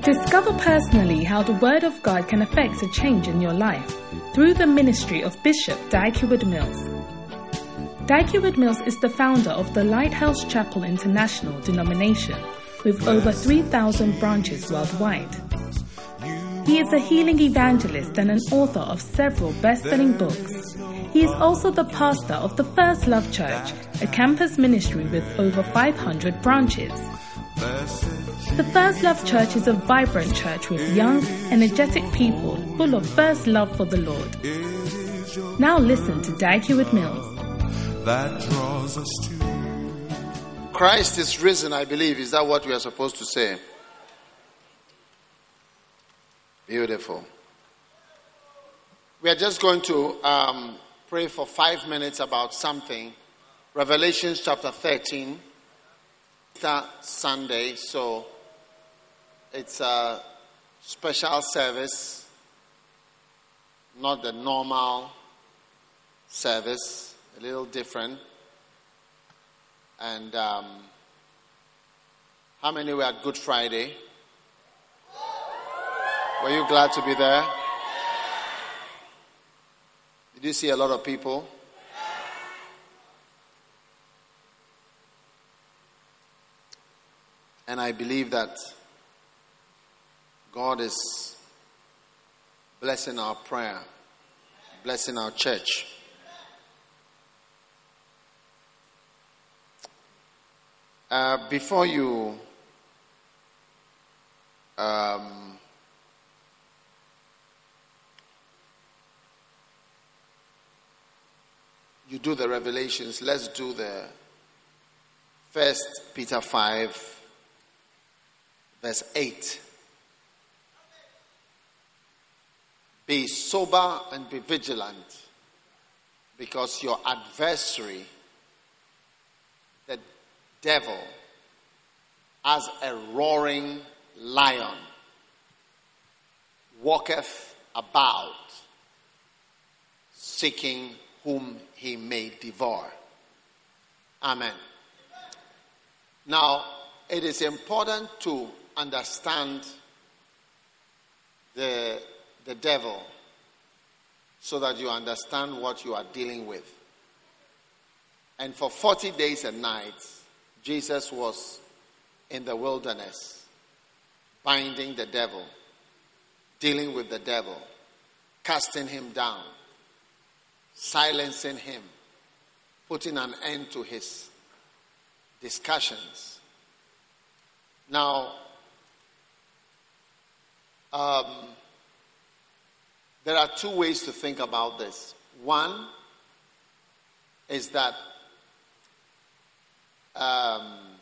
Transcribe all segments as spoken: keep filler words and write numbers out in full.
Discover personally how the Word of God can affect a change in your life through the ministry of Bishop Dag Heward-Mills. Dag Heward-Mills is the founder of the Lighthouse Chapel International denomination with over three thousand branches worldwide. He is a healing evangelist and an author of several best-selling books. He is also the pastor of the First Love Church, a campus ministry with over five hundred branches. The First Love Church is a vibrant church with young, energetic people full of first love for the Lord. Now listen to Dag Heward-Mills. That draws us to. Christ is risen, I believe. Is that what we are supposed to say? Beautiful. We are just going to um, pray for five minutes about something. Revelation chapter thirteen. Easter Sunday, so it's a special service, not the normal service, a little different. And um, how many were at Good Friday? Were you glad to be there? Did you see a lot of people? And I believe that God is blessing our prayer, blessing our church. Uh, before you um, you do the revelations, let's do the First Peter five. Verse eight. Be sober and be vigilant, because your adversary, the devil, as a roaring lion, walketh about, seeking whom he may devour. Amen. Now, it is important to understand the, the devil so that you understand what you are dealing with. And for forty days and nights, Jesus was in the wilderness, binding the devil, dealing with the devil, casting him down, silencing him, putting an end to his discussions. Now, um, there are two ways to think about this. One is that um,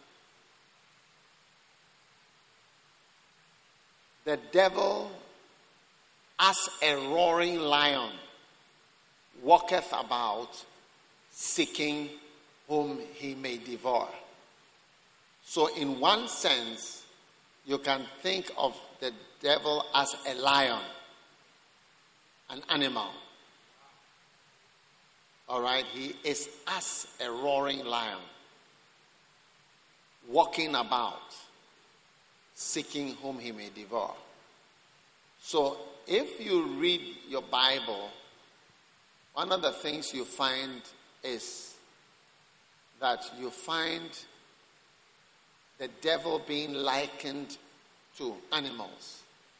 the devil, as a roaring lion, walketh about, seeking whom he may devour. So in one sense, you can think of the devil as a lion, an animal. All right? He is as a roaring lion, walking about, seeking whom he may devour. So if you read your Bible, one of the things you find is that you find the devil being likened to animals.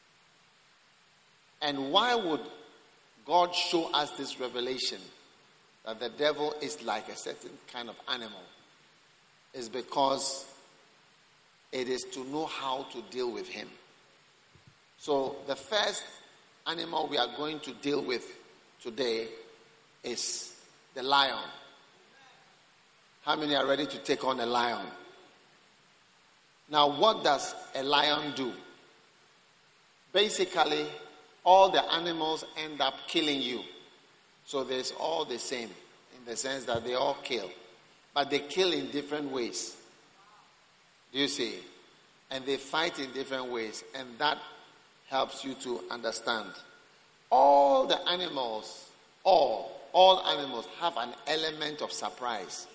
And why would God show us this revelation that the devil is like a certain kind of animal? Is because it is to know how to deal with him. So the first animal we are going to deal with today is the lion. How many are ready to take on a lion? Now, what does a lion do? Basically, all the animals end up killing you. So there's all the same in the sense that they all kill. But they kill in different ways. Do you see? And they fight in different ways. And that helps you to understand. All the animals, all, all animals have an element of surprise.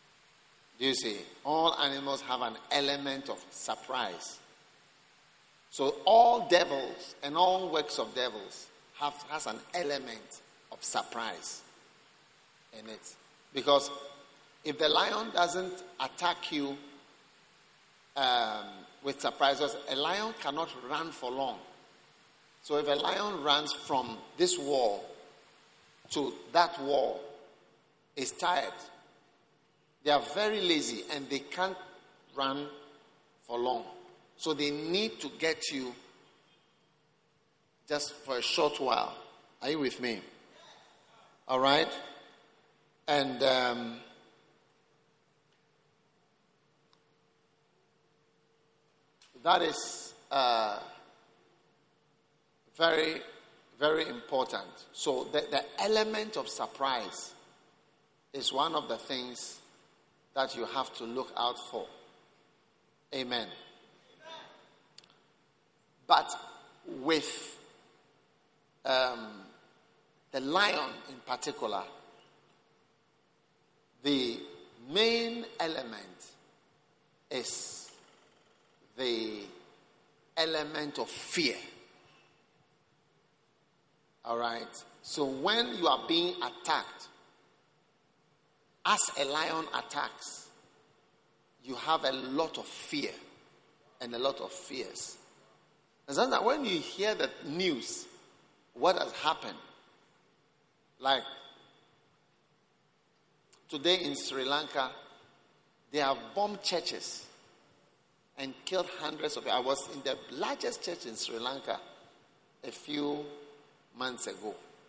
Do you see? All animals have an element of surprise. So all devils and all works of devils have has an element of surprise in it. Because if the lion doesn't attack you um, with surprises, a lion cannot run for long. So if a lion runs from this wall to that wall, is tired. They are very lazy and they can't run for long. So they need to get you just for a short while. Are you with me? All right? And um, that is uh, very, very important. So the, the element of surprise is one of the things that you have to look out for. Amen. But with um, the lion in particular, the main element is the element of fear. All right? So when you are being attacked, as a lion attacks, you have a lot of fear and a lot of fears. And so that when you hear the news, what has happened, like today in Sri Lanka, they have bombed churches and killed hundreds of people. I was in the largest church in Sri Lanka a few months ago.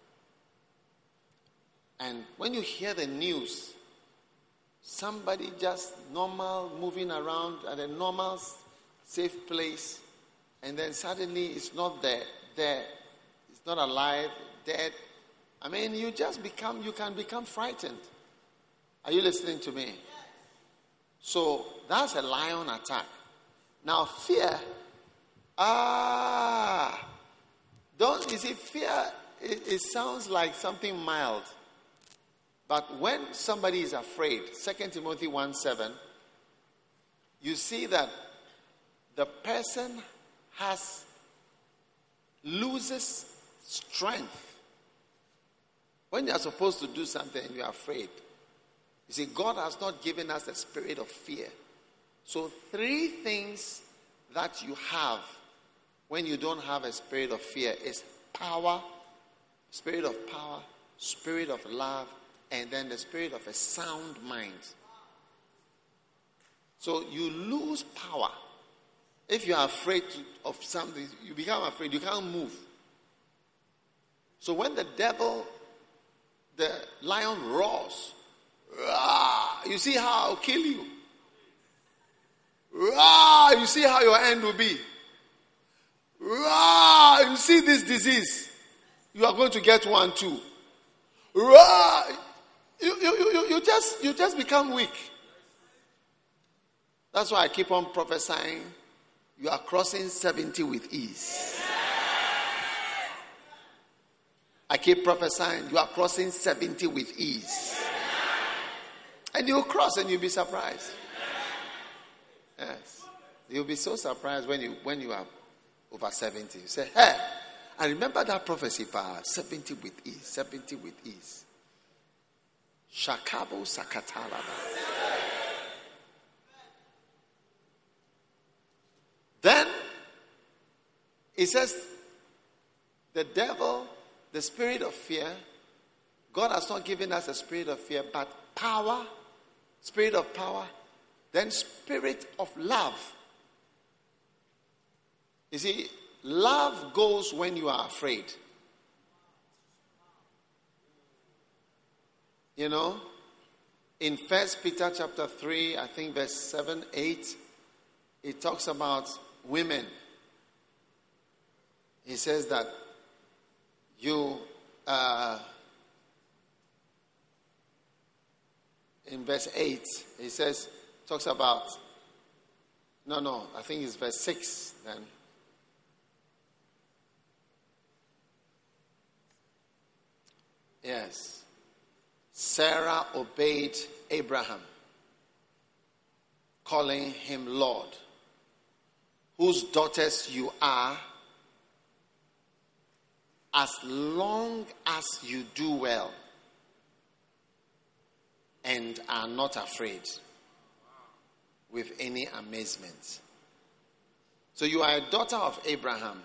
And when you hear the news, somebody just normal, moving around at a normal, safe place, and then suddenly it's not there, there, it's not alive, dead. I mean, you just become, you can become frightened. Are you listening to me? So that's a lion attack. Now fear, ah, don't, you see, fear, it, it sounds like something mild. But when somebody is afraid, Second Timothy one seven, you see that the person has, loses strength. When you are supposed to do something and you are afraid, you see, God has not given us a spirit of fear. So three things that you have when you don't have a spirit of fear is power, spirit of power, spirit of love, and then the spirit of a sound mind. So you lose power. If you are afraid to, of something, you become afraid, you can't move. So when the devil, the lion roars, you see how I'll kill you. You see how your end will be. You see this disease, you are going to get one too. You, you, you, you, just, you just become weak. That's why I keep on prophesying. You are crossing seventy with ease. I keep prophesying. You are crossing seventy with ease. And you'll cross and you'll be surprised. Yes. You'll be so surprised when you when you are over seventy. You say, hey, I remember that prophecy, pa, seventy with ease, seventy with ease. Shakabo Sakatalaba. Then it says the devil, the spirit of fear, God has not given us a spirit of fear, but power, spirit of power, then spirit of love. You see, love goes when you are afraid. You know, in First Peter chapter three, I think verse seven, eight, it talks about women. He says that you, uh, in verse eight, he says, talks about, no, no, I think it's verse six then. Yes. Sarah obeyed Abraham, calling him Lord. whose daughters you are, as long as you do well and are not afraid with any amazement. So you are a daughter of Abraham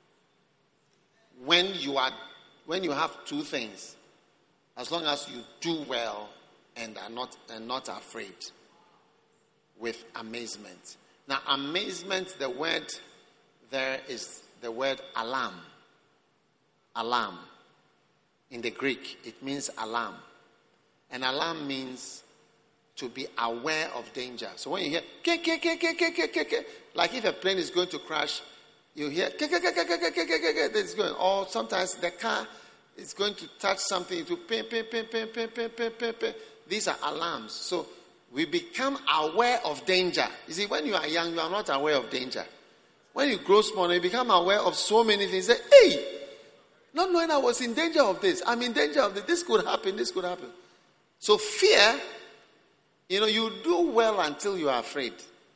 when you are when you have two things, as long as you do well and are not and not afraid with amazement. Now, amazement, the word there is the word alarm. Alarm. In the Greek, it means alarm. And alarm means to be aware of danger. So when you hear, ke, ke, ke, ke, ke, ke, ke, ke, like if a plane is going to crash, you hear, ke, ke, ke, ke, ke, ke, ke, ke, ke, it's going. Or sometimes the car is going to touch something, to ping, ping, ping, ping, ping, ping, ping, ping, ping. These are alarms. So we become aware of danger. You see, when you are young, you are not aware of danger. When you grow small, you become aware of so many things. Say, hey, not knowing I was in danger of this. I'm in danger of this. This could happen. This could happen. So fear, you know, you do well until you are afraid.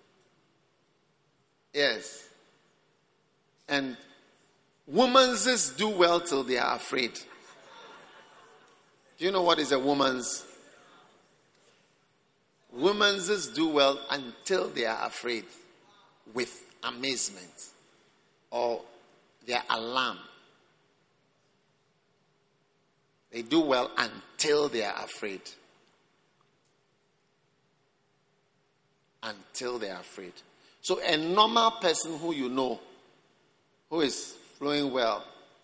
Yes. And women's do well till they are afraid. Do you know what is a woman's? Women's do well until they are afraid with amazement or their alarm. They do well until they are afraid. Until they are afraid. So a normal person who you know, who is flowing well,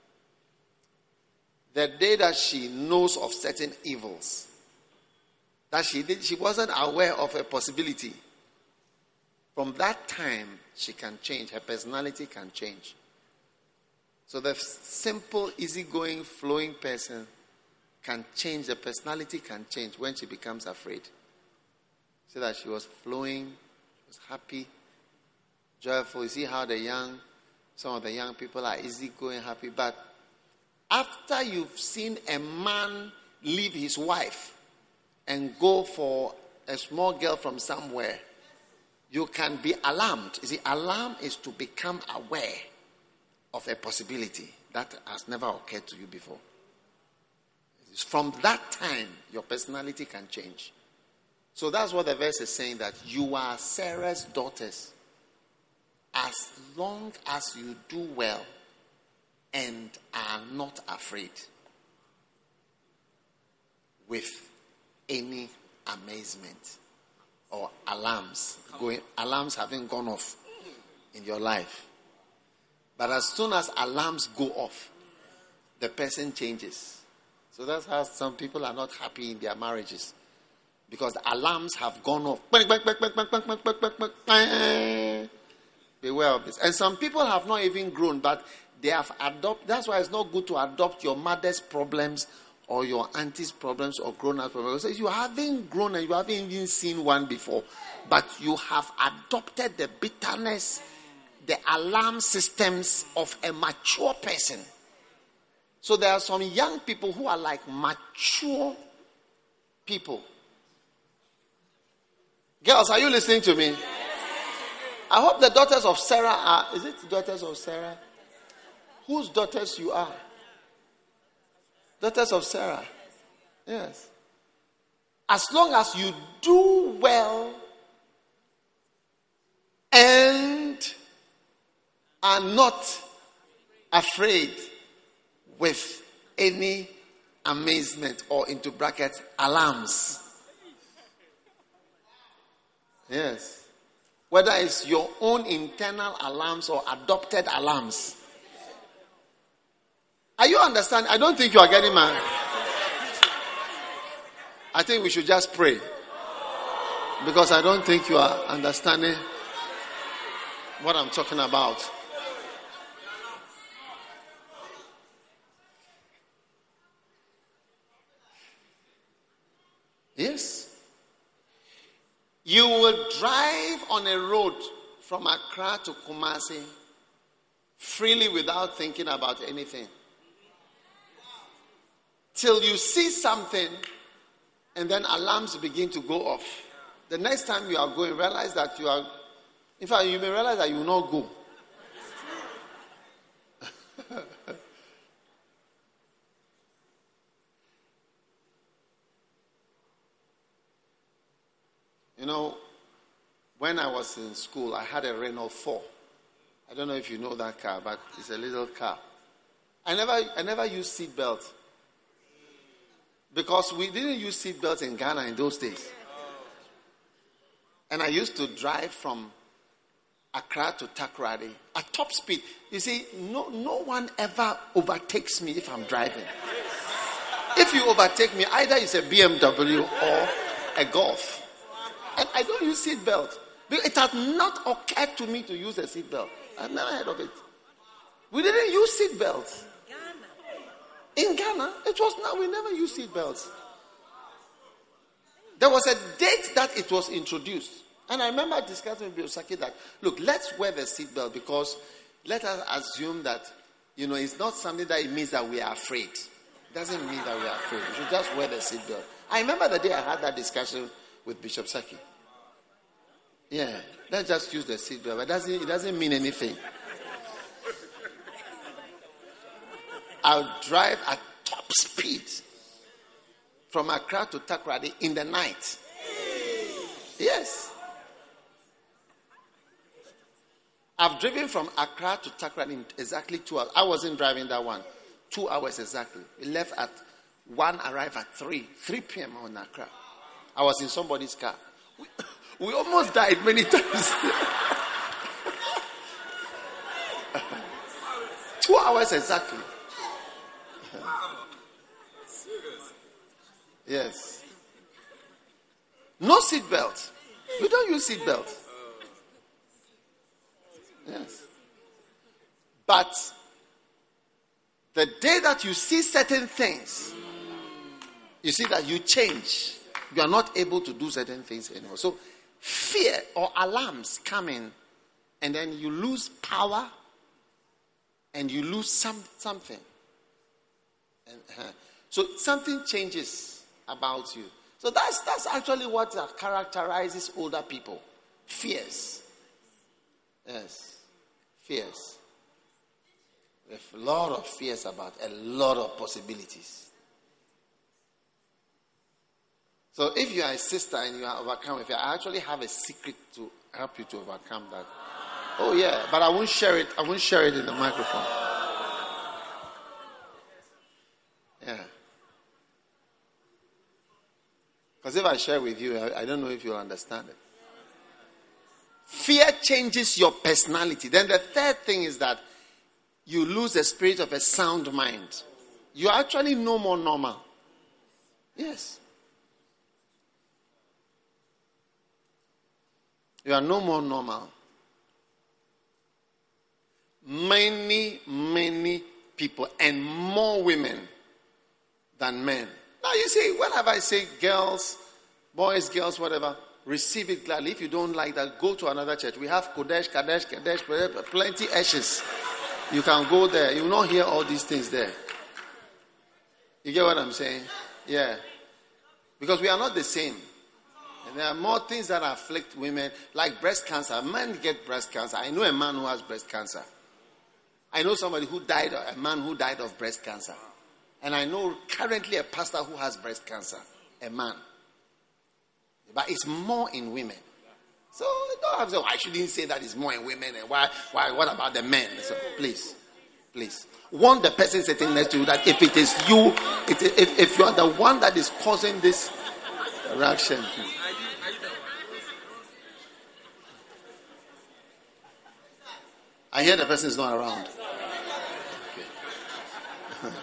the day that she knows of certain evils, that she did, she wasn't aware of a possibility, from that time she can change. Her personality can change. So the simple, easygoing, flowing person can change. The personality can change when she becomes afraid. So that she was flowing, she was happy, joyful. You see how the young, some of the young people are easygoing, happy. But after you've seen a man leave his wife and go for a small girl from somewhere, you can be alarmed. You see, alarm is to become aware of a possibility that has never occurred to you before. From that time, your personality can change. So that's what the verse is saying, that you are Sarah's daughters as long as you do well and are not afraid with any amazement or alarms going, alarms having gone off in your life. But as soon as alarms go off, the person changes. So that's how some people are not happy in their marriages, because the alarms have gone off. Beware of this. And some people have not even grown, but they have adopted. That's why it's not good to adopt your mother's problems or your auntie's problems or grown-up problems. So you haven't grown and you haven't even seen one before, but you have adopted the bitterness, the alarm systems of a mature person. So there are some young people who are like mature people. Girls, are you listening to me? I hope the daughters of Sarah are, is it daughters of Sarah? Whose daughters you are? Daughters of Sarah. Yes. As long as you do well and are not afraid with any amazement or, into brackets, alarms. Yes. Whether it's your own internal alarms or adopted alarms. Are you understanding? I don't think you are getting mad. I think we should just pray, because I don't think you are understanding what I'm talking about. Yes. You will drive on a road from Accra to Kumasi freely without thinking about anything, till you see something and then alarms begin to go off. The next time you are going, realize that you are, in fact, you may realize that you will not go You know, when I was in school, I had a Renault four. I don't know if you know that car, but it's a little car. I never, I never used seat belt because we didn't use seat belts in Ghana in those days. And I used to drive from Accra to Takoradi at top speed. You see, no, no one ever overtakes me if I'm driving. If you overtake me, either it's a B M W or a Golf. And I don't use seat belt. It has not occurred to me to use a seat belt. I've never heard of it. We didn't use seat belts. In Ghana, it was not, we never used seat belts. There was a date that it was introduced. And I remember discussing with Biosaki that, look, let's wear the seat belt because let us assume that, you know, it's not something that it means that we are afraid. It doesn't mean that we are afraid. We should just wear the seat belt. I remember the day I had that discussion with Bishop Saki. Yeah, let's just use the seat belt. It doesn't, it doesn't mean anything. I'll drive at top speed from Accra to Takoradi in the night. Yes. I've driven from Accra to Takoradi in exactly two hours. I wasn't driving that one. Two hours exactly. We left at one, arrived at three. three p.m. on Accra. I was in somebody's car. We, we almost died many times. Two hours exactly. Yes. No seat belt. We don't use seat belt. Yes. But the day that you see certain things, you see that you change. You are not able to do certain things anymore. So fear or alarms come in, and then you lose power, and you lose some something. And, uh, so something changes about you. So that's that's actually what uh, characterizes older people. Fears. Yes. Fears. There's a lot of fears about a lot of possibilities. So if you are a sister and you are overcome, if I actually have a secret to help you to overcome that. Oh yeah, but I won't share it. I won't share it in the microphone. Yeah. Because if I share with you, I, I don't know if you'll understand it. Fear changes your personality. Then the third thing is that you lose the spirit of a sound mind. You are actually no more normal. Yes. You are no more normal. Many, many people and more women than men. Now you see, whenever I say girls, boys, girls, whatever, receive it gladly. If you don't like that, go to another church. We have Kodesh, Kadesh, Kadesh, plenty ashes. You can go there. You will not hear all these things there. You get what I'm saying? Yeah. Because we are not the same. And there are more things that afflict women, like breast cancer. Men get breast cancer. I know a man who has breast cancer. I know somebody who died, a man who died of breast cancer. And I know currently a pastor who has breast cancer, a man. But it's more in women. So you don't have to say, why shouldn't you say that it's more in women? And why, why, what about the men? So please, please. Warn the person sitting next to you that if it is you, it, if, if you are the one that is causing this reaction. I hear the person is not around. Okay.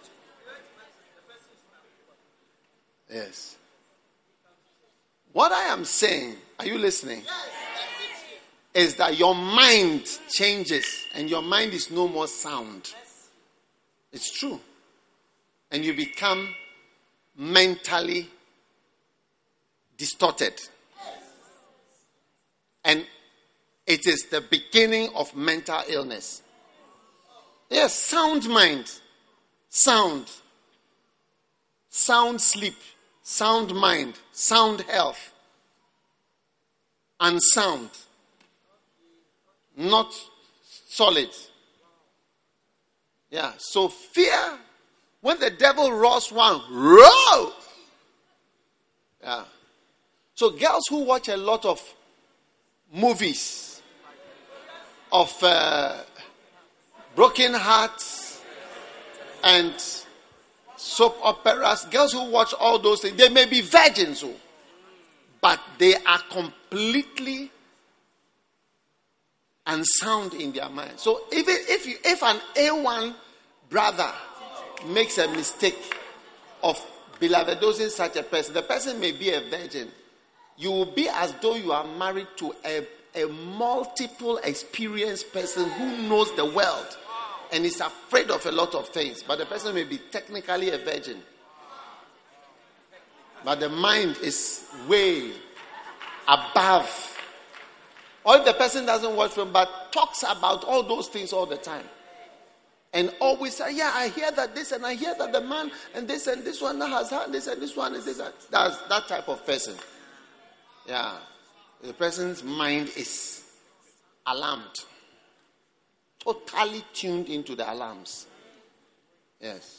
Yes. What I am saying, are you listening? Is that your mind changes and your mind is no more sound. It's true. And you become mentally distorted. And it is the beginning of mental illness. Yes, sound mind. Sound. Sound sleep. Sound mind. Sound health. Unsound. Not solid. Yeah, so fear, when the devil roars one, roar! Yeah. So girls who watch a lot of movies of uh, broken hearts and soap operas, girls who watch all those things, they may be virgins, oh, but they are completely unsound in their mind. So even if you, if an A one brother makes a mistake of belovedosing such a person, the person may be a virgin. You will be as though you are married to a, a multiple experienced person who knows the world and is afraid of a lot of things. But the person may be technically a virgin. But the mind is way above. Or if the person doesn't watch film but talks about all those things all the time. And always say, yeah, I hear that this and I hear that the man and this and this one has had this and this one is this. That's that type of person. Yeah. The person's mind is alarmed. Totally tuned into the alarms. Yes.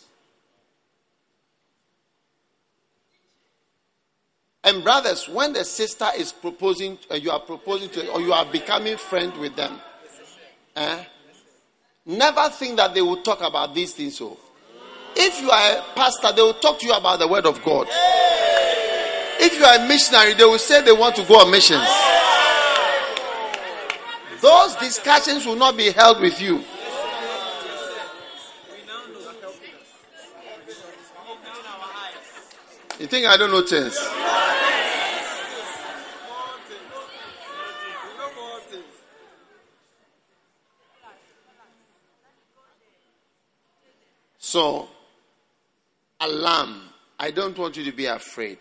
And brothers, when the sister is proposing, uh, you are proposing to, or you are becoming friend with them, eh, never think that they will talk about these things. So, if you are a pastor, they will talk to you about the word of God. If you are a missionary, they will say they want to go on missions. Those discussions will not be held with you. You think I don't know things? So, alarm. I don't want you to be afraid.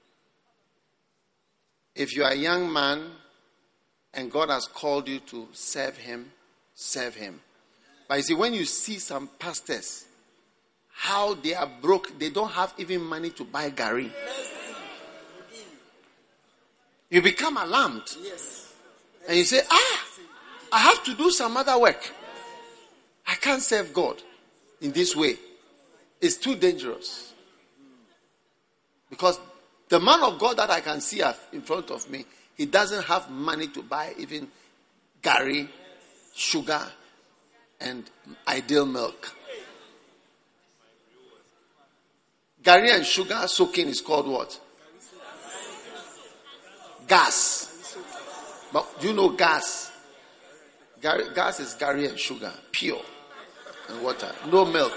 If you are a young man and God has called you to serve him, serve him. But you see, when you see some pastors, how they are broke, they don't have even money to buy gari. You become alarmed. And you say, ah, I have to do some other work. I can't serve God in this way. It's too dangerous. Because the man of God that I can see in front of me, he doesn't have money to buy even gari, sugar, and ideal milk. Gari and sugar soaking is called what? Gas. But do you know gas? Gari, gas is gari and sugar, pure, and water, no milk.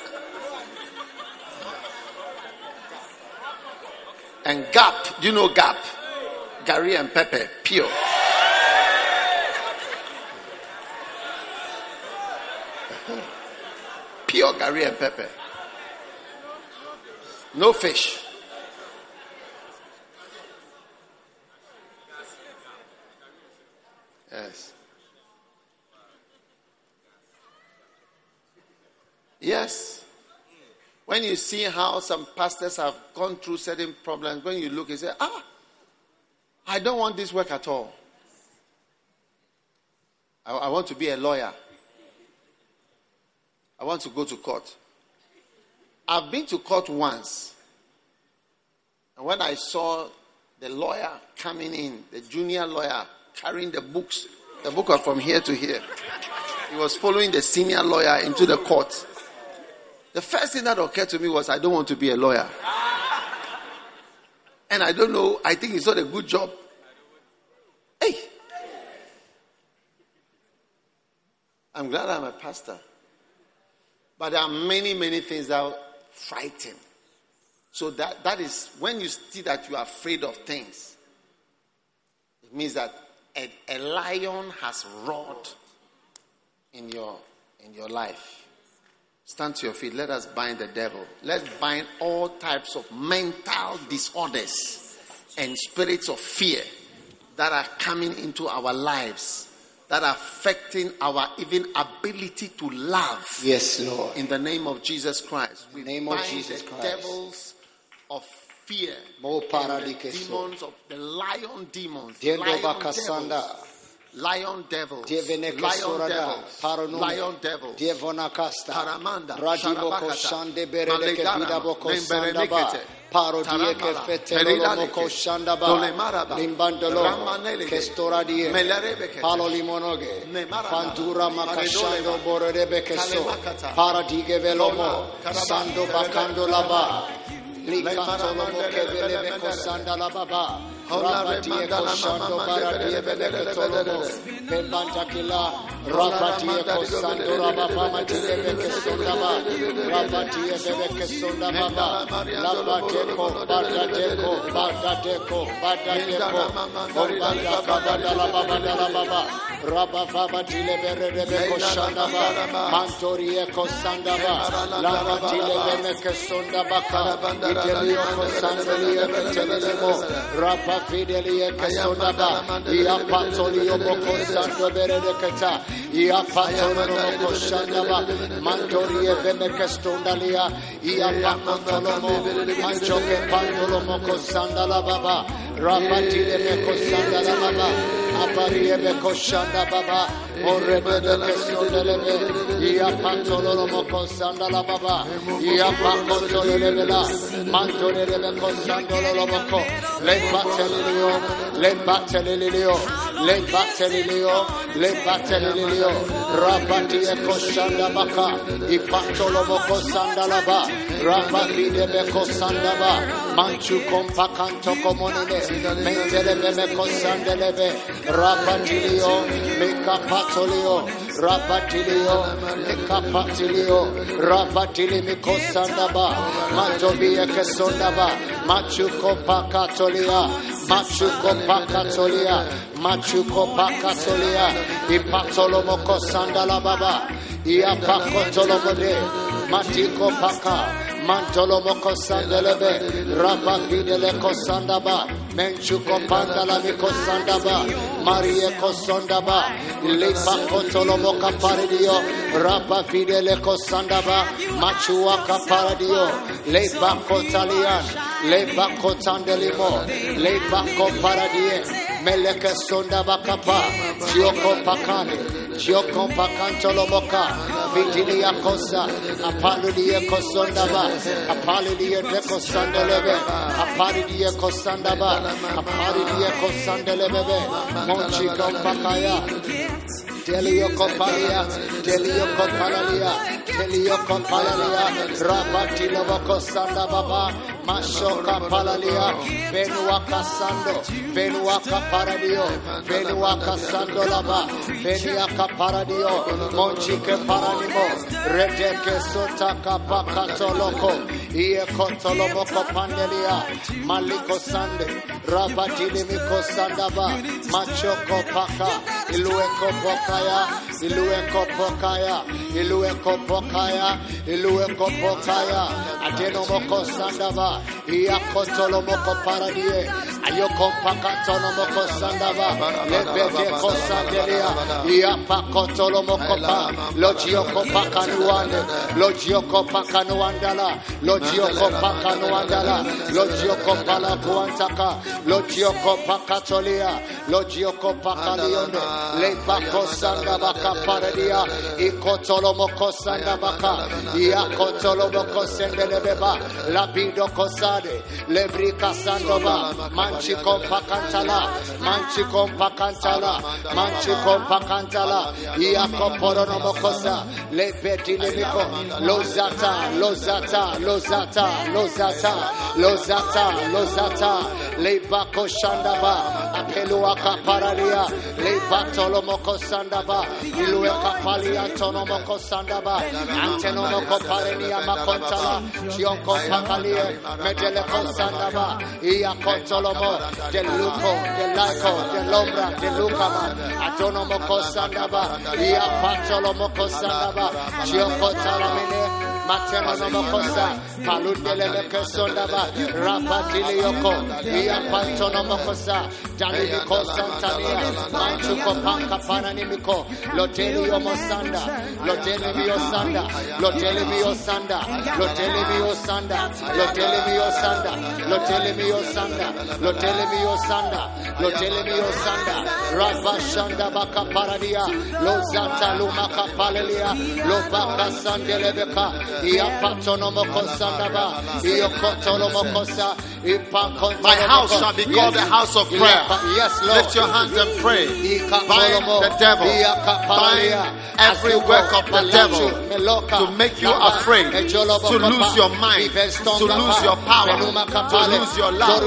And gap, do you know gap? Gari and pepper, pure. Pure gari and pepper. No fish. Yes. Yes. When you see how some pastors have gone through certain problems, when you look and say, ah, I don't want this work at all. I, I want to be a lawyer. I want to go to court. I've been to court once. And when I saw the lawyer coming in, the junior lawyer carrying the books, the book was from here to here. He was following the senior lawyer into the court. The first thing that occurred to me was, I don't want to be a lawyer. And I don't know, I think it's not a good job. Hey! I'm glad I'm a pastor. But there are many, many things that frighten. So that, that is, when you see that you are afraid of things, it means that a, a lion has roared in your, in your life. Stand to your feet. Let us bind the devil. Let's bind all types of mental disorders and spirits of fear that are coming into our lives, that are affecting our even ability to love. Yes, Lord. In the name of Jesus Christ. We In the name of Jesus the Christ. devils of fear. Mo And the paradikeso. demons of the lion demons. Diendo Lion bakasanda. devils Lion devils, Dievene lion Kesorada, devils, Paranum, lion devils, Dievona Casta, Paramanda, Radiboko Shande Berede Vidaboko Sandaba, Malegara, Paro die che fetelo moko Shandaba, Limbandolo, Kestora die, Palo Limonoge, Fantura Makashando Borebe Keso, Paradige Velomo, Sando Bakando Laba, Likatolo Mokevele Kosanda Lababa. Rabatie Koshando Baratie Belekatolo, Pembantakila, Rabatie Kosando Rababa Matibeke Sondaba, Rabatie Bebeke Sondaba, Labateko, Badateko, Badateko, Badateko, Ombanda Kabadala Babadala Baba, Rababa Tilebere Koshandaba, Mantorie Kosandaba, Labatile Bemeke Sondabaka, Itelio Kosandalia Telemo, Rabba Fidelia Casonaba, Ia Patolio Boko Santo Beredecata, Ia Patolio Boko Shandaba, Mantoria Vemecastondalia, Ia Pacotolomo, Manchoke Pandolomo Sandala Baba, Rabati de Meco Sandala Baba, Aparie Beco Shanda Baba, Orebe de Casondelebe, Ia Patolomo Sandala Baba, Ia Pacotolevela, Mantore de Meco Sandolo Boko, Le Le battelilio, le battelilio, le battelilio, Rabati e Koshanda Baka, I Patolo Moko Sandalaba, Rabati de Beko Sandaba, Manchu Compacanto Comonine, Mentelebe Meko Sandelebe, Rabatilio, Meka Patolio, Rabatilio, Meka Patilio, Rabatili Miko Sandaba, Mantovia Kesondaba, Machu Compacatolia. Machuko Pakatolia, Machuko Pakatolia, Ipatolomoko Sandala Baba, Iapakotolomode, Matiko Paka, Mantolomoko Sandelebe, Rabba Fideleko Sandaba, Menchuko Pandala Miko Sandaba, Marie Kosondaba, Lepakotolomoka Paradio, Rabba Fideleko Sandaba, Machuaka Paradio, Lepakotalian. Le bako tandelimo, le bako paradie, meleke sonda bakapa, Gioko pakane, Gioko pakantolo moka, Vigilia cosa, Apaludia cosondaba, Apaludia de cosandelebe, Aparidia cosandaba, Aparidia cosandelebe, Monchico pakaya. Delio Copalia, Delio Copalalia, Delio Copalalia, Rabati Loboco Sanda Baba, Mashoka Palalia, Venuaka Sando, Venuaka Paradio, Venuaka Sando Laba, Veniaka Paradio, Monchique Paranimo, Redeke Sotaka Pakato Loco, Ie Cotolomoco Pandelia, Maliko Sande, Rabati Limiko Sandaba, Machoko Paka, Ilueko Boka. Ilueko Pokaya, Ilueko Pokaya, Ilueko Pokaya, Adenomoko Sandava, Iakotolomoko Paradie, Ayoko Pakatolomoko Sandava, Lebedeko Sandelia, Iapakotolomoko Pa, Logioko Pakanuande, Logioko Pakanuandala, Logioko Pakanuandala, Logioko Palapuantaka, Logioko Pakatolia, Logioko Pakalione, Lepako Sanda Baka Paradia, Ikotolomoko Sanda Baka, Iakotolomoko Sendelebeba, Labido Kosade, Lebrika Sandova, Manchiko Pakantala, Manchiko Pakantala, Manchiko Pakantala, Iakoporonomokosa, Lebeti Lemiko, Lozata, Lozata, Lozata, Lozata, Lozata, Lozata, Lebako Shandaba, Apeluaka Paradia, Lebatolomoko Sandaba, Ilueka Pali Antonomoko Sandaba, Antenomoko Palenia Makontala, Chionko Pakalie, Medeleko Sandaba, Iakontolomo, De Luco, De Laiko, De Lombra, De Lucama, Atonomoko Sandaba, Iapatolomoko Sandaba, Chionko Talamine, Mateno Nomokosa, Palundele Kesondaba, Rapatilioko, Iapantono Mokosa, Janiko Santania, Manchuko Panka Pananimico, Lotelio Mosanda, Lotelio Sanda, Lotelio Sanda, Lotelio Sanda, Lotelio Sanda, Lotelio Sanda, Lotelio Sanda, Lotelio Sanda, Rabashanda Baka Paradia, Lozata Lumaka Palelia, Lobaka Sandelebeka, Iapatono Mokosandaba, Iokotono Mokosa, my house shall be called the house of prayer. Yes, Lord. Lift your hands and pray. Bind the devil. Bind every work of the devil to make you afraid, to lose your mind, to lose your power, to lose your love.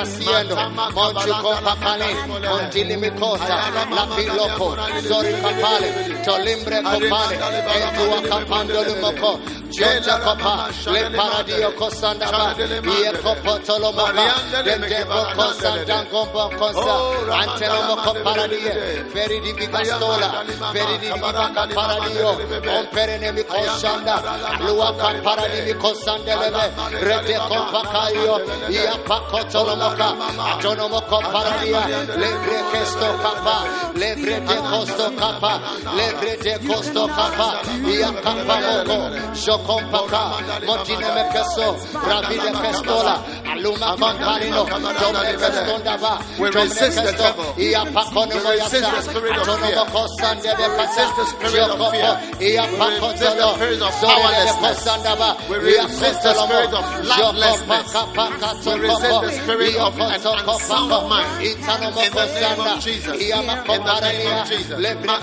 Jonja Papa, Le Paradio Cosandaba, Iacopotolo Mapa, Demo Cosandangombo Cosa, Antelomo Coparadia, Ferry di Vigastola, Ferry di Vivaca Paradio, On Perenemi Cosanda, Luaca Paradimi Cosandeleve, Rete Compacaio, Iapacotolo Moca, Atonomo Coparadia, Lebre Kesto Capa, Lebre de Costo Capa, Lebre de Costo Capa, Iacapa Moco, Shokompaka, Montine Mecaso, Ravide Castola, Aluma Comparino, Domine Castondava, we resist the devil. We resist the spirit of fear. We resist the spirit of fear. We resist the spirit of powerlessness. We resist the spirit of lovelessness. We resist the spirit of an unsound mind. In the name of Jesus. In the name of Jesus.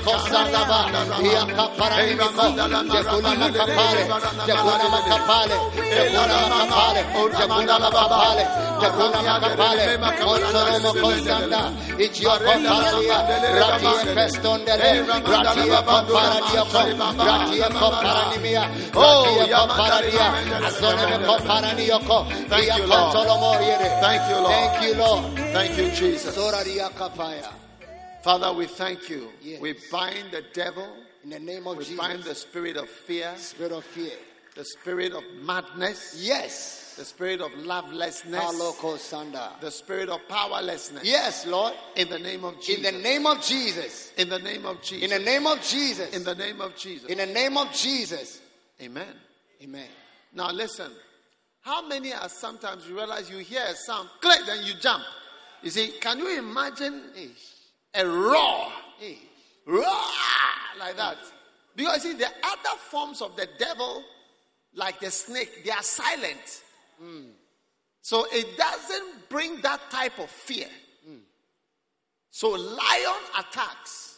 Jaguna Makapale, Jaguna Makapale, Jaguna Makapale, Jaguna Makapale, Montoro Mokosanda, Ichioco Paradia, Ratia Pestondele, Ratia Comparadia, Ratia Comparanimia, Ratia Comparadia, Azone Comparanioko, Thank you, Lord. Thank you, Lord. Thank you, Lord. Thank you, Jesus. Soraria Kapaya. Father, we thank you. Yes. We bind the devil. In the name of we Jesus. We bind the spirit of fear. Spirit of fear. The spirit of madness. Yes. The spirit of lovelessness. The spirit of powerlessness. Yes, Lord. In the name of Jesus. In the name of Jesus. In the name of Jesus. In the name of Jesus. In the name of Jesus. In the name of Jesus. Amen. Amen. Now listen. How many are sometimes you realize you hear a sound, click, then you jump. You see, can you imagine a roar? Roar! Like that. Because see, the other forms of the devil, like the snake, they are silent. Mm. So it doesn't bring that type of fear. Mm. So lion attacks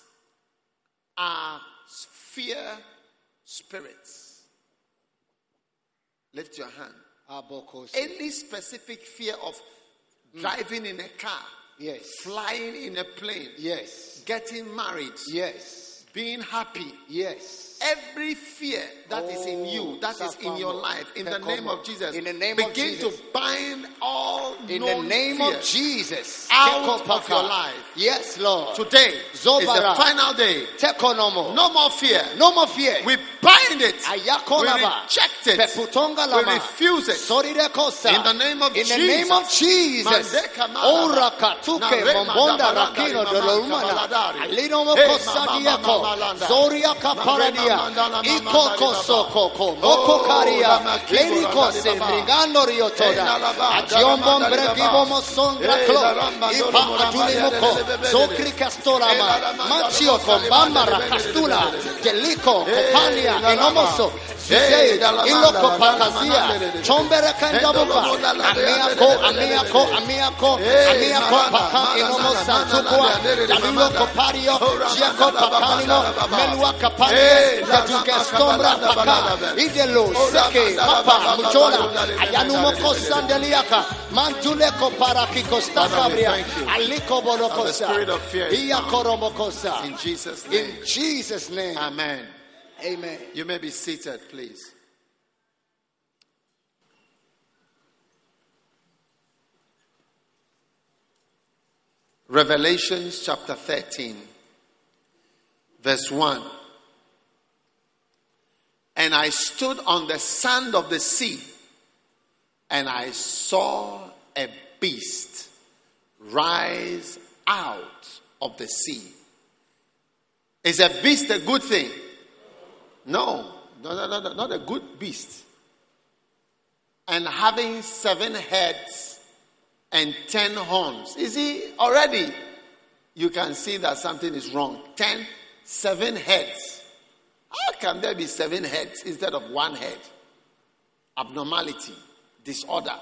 are fear spirits. Lift your hand. Any specific fear of mm. driving in a car. Yes. Flying in a plane. Yes. Getting married. Yes. Being happy. Yes. Every fear that oh, is in you, that is in your life, in the name of Jesus, in the name begin of Jesus. to bind all in the name fear of Jesus out of your life. Yes, Lord. Today Zobara. is the final day. Tekonomo. No more fear. No more fear. We bind it. Ayakonaba. We reject it. We refuse it. In the name of in Jesus. In the name of Jesus. Ora katuke mombonda rakino dolorumana. Alino mokosa diako. Zoria kaparadia. Ikoko soko moko karia. Leniko se brigando riotoda. Ajiombo mbregibo mosondra klo. Ipa atuli moko. Zokri kastorama. Machio kombamba rakastula. Jeliko kopania enomoso. Zizei iloko pakazia. Chombere kandabuka. Amiako, amiako, amiako. Amiako paka enomosa tukua. Dalilo kopario. Jiako pakanino. Melua kapani. Jatuke stombra paka. Idelo seke papa muchola. Ayanumo sandeliaka. Mantule koparaki kosta kabria. Aliko bolokosa. Iyakoromokosa. In Jesus' name. In Jesus' name. Amen. Amen. You may be seated, please. Revelations chapter thirteen, verse one. And I stood on the sand of the sea, and I saw a beast rise out of the sea. Is a beast a good thing? No, no, no, no, no, not a good beast. And having seven heads and ten horns. You see, already you can see that something is wrong. Ten, seven heads. How can there be seven heads instead of one head? Abnormality, disorder.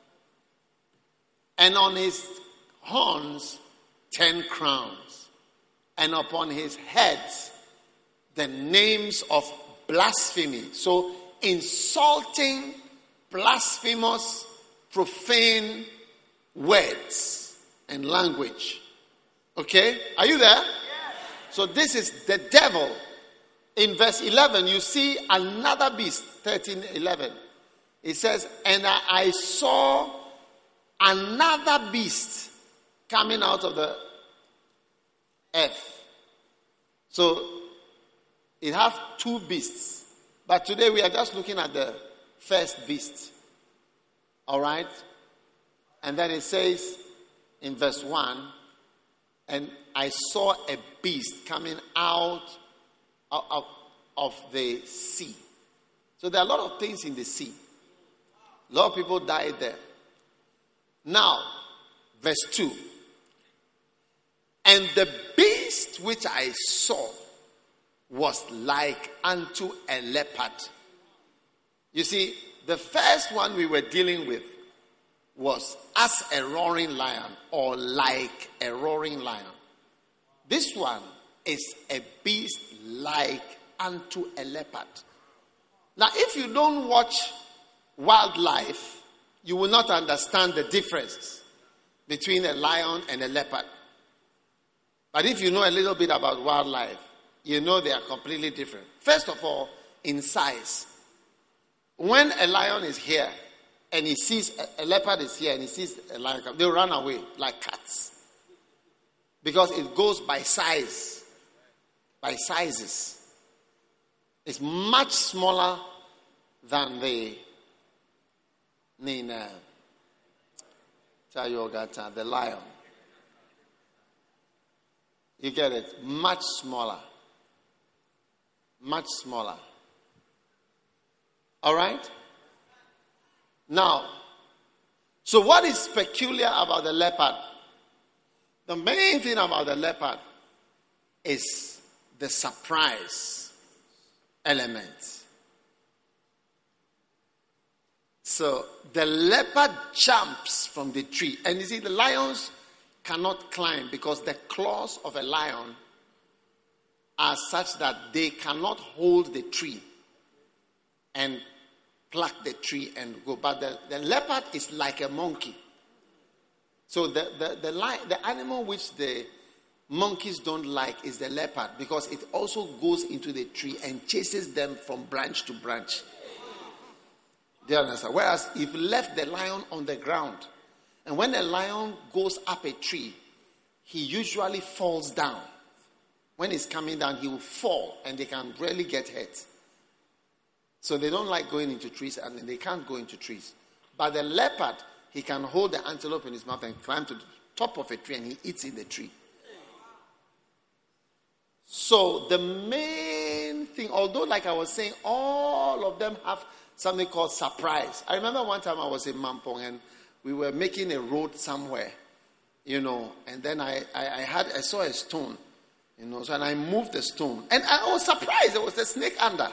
And on his horns, ten crowns. And upon his heads, the names of blasphemy. So, insulting, blasphemous, profane words and language. Okay? Are you there? Yes. So, this is the devil. In verse eleven, you see another beast. thirteen eleven. It says, and I, I saw another beast coming out of the earth. So, it has two beasts. But today we are just looking at the first beast. Alright? And then it says in verse one, and I saw a beast coming out of, of, of the sea. So there are a lot of things in the sea. A lot of people died there. Now, verse two. And the beast which I saw was like unto a leopard. You see, the first one we were dealing with was as a roaring lion or like a roaring lion. This one is a beast like unto a leopard. Now, if you don't watch wildlife, you will not understand the difference between a lion and a leopard. But if you know a little bit about wildlife, you know they are completely different. First of all, in size. When a lion is here and he sees a, a leopard is here and he sees a lion, they run away like cats. Because it goes by size, by sizes. It's much smaller than the Nina, the lion. You get it? Much smaller. Much smaller. All right? Now, so what is peculiar about the leopard? The main thing about the leopard is the surprise element. So the leopard jumps from the tree. And you see, the lions cannot climb because the claws of a lion are such that they cannot hold the tree and pluck the tree and go. But the, the leopard is like a monkey. So the, the, the, li- the animal which the monkeys don't like is the leopard because it also goes into the tree and chases them from branch to branch. Do you understand? Whereas if you left the lion on the ground, and when a lion goes up a tree, he usually falls down. When he's coming down, he will fall and they can really get hurt. So they don't like going into trees and they can't go into trees. But the leopard, he can hold the antelope in his mouth and climb to the top of a tree and he eats in the tree. So the main thing, although like I was saying, all of them have something called surprise. I remember one time I was in Mampong and we were making a road somewhere, you know, and then I, I, I had I saw a stone, you know, so and I moved the stone. And I was surprised there was a snake under.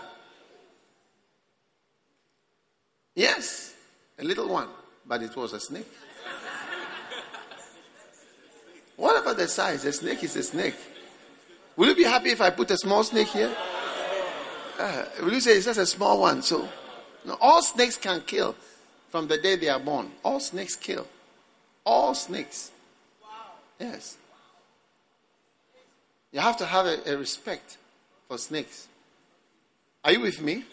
Yes, a little one, but it was a snake. Whatever the size, a snake is a snake. Will you be happy if I put a small snake here? Uh, will you say it's just a small one? So, no, all snakes can kill. From the day they are born. All snakes kill. All snakes. Yes. You have to have a, a respect for snakes. Are you with me?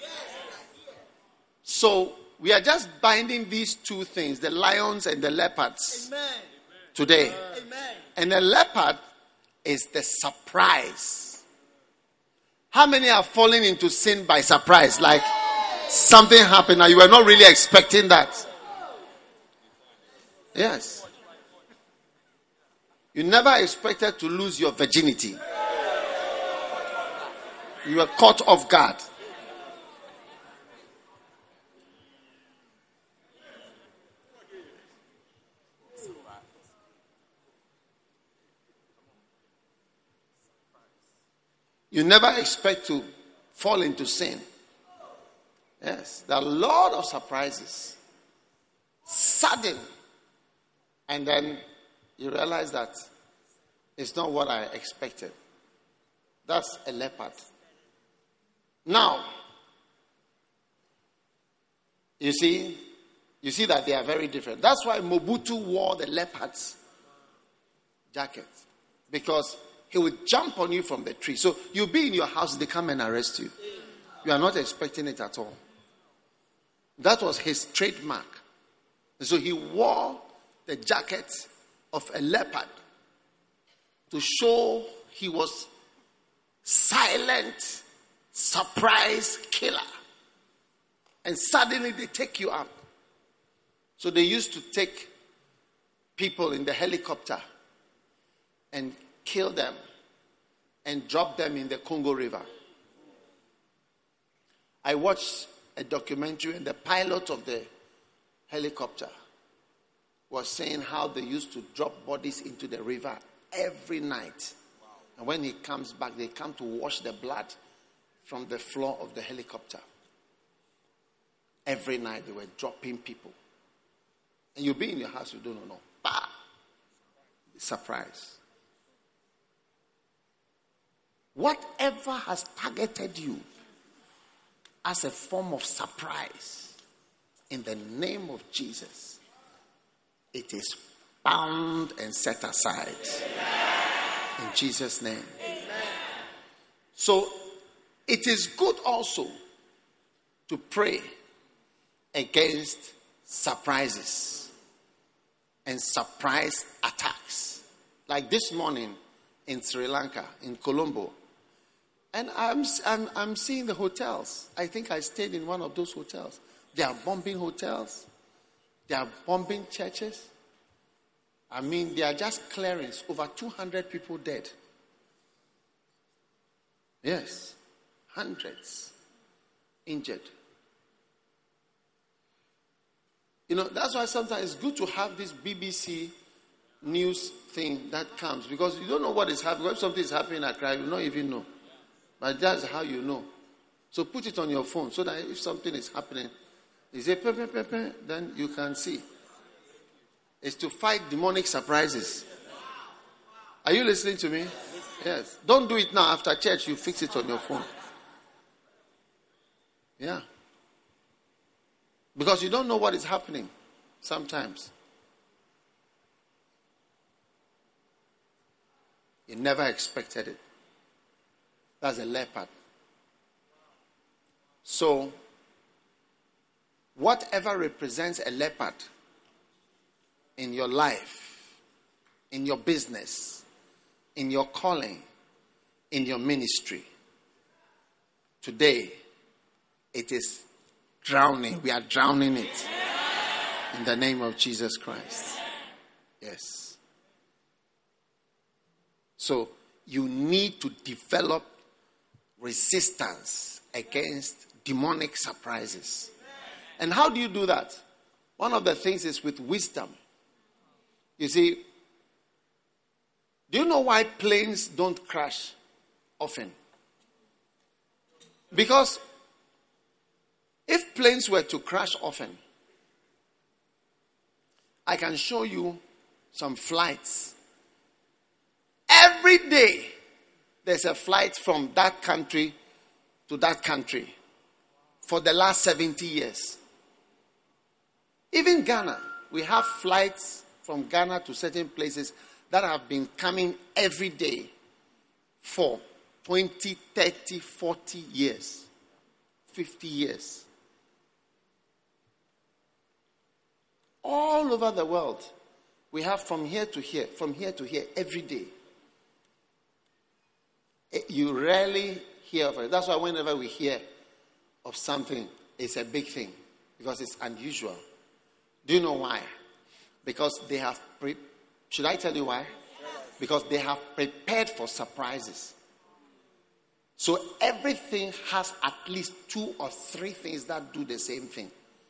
So, we are just binding these two things, the lions and the leopards, Amen. Today. Amen. And the leopard is the surprise. How many are falling into sin by surprise? Like something happened and you were not really expecting that. Yes. You never expected to lose your virginity. You were caught off guard. You never expect to fall into sin. Yes, there are a lot of surprises. Sudden. And then you realize that it's not what I expected. That's a leopard. Now, you see, you see that they are very different. That's why Mobutu wore the leopard's jacket. Because he would jump on you from the tree. So you'll be in your house, they come and arrest you. You are not expecting it at all. That was his trademark. So he wore the jacket of a leopard to show he was silent, surprise killer. And suddenly they take you up. So they used to take people in the helicopter and kill them and drop them in the Congo River. I watched a documentary and the pilot of the helicopter was saying how they used to drop bodies into the river every night. Wow. And when he comes back, they come to wash the blood from the floor of the helicopter. Every night they were dropping people. And you'll be in your house, you don't know. Bah! Surprise. Whatever has targeted you as a form of surprise, in the name of Jesus, it is bound and set aside. Amen. In Jesus' name. Amen. So, it is good also to pray against surprises and surprise attacks. Like this morning in Sri Lanka, in Colombo. And I'm, I'm, I'm seeing the hotels. I think I stayed in one of those hotels. They are bombing hotels. They are bombing churches. I mean, they are just clearings. Over two hundred people dead. Yes. Hundreds injured. You know, that's why sometimes it's good to have this B B C news thing that comes. Because you don't know what is happening. If something is happening at Accra, you will not even know. But that's how you know. So put it on your phone so that if something is happening, you say, pe, pe, pe, pe, then you can see. It's to fight demonic surprises. Are you listening to me? Yes. Don't do it now. After church, you fix it on your phone. Yeah. Because you don't know what is happening sometimes. You never expected it. That's a leopard. So, whatever represents a leopard in your life, in your business, in your calling, in your ministry, today, it is drowning. We are drowning it. In the name of Jesus Christ. Yes. So, you need to develop resistance against demonic surprises. And how do you do that? One of the things is with wisdom. You see, do you know why planes don't crash often? Because if planes were to crash often, I can show you some flights. Every day, there's a flight from that country to that country for the last seventy years. Even Ghana, we have flights from Ghana to certain places that have been coming every day for twenty, thirty, forty years, fifty years. All over the world, we have from here to here, from here to here, every day. You rarely hear of it. That's why whenever we hear of something, it's a big thing because it's unusual. Do you know why? Because they have, pre- should I tell you why? Because they have prepared for surprises. So everything has at least two or three things that do the same thing.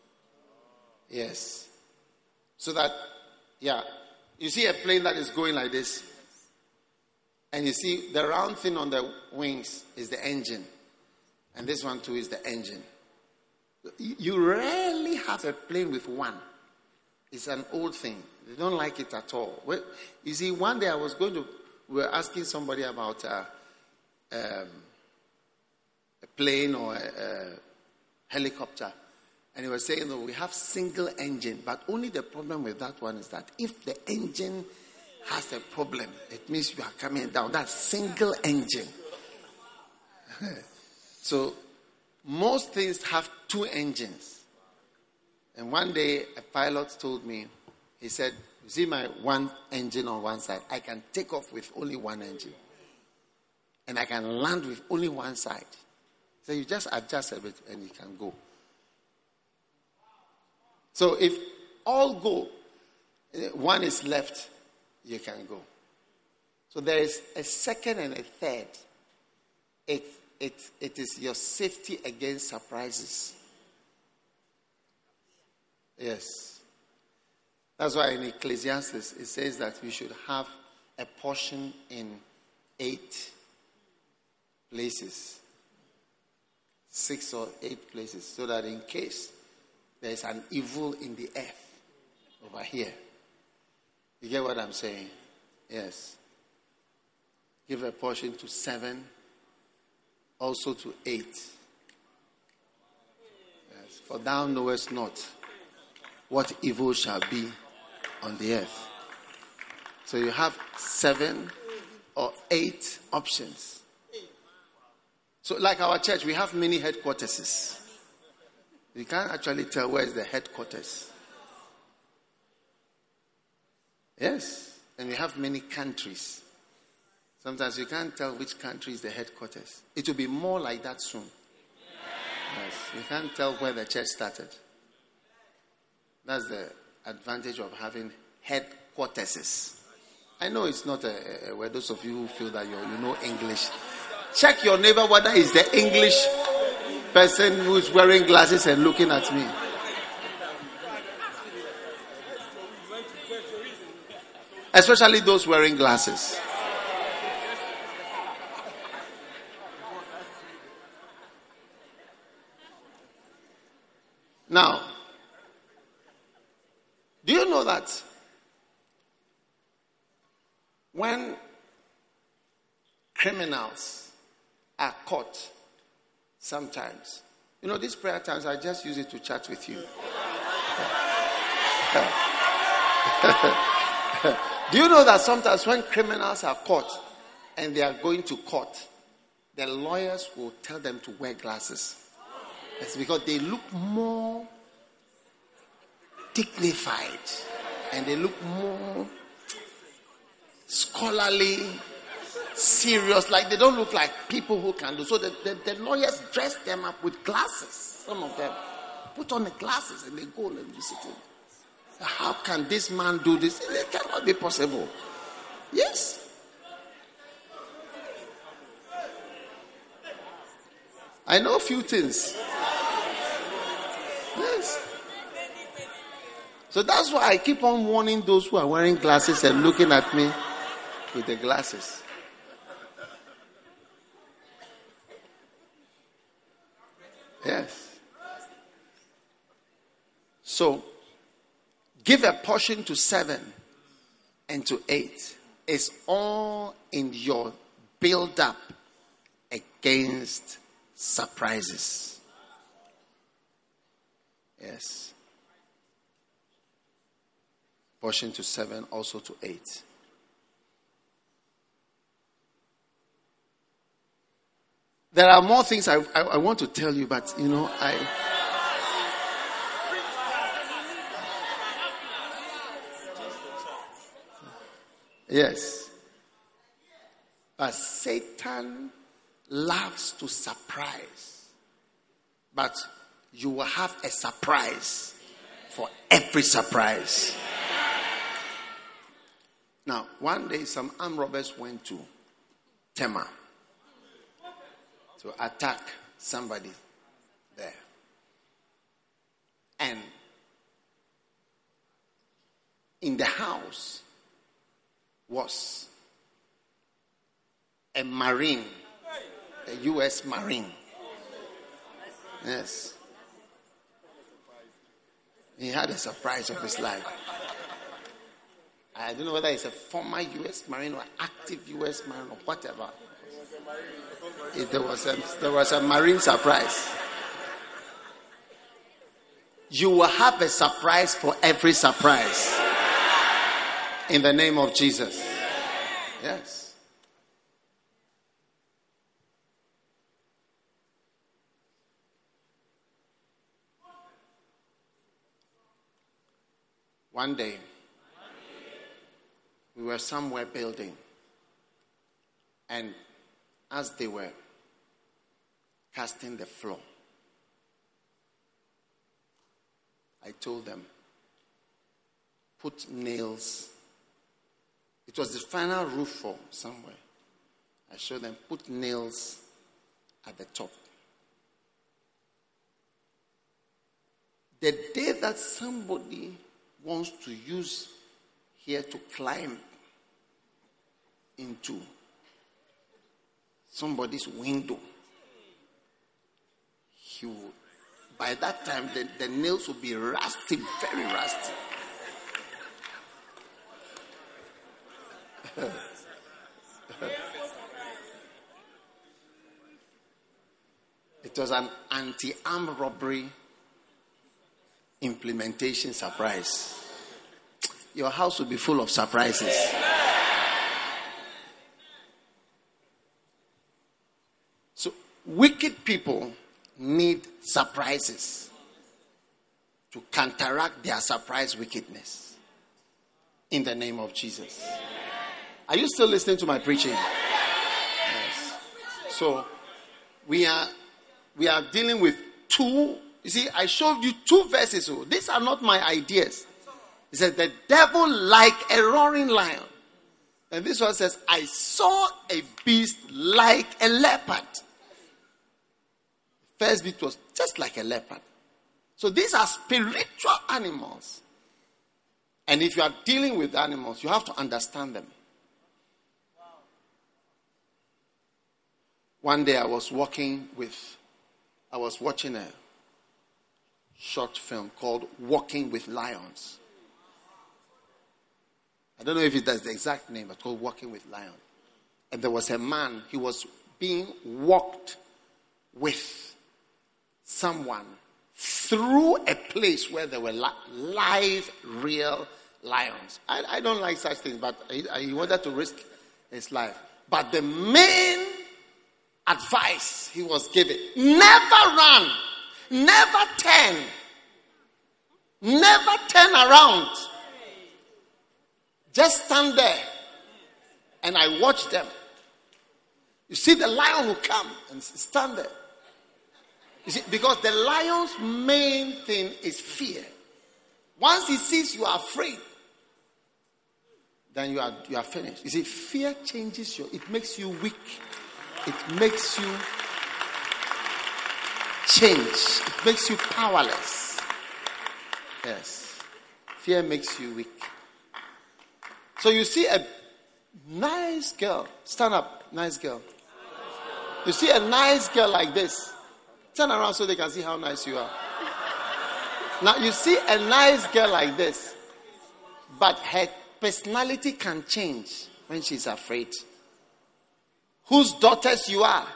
Yes. So that, yeah, you see a plane that is going like this, and you see the round thing on the wings is the engine, and this one too is the engine. You rarely have a plane with one. It's an old thing. They don't like it at all. Well, you see, one day I was going to, we were asking somebody about uh, um, a plane or a, a helicopter. And he was saying, no, we have single engine. But only the problem with that one is that if the engine has a problem, it means you are coming down. That's single engine. So most things have two engines. And one day, a pilot told me, he said, you see my one engine on one side, I can take off with only one engine. And I can land with only one side. So you just adjust a bit and you can go. So if all go, one is left, you can go. So there is a second and a third. It, it, it is your safety against surprises. Yes. That's why in Ecclesiastes it says that we should have a portion in eight places. Six or eight places. So that in case there is an evil in the earth over here. You get what I'm saying? Yes. Give a portion to seven, also to eight. Yes. For thou knowest not what evil shall be on the earth. So you have seven or eight options. So like our church, we have many headquarters. You can't actually tell where is the headquarters. Yes. And we have many countries. Sometimes you can't tell which country is the headquarters. It will be more like that soon. Yes. You can't tell where the church started. That's the advantage of having headquarters. I know it's not a, a word. Those of you who feel that you you know English, check your neighbor whether it's the English person who's wearing glasses and looking at me. Especially those wearing glasses. Now, do you know that when criminals are caught sometimes, you know, these prayer times, I just use it to chat with you. Do you know that sometimes when criminals are caught and they are going to court, the lawyers will tell them to wear glasses? It's because they look more dignified and they look more scholarly, serious, like they don't look like people who can do. So the, the, the lawyers dress them up with glasses. Some of them put on the glasses and they go and visit him. How can this man do this? It cannot be possible. Yes. I know a few things. Yes. So that's why I keep on warning those who are wearing glasses and looking at me with the glasses. Yes. So, give a portion to seven and to eight. It's all in your build-up against surprises. Yes. Portion to seven, also to eight. There are more things I, I, I want to tell you, but you know, I... Yes. But Satan loves to surprise. But you will have a surprise for every surprise. Now, one day some armed robbers went to Tema to attack somebody there. And in the house was a Marine, a U S Marine. Yes. He had a surprise of his life. I don't know whether he's a former U S Marine or active U S Marine or whatever. If there was a, there was a Marine surprise. You will have a surprise for every surprise. In the name of Jesus. Yes. One day, we were somewhere building, and as they were casting the floor, I told them, put nails. It was the final roof for somewhere. I showed them, put nails at the top. The day that somebody wants to use here to climb into somebody's window, he would, by that time the, the nails will be rusty, very rusty. It was an anti-armed robbery implementation surprise. Your house will be full of surprises. So, wicked people need surprises to counteract their surprise wickedness. In the name of Jesus. Are you still listening to my preaching? Yes. So, we are we are dealing with two. You see, I showed you two verses. So these are not my ideas. It says, the devil like a roaring lion. And this one says, I saw a beast like a leopard. First bit was just like a leopard. So these are spiritual animals. And if you are dealing with animals, you have to understand them. One day I was walking with, I was watching a short film called Walking with Lions. I don't know if that's the exact name, but called Walking with Lions. And there was a man, he was being walked with someone through a place where there were li- live, real lions. I, I don't like such things, but he, he wanted to risk his life. But the main advice he was given, never run, never turn, never turn around. Just stand there. And I watch them. You see the lion will come and stand there. You see, because the lion's main thing is fear. Once he sees you are afraid, then you are you are finished. You see, fear changes you. It makes you weak. It makes you change. It makes you powerless. Yes. Fear makes you weak. So you see a nice girl. Stand up, nice girl. You see a nice girl like this. Turn around so they can see how nice you are. Now you see a nice girl like this, but her personality can change when she's afraid. Whose daughters you are?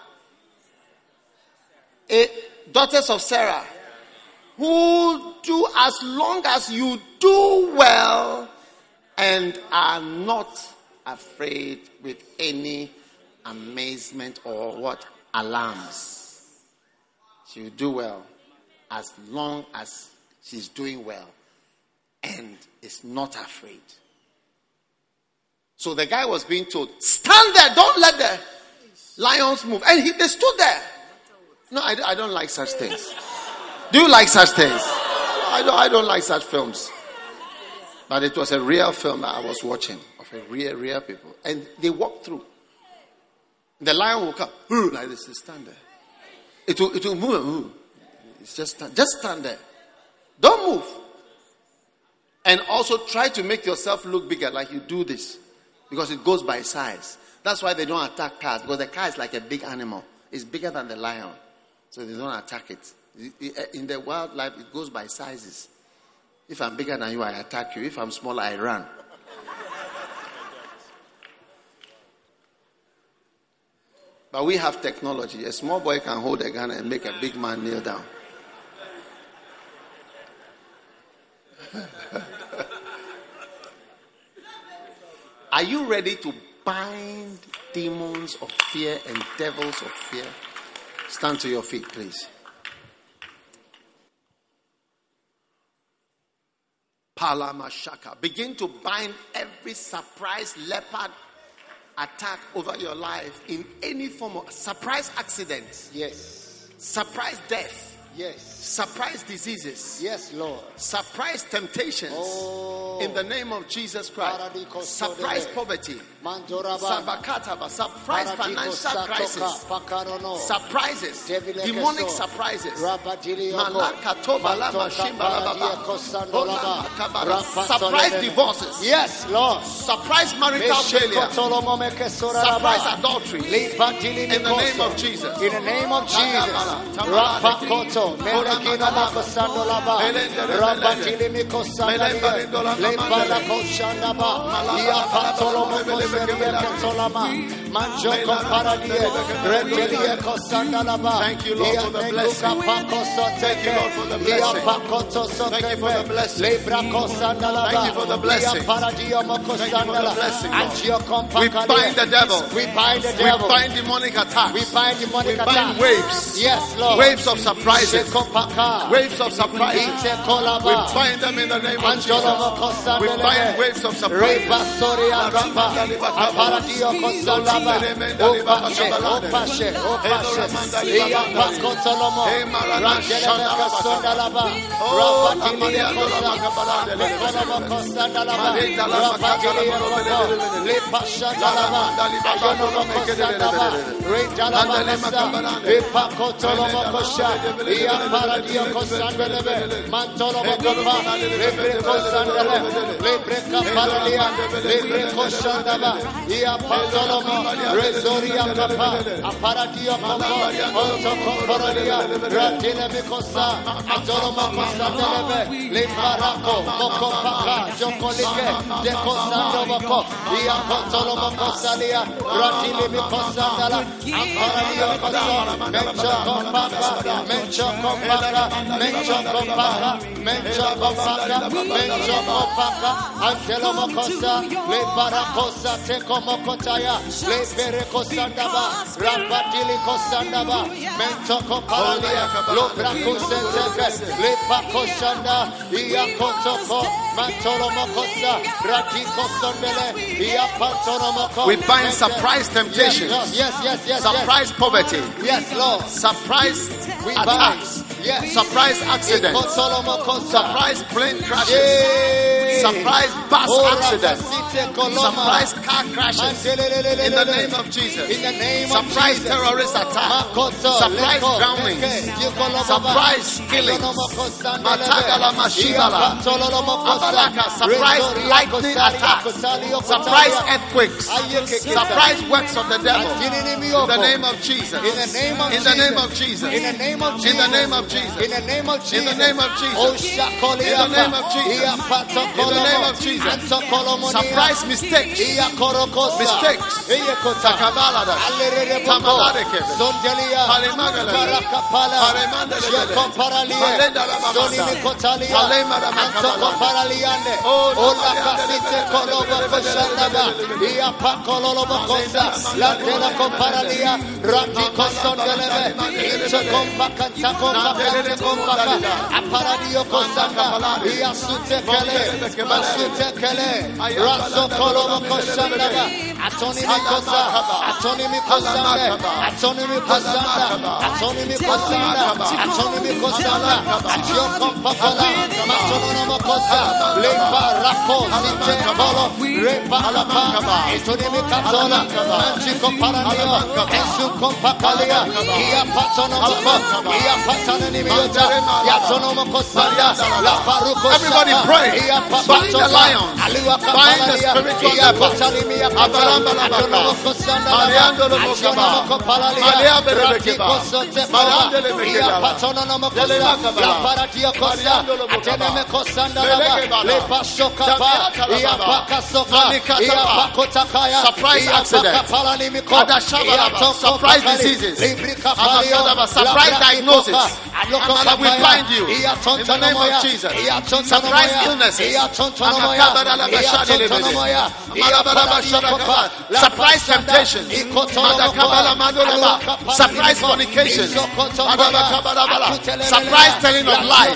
A, daughters of Sarah. Who do, as long as you do well and are not afraid with any amazement or what? Alarms. She will do well as long as she's doing well and is not afraid. So the guy was being told, stand there, don't let the Lions move. And he, they stood there. No, I, I don't like such things. Do you like such things? I don't, I don't like such films. But it was a real film that I was watching of a real, real people. And they walked through. The lion will come. Like this, they stand there. It will, it will move. It's just stand, just stand there. Don't move. And also try to make yourself look bigger, like you do this. Because it goes by size. That's why they don't attack cars. Because the car is like a big animal. It's bigger than the lion. So they don't attack it. In the wildlife, it goes by sizes. If I'm bigger than you, I attack you. If I'm smaller, I run. But we have technology. A small boy can hold a gun and make a big man kneel down. Are you ready to bind demons of fear and devils of fear? Stand to your feet, please. Palamashaka. Begin to bind every surprise leopard attack over your life in any form of surprise accidents. Yes. Surprise death. Yes. Surprise diseases. Yes, Lord. Surprise temptations. Oh. In the name of Jesus Christ. Surprise poverty. Sabakataba. Surprise financial crisis. Surprises. Demonic surprises. Surprise divorces. Yes, Lord. Surprise marital failure. Surprise adultery. In the name of Jesus. In the name of Jesus. Melekina makosando laba, rabatili mikosanda le para koshanda ba, ia patolo mokoseria ketolama, manjo komparadia, regelia kosanda laba. Thank you, Lord, for the blessing. Thank you, Lord, for the blessing. Thank you for the blessing. Thank you for the blessing. Thank you for the blessing. We bind the devil. We bind the devil. We bind demonic attacks. We bind demonic attacks. We bind waves. Yes, Lord. Waves of surprises. Waves of surprises. We bind them in the name of Jesus. We bind waves of surprises. Paradio Cosandele, Mantolo Mocopa, Lebre Cosandele, Lebre Caparadia, Lebre Cosandaba, Ia Pantolomo, Resoria Capa, Aparadio Copa, Onto Comparadia, Ratile Micosa, Antolomo Cosandele, Le Paraco, Moco Paca, Jocolique, De Cosando Moco, Ia Pantolomo Cosalia, Ratile Micosandala, Aparadio Cosa, Mencho Compaca, Mencho Compaka, Mencho Compaka, Mencho Compaka, Mencho Compaka, Antelo Mocosa, Le Paracosa, Teco Mocotaya, Le Perecosandaba, Rapatili Cosandaba, Mencho Comparalia, Lobra Cusente, Le Pacoshanda, Iacotoko, Mantolo Mocosa, Ratico Sondele, Iapantolo Moco. We bind surprise temptations. Yes, yes, yes, yes. Surprise poverty. Yes, Lord. Surprise attacks. Yes. Surprise accidents. Surprise plane crashes. Yay. Surprise bus accidents. Surprise car crashes. In the name of Jesus. In the name surprise of Jesus. Terrorist attack. Surprise drownings. Surprise killings. Matagala Mashibala. Abalaka. Surprise lightning attacks. Surprise earthquakes. Surprise works of the devil. In the name of Jesus. In the name of Jesus. In the name of Jesus. In the name of Jesus. In the name of Jesus. In the name of Jesus. In the name of Jesus. In the name of Jesus. In the name of Jesus. Surprise mistakes. Mistakes. Takabalada. Tamaladeke. Sondelia. Palimagala. Paramandala. Paramandala. Malenda Rabamasa. Palemada Makabala. Paraliande. Ola Kasite Koloba Koshandaba. Ia Pakololo Bokosa. La Tela Comparalia. Rati Kosondelebe. Incho Compacanta Compacanta. Aparadio Kosanga, Ia Sute Kale, Masutekele, Rasokolo Koshandaba, Atoni Mikosa, Atoni Mikosanda, Atoni Mikosanda, Atoni Mikosanda, Atoni Mikosanda, Atio Kompala, Matono Mokosa, Lepa Rako, Sinte Kolo, Repa Alapa, Atoni Mikatola, Manchiko Paranio, Esu Kompakalia, Ia Patono Moko, Ia Patanani Miota, Yatono Mokosanda, La Paruko. Everybody pray. Bind the lion. Bind the spiritual devil. Surprise accident. Surprise diseases. Surprise diagnosis. We bind you in the name of Jesus. Surprise illnesses. Surprise temptations. Surprise fornications. Surprise telling of lies.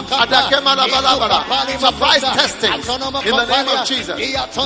Surprise testing in the name of Jesus.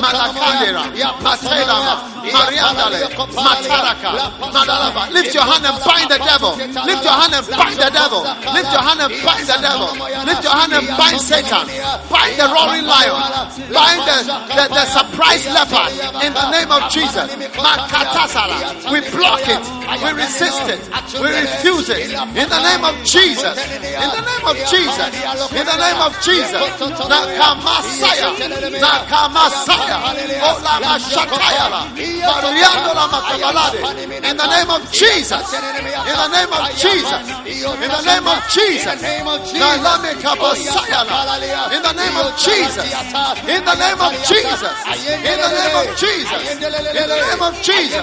Lift your hand and bind the devil. Lift your hand and bind the devil. Lift your hand and bind the devil. Lift your hand and bind Satan. Bind the roaring lion. Bind the, the, the surprise leopard in the name of Jesus. We block it. We resist it. We refuse it. In the name of Jesus. In the name of Jesus. In the name of Jesus. Nakamasaya. Nakamasaya. Olamashatayala. Mariandola Makabalade. In the name of Jesus. In the name of Jesus. In the name of Jesus. Nalame Kabasayala. In the name of Jesus. In the name of Jesus. In the name of Jesus. In the name of Jesus.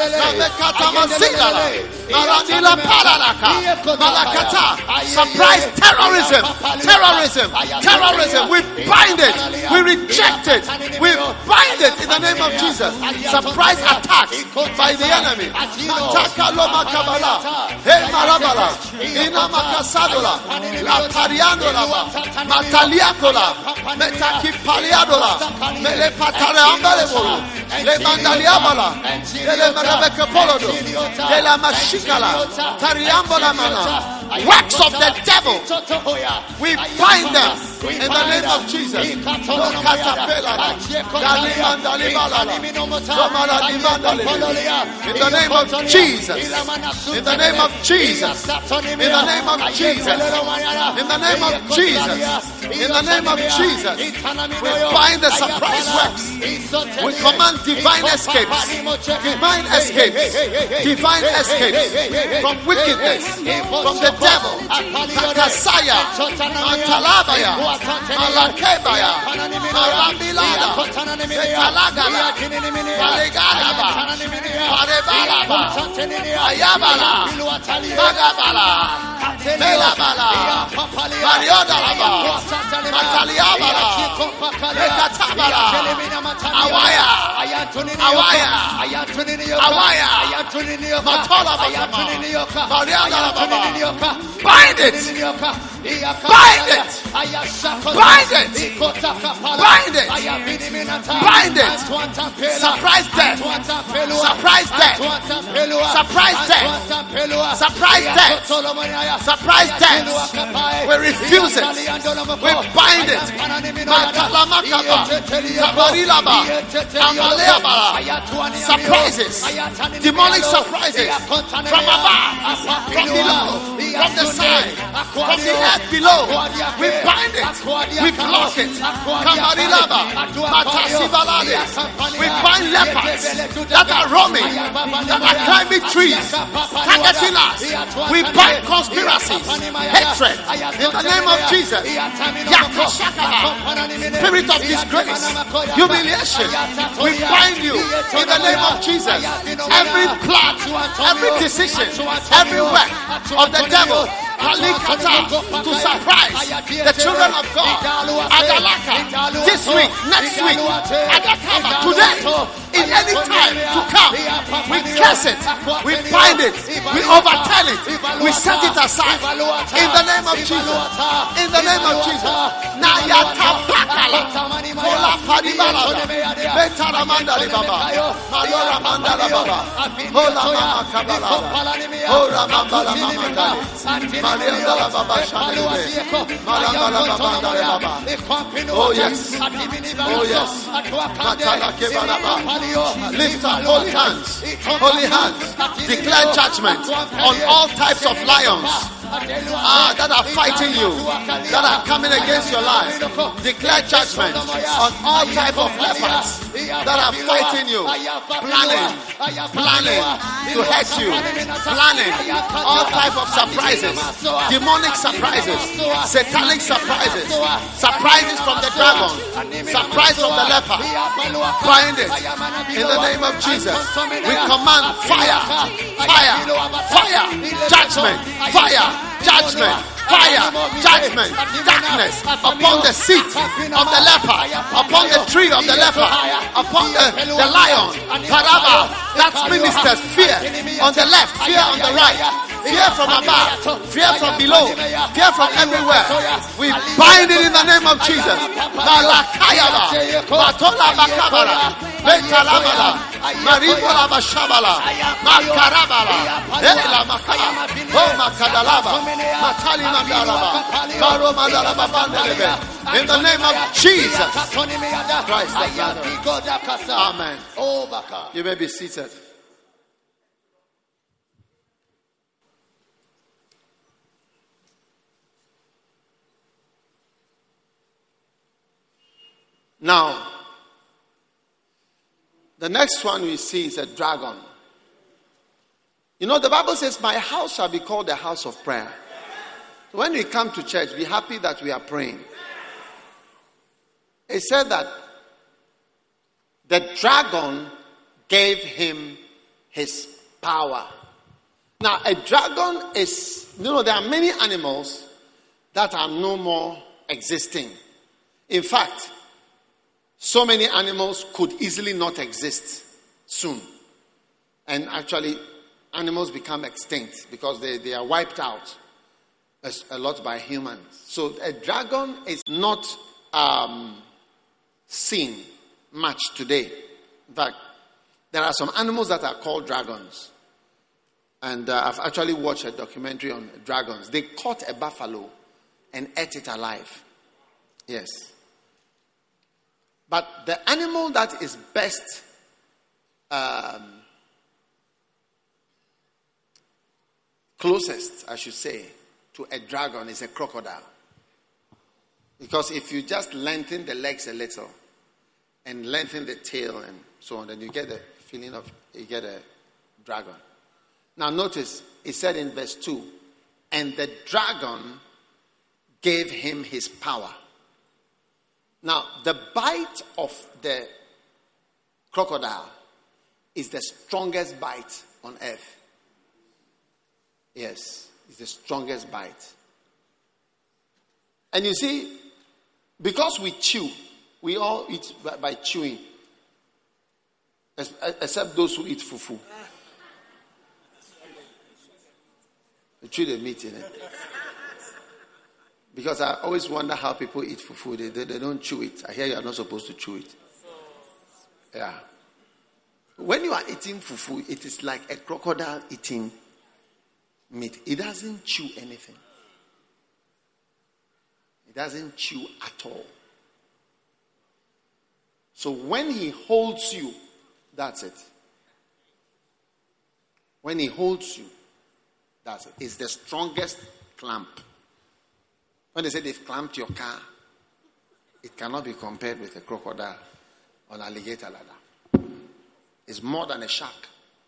Maradila Paralaka. Malakata. Surprise terrorism. Terrorism. Terrorism. We bind it. We reject it. We bind it in the name of Jesus. Surprise attacks by the enemy. Mataka Loma Kabala. Hey Marabala. Ina Makasadola. La Pariandola. Mataliakola. Metaki Paliadola. Mele Pataleambale. Le Mandaliabala. Le Marabeka Polodo. Le La Mashikala. Tariambola Mana. Works of the devil. We bind them in the name of Jesus. In the name of Jesus. In the name of Jesus. In the name of Jesus. In the name of Jesus. In the name of Jesus. We bind the surprise works. We command divine escapes. Divine escapes. Divine escapes from wickedness. From the devil. Takasaya. Mantalabaya. Malakebaya. Marabilada. Metalagala. Malegadaba. Marebalaba. Ayabala. Magabala. Melabala. Mariodalaba. Mataliabala. Mekatabala. Awaya. Awaya. Awaya. Matolabama. Mariodalaba. Bind it. Bind it. Bind it. Bind it. Bind it. Surprise death. Surprise death. Surprise death. Surprise death. Surprise death. We refuse it. We bind it. Matalamakaba. Tabarilaba. Amaleabala. Surprises. Demonic surprises. From above. From below. From the side. From the earth below. We bind it. We block it. Kamarilaba. Matasibalade. We bind leopards that are roaming, that are climbing trees, targeting us. We bind conspiracies, hatred, in the name of Jesus. Yakashakaba. Spirit of disgrace, humiliation. We bind you in the name of Jesus. Every plot, every decision, every work of the devil to surprise the children of God. Adalaka, this week, next week, Adakaba, today, in any time to come, we curse it, we bind it, we overturn it, we set it aside. In the name of Jesus. In the name of Jesus. Nayata Pakala, Kola Padibalada, Betaramanda Baba, Malora Mandala Baba, Hola Mama Kabala, Hola Mambala Mama, Maria Baba Shamile, Malabala Baba. Oh yes, oh yes, Matala Kebalaba. Lift up holy hands, holy hands, declare judgment on all types of lions ah, that are fighting you, that are coming against your life. Declare judgment on all types of leopards that are fighting you, planning, planning to hurt you, planning all types of surprises, demonic surprises, satanic surprises, surprises from the dragon, surprise from the leopard. Bind it in the name of Jesus. We command fire, fire, fire, judgment, fire, judgment, fire, judgment, darkness upon the seat of the leopard, upon the tree of the leopard, upon the, the lion, Paraba, that ministers fear on the left, fear on the right, fear from above, fear from below, fear from everywhere. We bind it in the name of Jesus. Malakayaba, Batola Bakabara, Betalabala, Maribola Bashabala, Makarabala, Ela Makaya, Oh Makadalaba, Matali Mandalaba, Baro Mandalaba Bandelebe. In the name of Jesus Christ the Father. Amen. You may be seated. Now, the next one we see is a dragon. You know, the Bible says, my house shall be called the house of prayer. So when we come to church, be happy that we are praying. It said that the dragon gave him his power. Now, a dragon is, you know, there are many animals that are no more existing. In fact, so many animals could easily not exist soon. And actually, animals become extinct because they, they are wiped out a, a lot by humans. So a dragon is not um, seen much today. In fact, there are some animals that are called dragons. And uh, I've actually watched a documentary on dragons. They caught a buffalo and ate it alive. Yes. But the animal that is best um, closest, I should say, to a dragon is a crocodile. Because if you just lengthen the legs a little and lengthen the tail and so on, then you get the feeling of, you get a dragon. Now notice, it said in verse two, and the dragon gave him his power. Now, the bite of the crocodile is the strongest bite on earth. Yes, it's the strongest bite. And you see, because we chew, we all eat by, by chewing, except those who eat fufu. They chew the meat in it. Because I always wonder how people eat fufu. They, they, they don't chew it. I hear you are not supposed to chew it. Yeah. When you are eating fufu, it is like a crocodile eating meat. It doesn't chew anything. It doesn't chew at all. So when he holds you, that's it. When he holds you, that's it. It's the strongest clamp. When they say they've clamped your car, it cannot be compared with a crocodile or an alligator like that. It's more than a shark.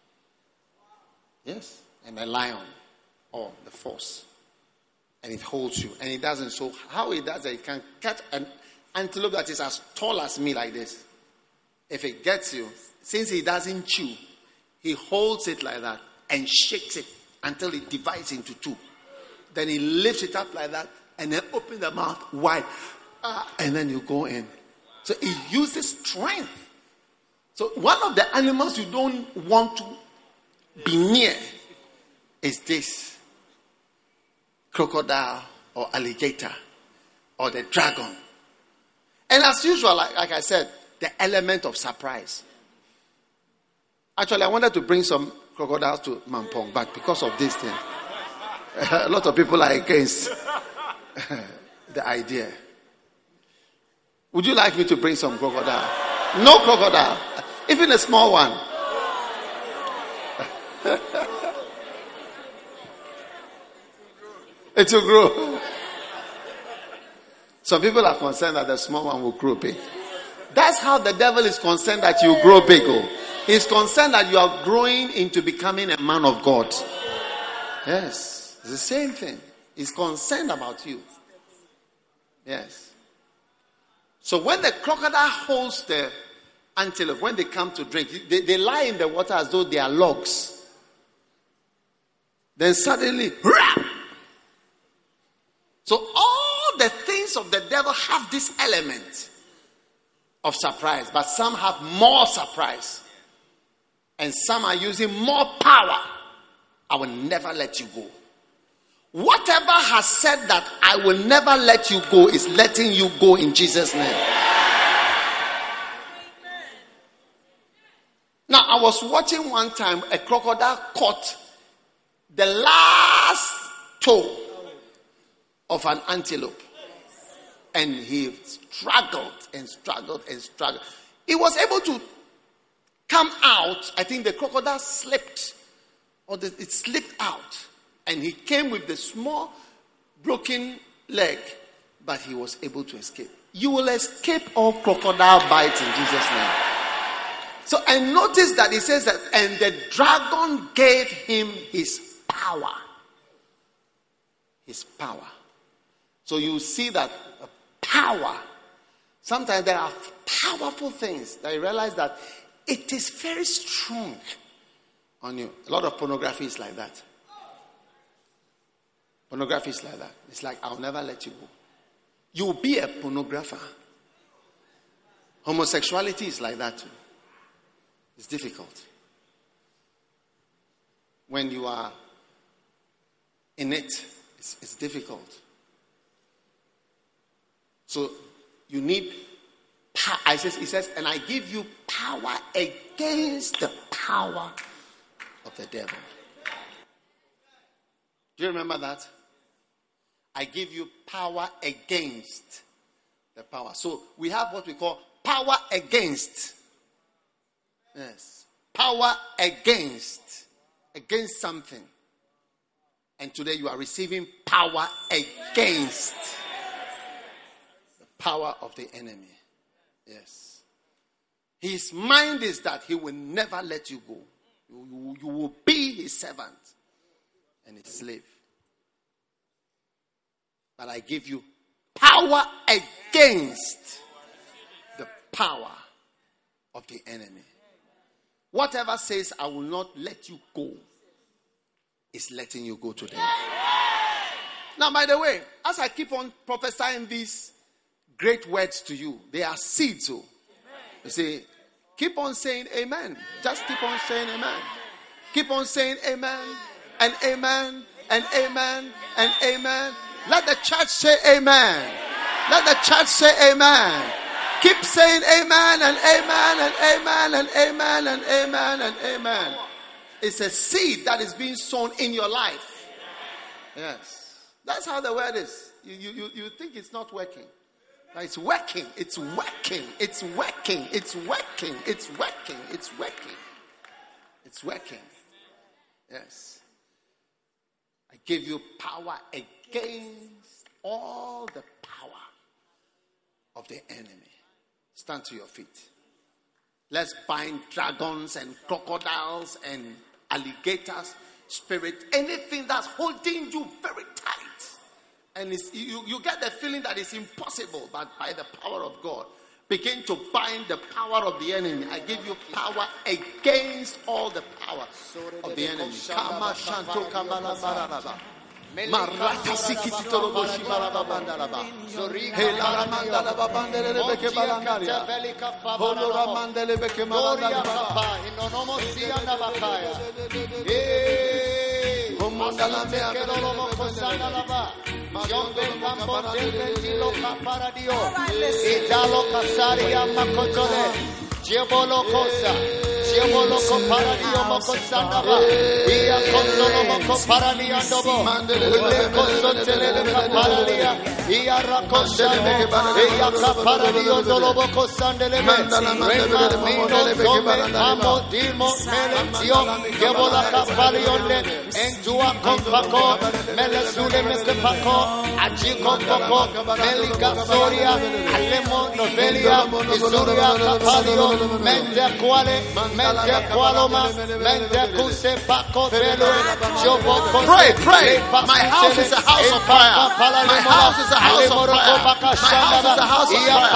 Yes, and a lion or the force. And it holds you. And it doesn't. So how it does it, it can catch an antelope that is as tall as me like this. If it gets you, since he doesn't chew, he holds it like that and shakes it until it divides into two. Then he lifts it up like that and then open the mouth wide. Ah, and then you go in. So he uses strength. So one of the animals you don't want to be near is this crocodile or alligator or the dragon. And as usual, like, like I said, the element of surprise. Actually, I wanted to bring some crocodiles to Mampong, but because of this thing, a lot of people are against the idea. Would you like me to bring some crocodile? No crocodile, even a small one. It will grow. Some people are concerned that the small one will grow big. That's how the devil is concerned that you grow big. Oh. He's concerned that you are growing into becoming a man of God. Yes, it's the same thing. He's concerned about you. Yes. So when the crocodile holds the antelope, when they come to drink, they, they lie in the water as though they are logs. Then suddenly, rah! So all the things of the devil have this element of surprise, but some have more surprise. And some are using more power. I will never let you go. Whatever has said that I will never let you go is letting you go in Jesus' name. Now, I was watching one time a crocodile caught the last toe of an antelope. And he struggled and struggled and struggled. He was able to come out. I think the crocodile slipped, or the, it slipped out. And he came with the small broken leg, but he was able to escape. You will escape all crocodile bites in Jesus' name. So I noticed that he says that, and the dragon gave him his power. His power. So you see that power. Sometimes there are powerful things that you realize that it is very strong on you. A lot of pornography is like that. Pornography is like that. It's like, I'll never let you go. You'll be a pornographer. Homosexuality is like that too. It's difficult. When you are in it, it's, it's difficult. So you need power. I says, he says, and I give you power against the power of the devil. Do you remember that? I give you power against the power. So we have what we call power against. Yes. Power against. Against something. And today you are receiving power against the power of the enemy. Yes. His mind is that he will never let you go. You, you, you will be his servant and his slave. But I give you power against the power of the enemy. Whatever says I will not let you go is letting you go today. Now, by the way, as I keep on prophesying these great words to you, they are seeds. So you see, keep on saying amen. Just keep on saying amen. Keep on saying amen and amen and amen and amen. Let the church say amen. Let the church say amen. Keep saying amen and amen and amen and amen and amen and amen. It's a seed that is being sown in your life. Yes. That's how the word is. You, you, you, you think it's not working. But it's working. It's working. It's working. It's working. It's working. It's working. It's working. Yes. I give you power against all the power of the enemy. Stand to your feet. Let's bind dragons and crocodiles and alligators, spirit, anything that's holding you very tight. And it's, you, you get the feeling that it's impossible, but by the power of God, begin to bind the power of the enemy. I give you power against all the power of the enemy. Marata sikiti tolobo shibara babanda laba. Hela ramanda laba bandele lebeke balangaria. Holo ramanda lebeke malanda laba. Inonomo sianda bakaya. Eh. Homanda lambe Kedolomo kosanda laba. Yombe kambo debendilo kaparadio. Italo kasaria makotole. Jebolo kosa. Jebolo koparadio mokosandaba. Ia konsolo mokoparadia dobo. Ule kosotele kaparadia. Ia rakosele. Ia kaparadio dolobo kosandelebe. Remamino zome amo dimo melezio. Jebola kapalionde. Enjua kompako. Melezule mestepako. Ajiko poko. Meliga soria. Alemo novelia. Isoria kapalio. Mente quale. Mente qualoma. Mente kuse pako velo. Pray, pray. My house is a house of prayer. My house is a house of prayer. My house is a house of prayer.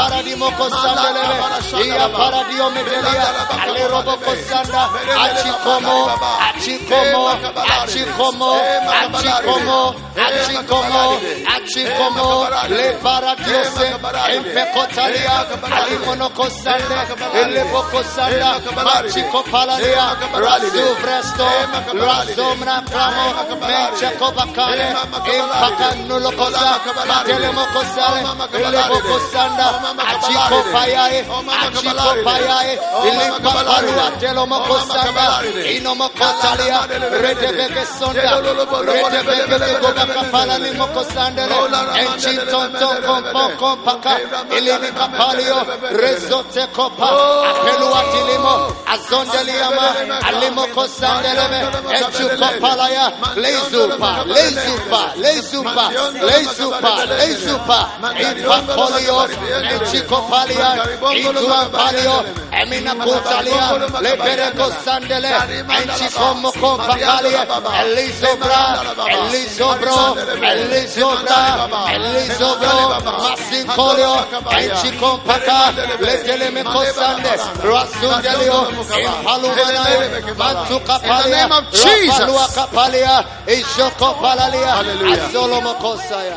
Ia paradio medelia. Ale robo kosanda. Achikomo. Achikomo. Achikomo. Achikomo. Achikomo. Achikomo. Le paradiose. Empekotalia. Alimono kosanda. Ele bokosanda. Machiko palalia. Rasu vresto. Razomna kramo. Mencheko bakale. Empakanulo kosa. Matelemo kosale. Ele bokosanda. Achiko payae. Achiko payae. Ele paparua. Telomo kosanda. Inomo kotalia. Redebeke sonda. Redebeke gobaka palalimo kosandele. Enchiton ton kompon kompaka. Ele kapalio. Rezote kopa. Apelua tilimo. Azondeliama. Alimo kosandeleme. Enchuko palaya. Lezupa. Lezupa. Lezupa. Lezupa. Lezupa. Ipa polio. Enchiko palia. Itua palio. Emina kotalia. Lebere kosandele. Enchiko moko pakalia. Elizobra. Elizobro. Elizobra. Elizobro. Masinkolio. Enchiko paka. Leteleme kosande. Rasundelio. Impalumana. Mantuka palia. Rapalua kapalia. Ishoko palalia. Azolomo kosaya.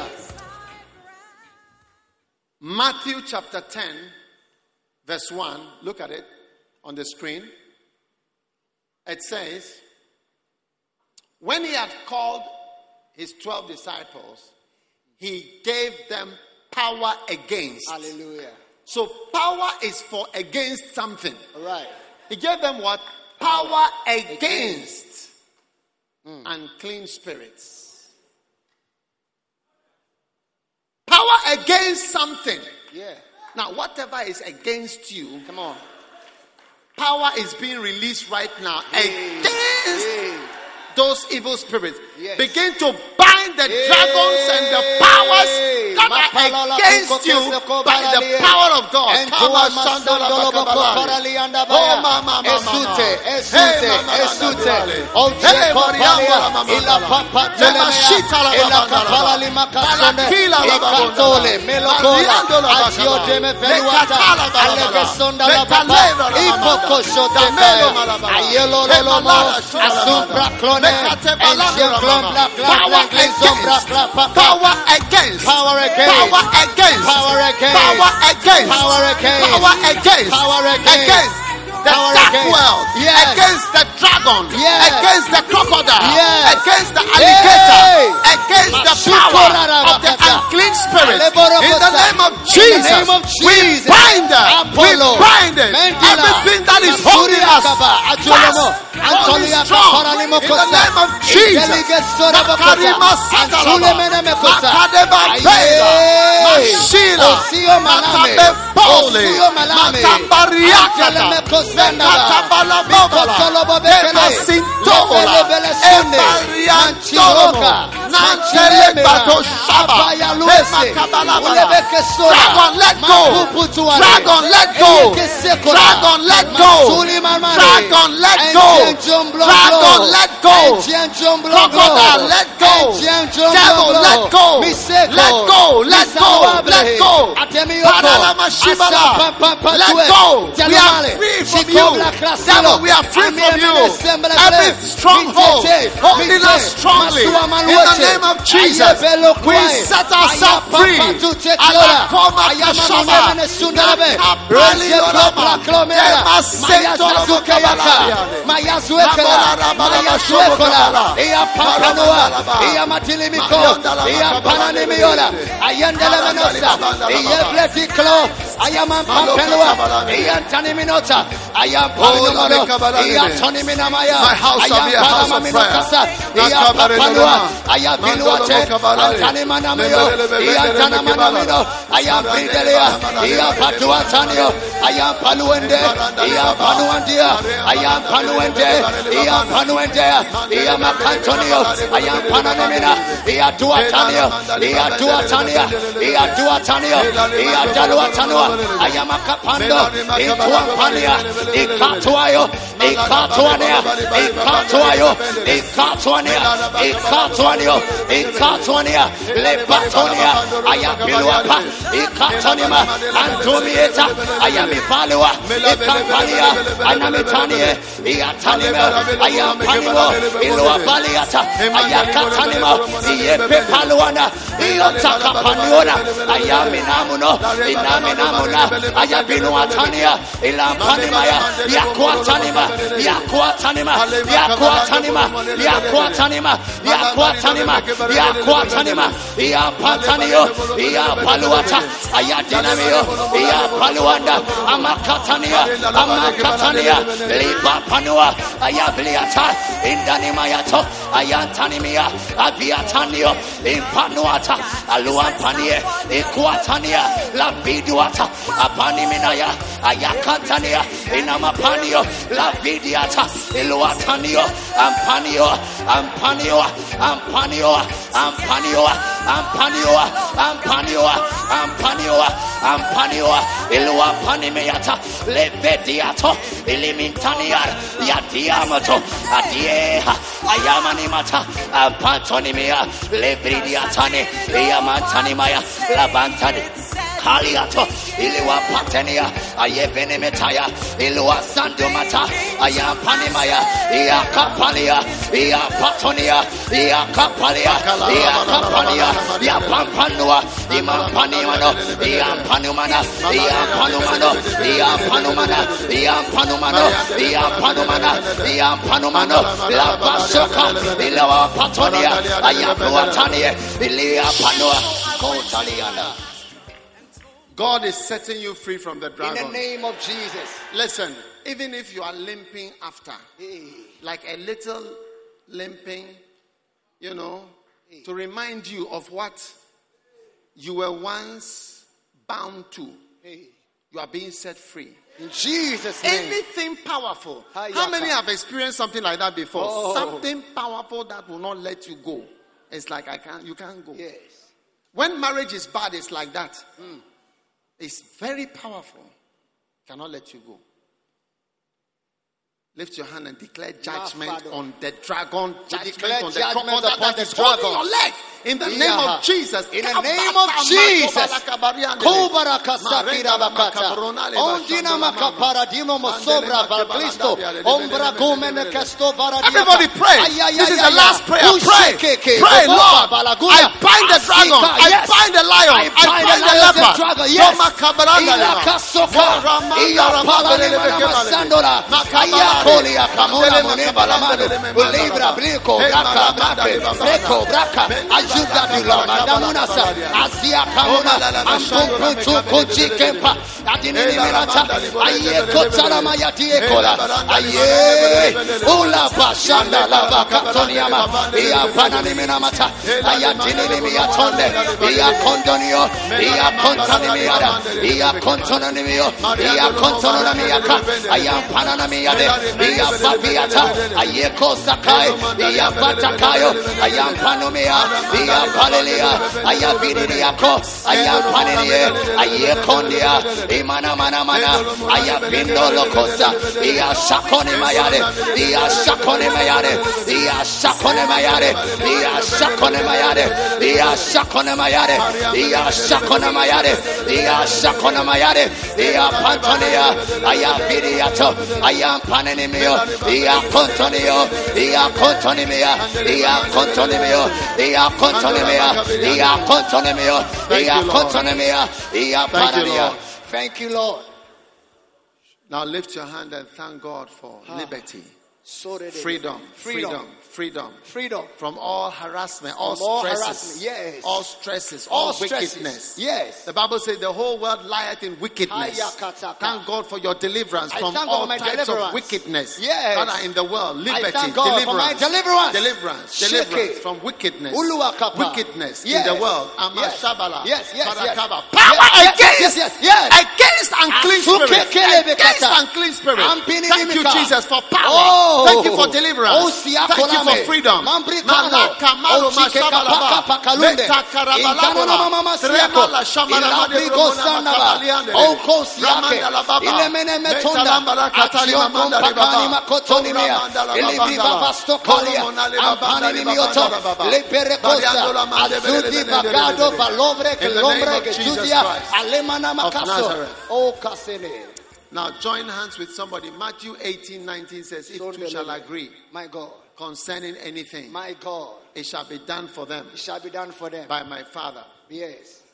Matthew chapter ten, verse one. Look at it on the screen. It says, when he had called his twelve disciples, he gave them power against. Hallelujah. So power is for against something. All right. He gave them what? Power against mm. unclean spirits. Power against something. Yeah. Now, whatever is against you, come on. Power is being released right now yeah. against yeah. those evil spirits. Yes. Begin to bind the yeah. dragons and the powers that are against you by the power of God. Oh, mama, mama, esute, esute, esute. Hey, Maria, ila papa telemea, ila kapala lima kasonde, ikatole, melokola, achio deme feluata, alege sonda la papa, ipoko shote kaya, ayelo lolomo, asupra klone, enchien klon bla bla bla, sombra bla papa. Power against, power against, power against, power against, power against, power against, power against, power against. The Power dark against. world, Yes. against the dragon, Yes. against the crocodile, Yes. against the alligator, Hey. against the Masuko power rara of the bakata. unclean spirit. Aleborokosa. In the name of In Jesus, the name of we Jesus. bind it. We Apollo. bind it. Mendila. Everything that is Masuri holding us akaba. fast, Ajolomo. holding Antolia strong. kaparalimo In the kosa. name of Jesus. Ingelige sora bakota. Makarima satalaba. Antule meneme kosa. Makadeba Aye. bela. Mashila. Osio malame. Makabe pole. Osio malame. Makabariakata. Anteleme kosandaba. Mekatabala bobala. Mikotolobo bekele. Emasintola. Lebele sunde. Emariantolomo. Nantele bato shaba. Abaya luese. Emakabalabala. Ulebeke sora. Dragon, let go. Mapuputuare. Dragon, let go. Eyeke sekola. Dragon, let go. Masuli marmari. Dragon, let go. Enjien jomblongo. Dragon, let go. Enjien jomblongo. Crocodile, let go. Enjien jomblongo. Devil, let go. Miseko. Let go. Let go. Misawabre. Let go. Atemiyoko. Padalama Let go. We are free from you. Devil, we are free from you. Every stronghold holding us strongly. In the name of Jesus, we set ourselves free. I am a Pampelua, Iantani Minota, I am Palomano, Iantoni Minamaya, my house shall be a house of prayer. I am Piluate, Antani Manamio, Iantana Manamino, I am Pidelia, I am Patuatanio, I am Paluende, I am Panuandia, I am Panuende, I am Panuende, I am Antonio, I am Panamina, I am Duatanio, I am Duatania, I am Duatanio, I am Daluatanio. I am a capando, Ikuapania, Ikatuayo, Ikatuania, Ikatuayo, Ikatuania, Ikatuanio, Ikatuania, Lebatonia, I am Piluapa, Ikatanima, Antomieta, I am Ivalua, Ikampania, Anamitania, Iatanima, I am Panimo, Ilua Baliata, I am Katanima, Iepe Paluana, Iotaka Panuona, I am Inamuno, Inamina. Ayabinuatania, Ilampanimaya, Yakuatanima, Yakuatanima, Yakuatanima, Yakuatanima, Yakuatanima, Yakuatanima, Iapatanio, Iapaluata, Ayadinamio, Iapaluanda, Amakatania, Amakatania, Lipa Panua, Ayabliata, Indanimayato, Ayantanimia, Aviatanio, Impanuata, Aluampanie, Equatania, La Viduata, Apaniminaya, Ayakatania, Inamapanio, La Vidiata, Iluatanio, Ampanio, Ampanio, Ampanio, Ampanio, Ampanio, Ampanio, Ampanio, Ampanio, Iluapanimiata, Levediato, Ilimintania, Yadiamato, Adieha, Ayamanimata, Ampantonimia, Levidiatani, Yamantanimaya, Lavantani. Kaliato, Iliwa Patenia, Ayevenemetaya, Ilua Sandomata, Ayapanimaya, Ia Kapalia, Ia Patonia, Ia Kapalia, Ia Kapalia, Ia Pampanua, Ima Panimano, Ia Panumana, Ia Panumano, Ia Panumana, Ia Panumano, Ia Panumana, Ia Panumano, La Basoka, Ilawa Patonia, Ayapuatania, Ilia Panua, Kotaliana. God is setting you free from the dragon. In the name of Jesus. Listen, even if you are limping after, hey. like a little limping, you know, hey. to remind you of what you were once bound to, hey. you are being set free. In Jesus' name. Anything powerful. How many have experienced something like that before? Oh. Something powerful that will not let you go. It's like I can't, you can't go. Yes. When marriage is bad, it's like that. Mm. It's very powerful. Cannot let you go. Lift your hand and declare judgment on the dragon. Judgment on the crocodile that is holding your leg. In the name of Jesus. In the name of Jesus. Everybody pray. This is the last prayer. Pray. Pray, Lord. I bind the dragon. I bind the lion. I bind the leopard. Yes. Kolia Kamona Moneba Lamado, Libra, Brico, Braca, Braca, Breco, Braca, Ajuda Dula, Damunasa, Asia Kamona, Amputu, Kuchi Kempa, Adini Mirata, Aye Kotalamaya Diekola, Aye, Ula Bashanda, Lava Catoniama, Ia Pananiminamata, Ayatini Miatonde, Ia Condonio, Ia Contanimiada, Ia Contonamio, Ia Contonamiaka, Ayam Pananamiade. Ia Fabiata, Ayeko Sakai, Ia Patakayo, Ayam Panomia, Ia Palelia, Ayabidiako, Ayam Paninia, Ayekondia, Imana Mana Mana, Ayabindo Locosa, Ia Shakoni Mayade, Ia Shakoni Mayade, Ia Shakoni Mayade, Ia Shakoni Mayade, Ia Shakoni Mayade, Ia Shakoni Mayade. mayare, Ia Shakona mayare, Ia Pantonia, Aya Vidiato, Aya Panenimio, Ia Contonio, Ia Contonimia, Ia Contonimio, Ia Contonimia, Ia Contonimio, Ia Contonimia, Ia Panania. Thank you, Lord. Now lift your hand and thank God for ah. liberty. Freedom, freedom, freedom, freedom from all harassment, all from stresses, all, harassment, yes. all stresses, all, all wickedness. Stresses. Yes, the Bible says the whole world lieth in wickedness. Thank God for your deliverance I from all types of wickedness yes. that are in the world. Liberty, I thank God deliverance, for my deliverance, deliverance, deliverance from wickedness, wickedness yes. in the world. Yes, yes, yes, yes. Power yes. against, yes, yes, yes. against unclean spirit, against unclean spirit. Thank you, Jesus, for power. Oh. Thank you for deliverance. Thank you for freedom. Malaka Maro Mashabalaba. Meta Karabalaba. Tremala Shamalama de Romana Makabaliande. Ramanda Lababa. Meta Lambara Katalima Manda Rebaba. Kotonimia. Elibri Babasto Kalia. Ampani Mioto. Leperecosta. Azudi Bagado Valobre Kelombre Gejudia. Alemana Makaso. Oh Kasene. Now join hands with somebody. Matthew eighteen nineteen says, if two shall agree, my God, concerning anything, my God, it shall be done for them. It shall be done for them by my Father. Yes.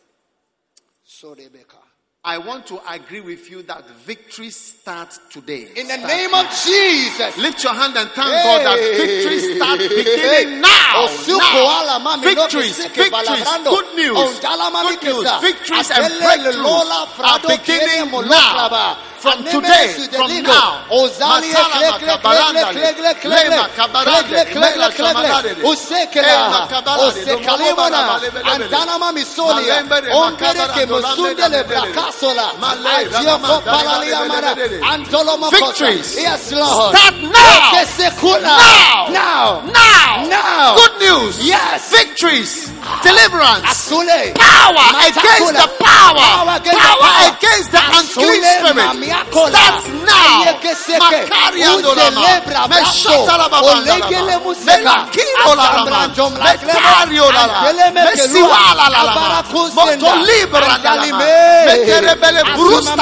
So Rebecca. I want to agree with you that victory starts today. In the Start name now. of Jesus. Lift your hand and thank hey. God that victory starts beginning now. now. Victories, victories, good news, good news, victories and breakthroughs are beginning now. From today, from now, Matala Makabaranda, Lema Kabarande, Mela Shamanade, Ema Kabarade, Romoba Antanama Misolia, Ombere ke Musundele Brakasola, Adioko Palaliamara, Antoloma. Victories. Yes, Lord. Start now. Now. Now. Now. Now. Good news. Yes. Victories. Deliverance. Asule. Power against the power. Power against Power the power. against the unclean spirit. Starts now. Makaria dolama. Meshatara babandala. Mekiro lalama. Mekario lalama. Mesiwala lalama. Moto libra lalama. Mekerebele brusta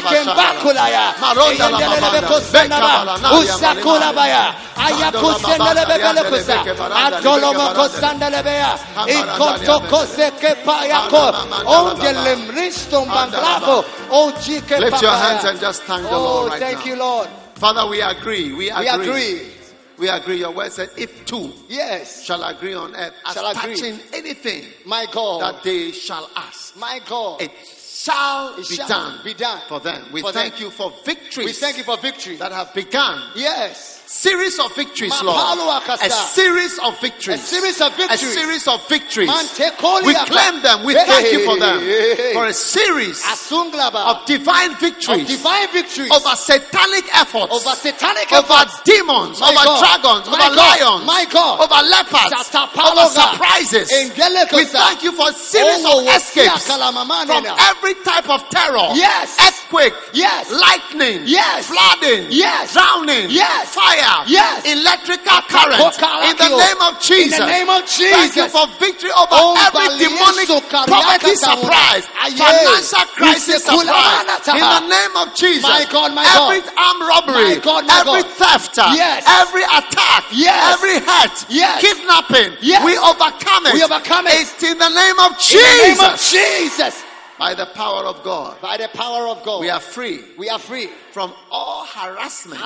lalama. Maronda lalama. Bekabala. Usakula baya. Ayakusendele bekalekusa. Atoloma kosandele beya. Ikoto kose kepayako. Ongelem ristom banglavo. Ojike. Lift your hands and just thank the Lord oh, right thank now. you, Lord. Father, we agree. We agree. We agree. We agree. Your word said, if two yes. shall agree on earth as shall touching agree. anything, my God, that they shall ask, my God, it shall, it be, shall done be done for them. We for thank them. you for victories. We thank you for victory that have begun. Yes. Series of victories, Lord. A series of victories. A series of victories. A series of victories. We We claim them. We thank you for them. For a series of divine victories. Of divine victories. Over satanic efforts. Over satanic over efforts. demons. My over God. dragons. My over God. lions. My God. Over leopards. Over surprises. We thank you for a series oh, of escapes from every type of terror. Yes. Earthquake. Yes. Lightning. Yes. Flooding. Yes. Drowning. Yes. Fire. Yes. Electrical current. In the name of Jesus. In the name of Jesus. Thank you for victory over oh, every demonic poverty surprise. Financial crisis surprise. In the name of Jesus. My God, my every God. armed robbery. My God, my every God. theft. Yes. Every attack. Yes. Every hurt. Yes. Kidnapping. Yes. We overcome it. We overcome it. It's in the name of Jesus. In the name of Jesus. By the power of God. By the power of God. We are free. We are free. From all harassment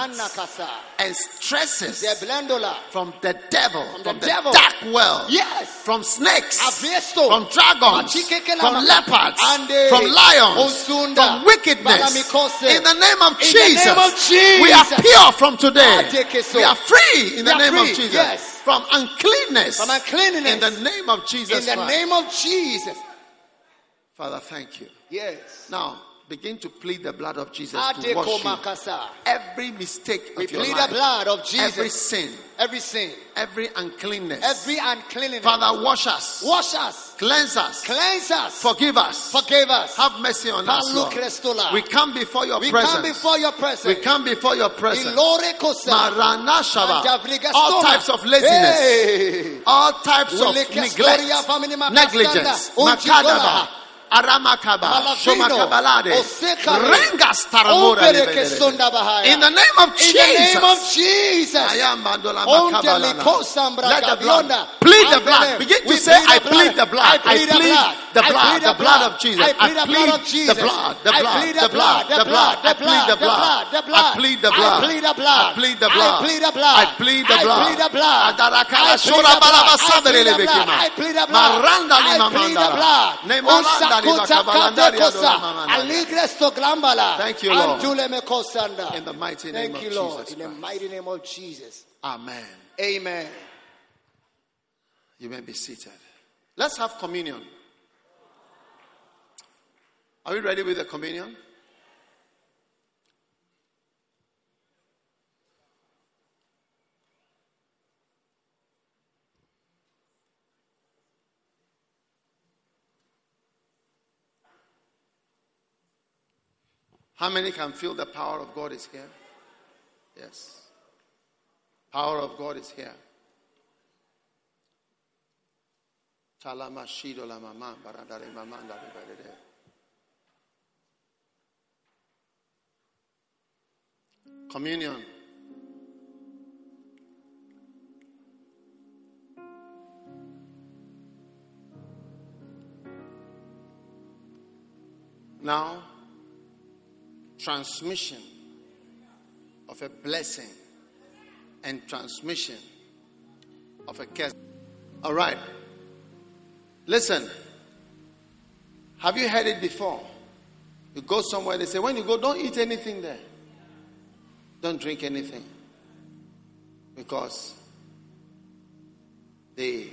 and stresses from the devil, from, from the, the devil. dark world, yes, from snakes, Avesto. from dragons, from leopards, from lions, from wickedness. In the name of, in Jesus, the name of Jesus, we are pure from today. We are free in we the name free. of Jesus. Yes. From uncleanness, from uncleanness, in the name of Jesus. In the Christ. name of Jesus. Father, thank you. Yes. Now, begin to plead the blood of Jesus to wash you. Every mistake we of your plead life, the blood of Jesus. every sin, every sin, every uncleanness, every uncleanness. Father, wash us, wash us, cleanse us, cleanse us, forgive us, forgive us. Have mercy on us, Lord. We come before your we presence. come before your presence. We come before your presence. Marana all types of laziness, hey. all types of neglect, negligence, makadaba. Aramakaba, Shomakabalade, Osekale, Rengas Taramora. Opereke Sonda Bahaya. In the name of In the name of Jesus. Jesus. Ayamandola Ondeli Makabalana. Kosambra Let the blood. Gabionda. Plead the Andele. blood. Begin We to say, I plead the blood. I plead the blood. the I blood. plead The blood of Jesus. I plead the blood of Jesus. The blood. The I blood. plead The blood. The blood. I plead the blood. The blood. I plead the blood. I plead the blood. I plead the blood. I plead the blood. I plead the blood. I plead the blood. Adarakala I plead Shora the blood. Balaba I Sadere plead the blood. Lebekima. I plead the blood. Maranda I Lima plead the Mandara. blood. Nemalanda Lima Osakuta Kabalandaria katekosa. Dora Mamanda. Aligres to glambala. Thank you, Lord. Andule mekosanda. In the mighty name Thank of you, Lord. Jesus In the Christ. mighty name of Jesus. Amen. Amen. You may be seated. Let's have communion. Are we ready with the communion? How many can feel the power of God is here? Yes. Power of God is here. Communion. Now, transmission of a blessing and transmission of a curse. All right. Listen. Have you heard it before? You go somewhere, they say, when you go, don't eat anything there. Don't drink anything. Because the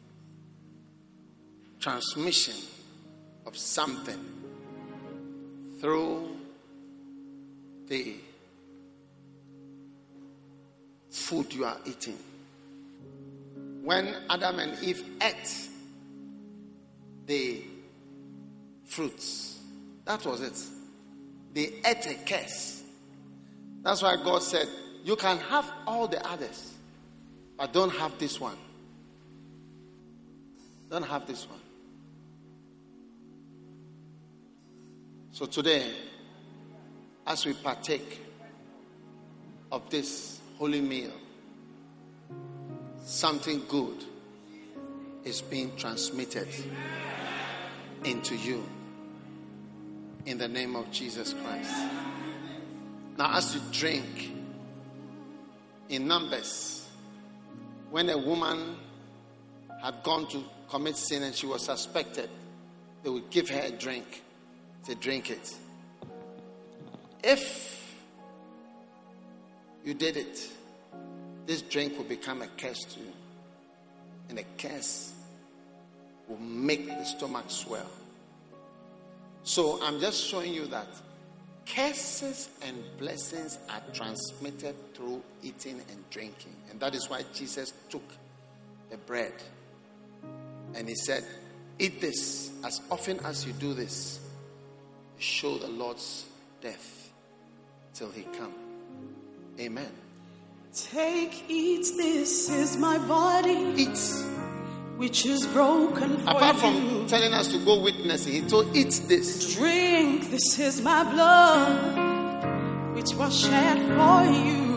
transmission of something through the food you are eating. When Adam and Eve ate the fruits, that was it. They ate a curse. That's why God said, you can have all the others, but don't have this one. Don't have this one. So today, as we partake of this holy meal, something good is being transmitted into you in the name of Jesus Christ. Now, as you drink, in Numbers, when a woman had gone to commit sin and she was suspected, they would give her a drink. Say, drink it. If you did it, this drink will become a curse to you. And a curse will make the stomach swell. So I'm just showing you that curses and blessings are transmitted through eating and drinking. And that is why Jesus took the bread and he said, eat this as often as you do this. Show the Lord's death till he come. Amen. Take, eat, this is my body. Eat. Which is broken for Apart you. from telling us to go witnessing, he told, eat this. Drink, this is my blood, which was shed for you.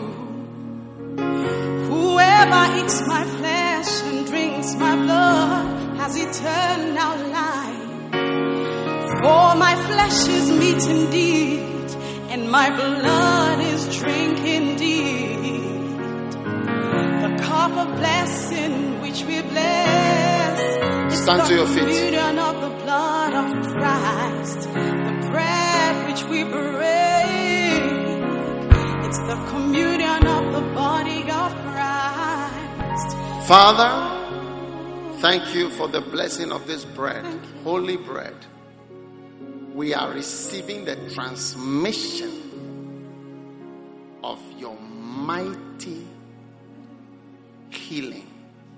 Whoever eats my flesh and drinks my blood has eternal life. For my flesh is meat indeed, and my blood is drink indeed. The cup of blessing which we bless is Stand the to your feet. communion of the blood of Christ. The bread which we break, it's the communion of the body of Christ. Father, thank you for the blessing of this bread, holy bread. We are receiving the transmission of your mighty healing,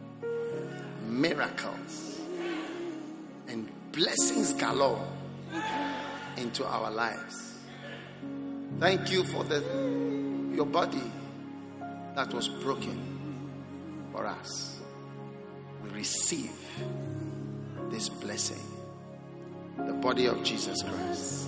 miracles, and blessings galore into our lives. Thank you for the your body that was broken for us. We receive this blessing the body of Jesus Christ.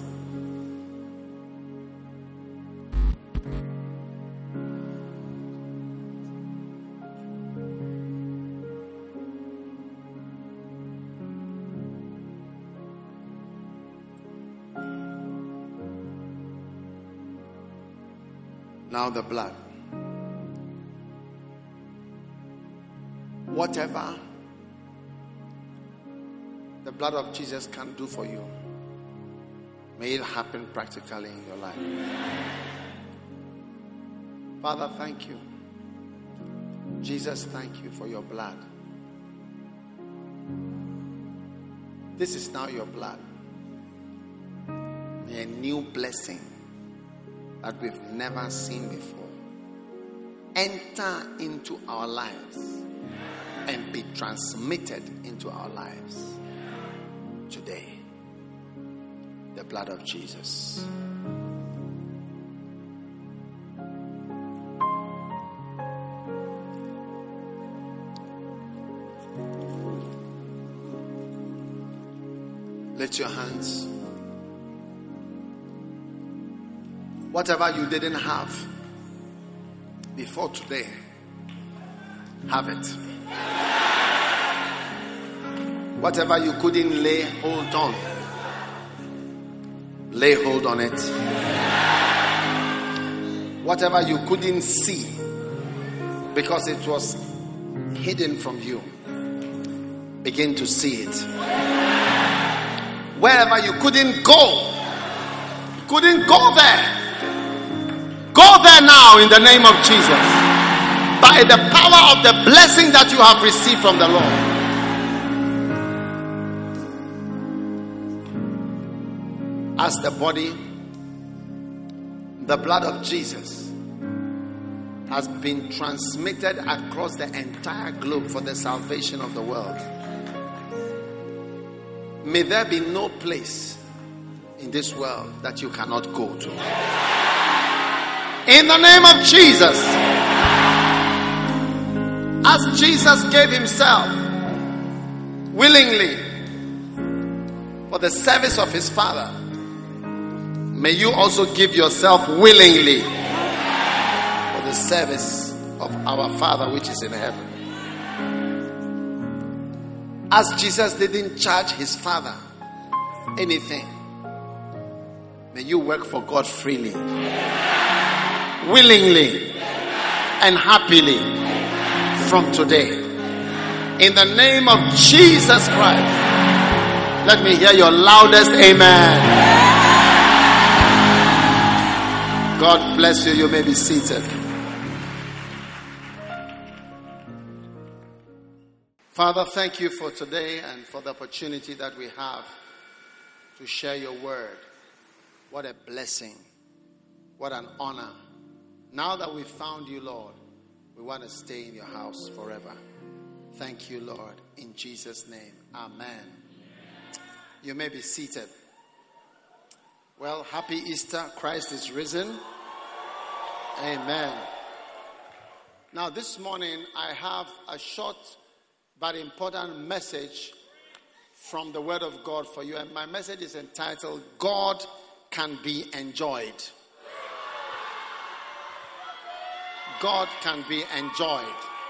Now the blood. Whatever the blood of Jesus can do for you, may it happen practically in your life. Father, thank you. Jesus, thank you for your blood. This is now your blood. May a new blessing that we've never seen before enter into our lives and be transmitted into our lives today. The blood of Jesus. Lift your hands. Whatever you didn't have before today, have it. Whatever you couldn't lay hold on, lay hold on it. Whatever you couldn't see because it was hidden from you, begin to see it. Wherever you couldn't go, you couldn't go there. Go there now in the name of Jesus. By the power of the blessing that you have received from the Lord. As the body, the blood of Jesus has been transmitted across the entire globe for the salvation of the world. May there be no place in this world that you cannot go to. In the name of Jesus. As Jesus gave himself willingly for the service of his Father, may you also give yourself willingly for the service of our Father which is in heaven. As Jesus didn't charge his Father anything, may you work for God freely, willingly, and happily from today. In the name of Jesus Christ. Let me hear your loudest amen. God bless you. You may be seated. Father, thank you for today and for the opportunity that we have to share your word. What a blessing. What an honor. Now that we've found you, Lord, we want to stay in your house forever. Thank you, Lord. In Jesus' name. Amen. You may be seated. Well, happy Easter. Christ is risen. Amen. Now, this morning, I have a short but important message from the Word of God for you. And my message is entitled, God Can Be Enjoyed. God can be enjoyed.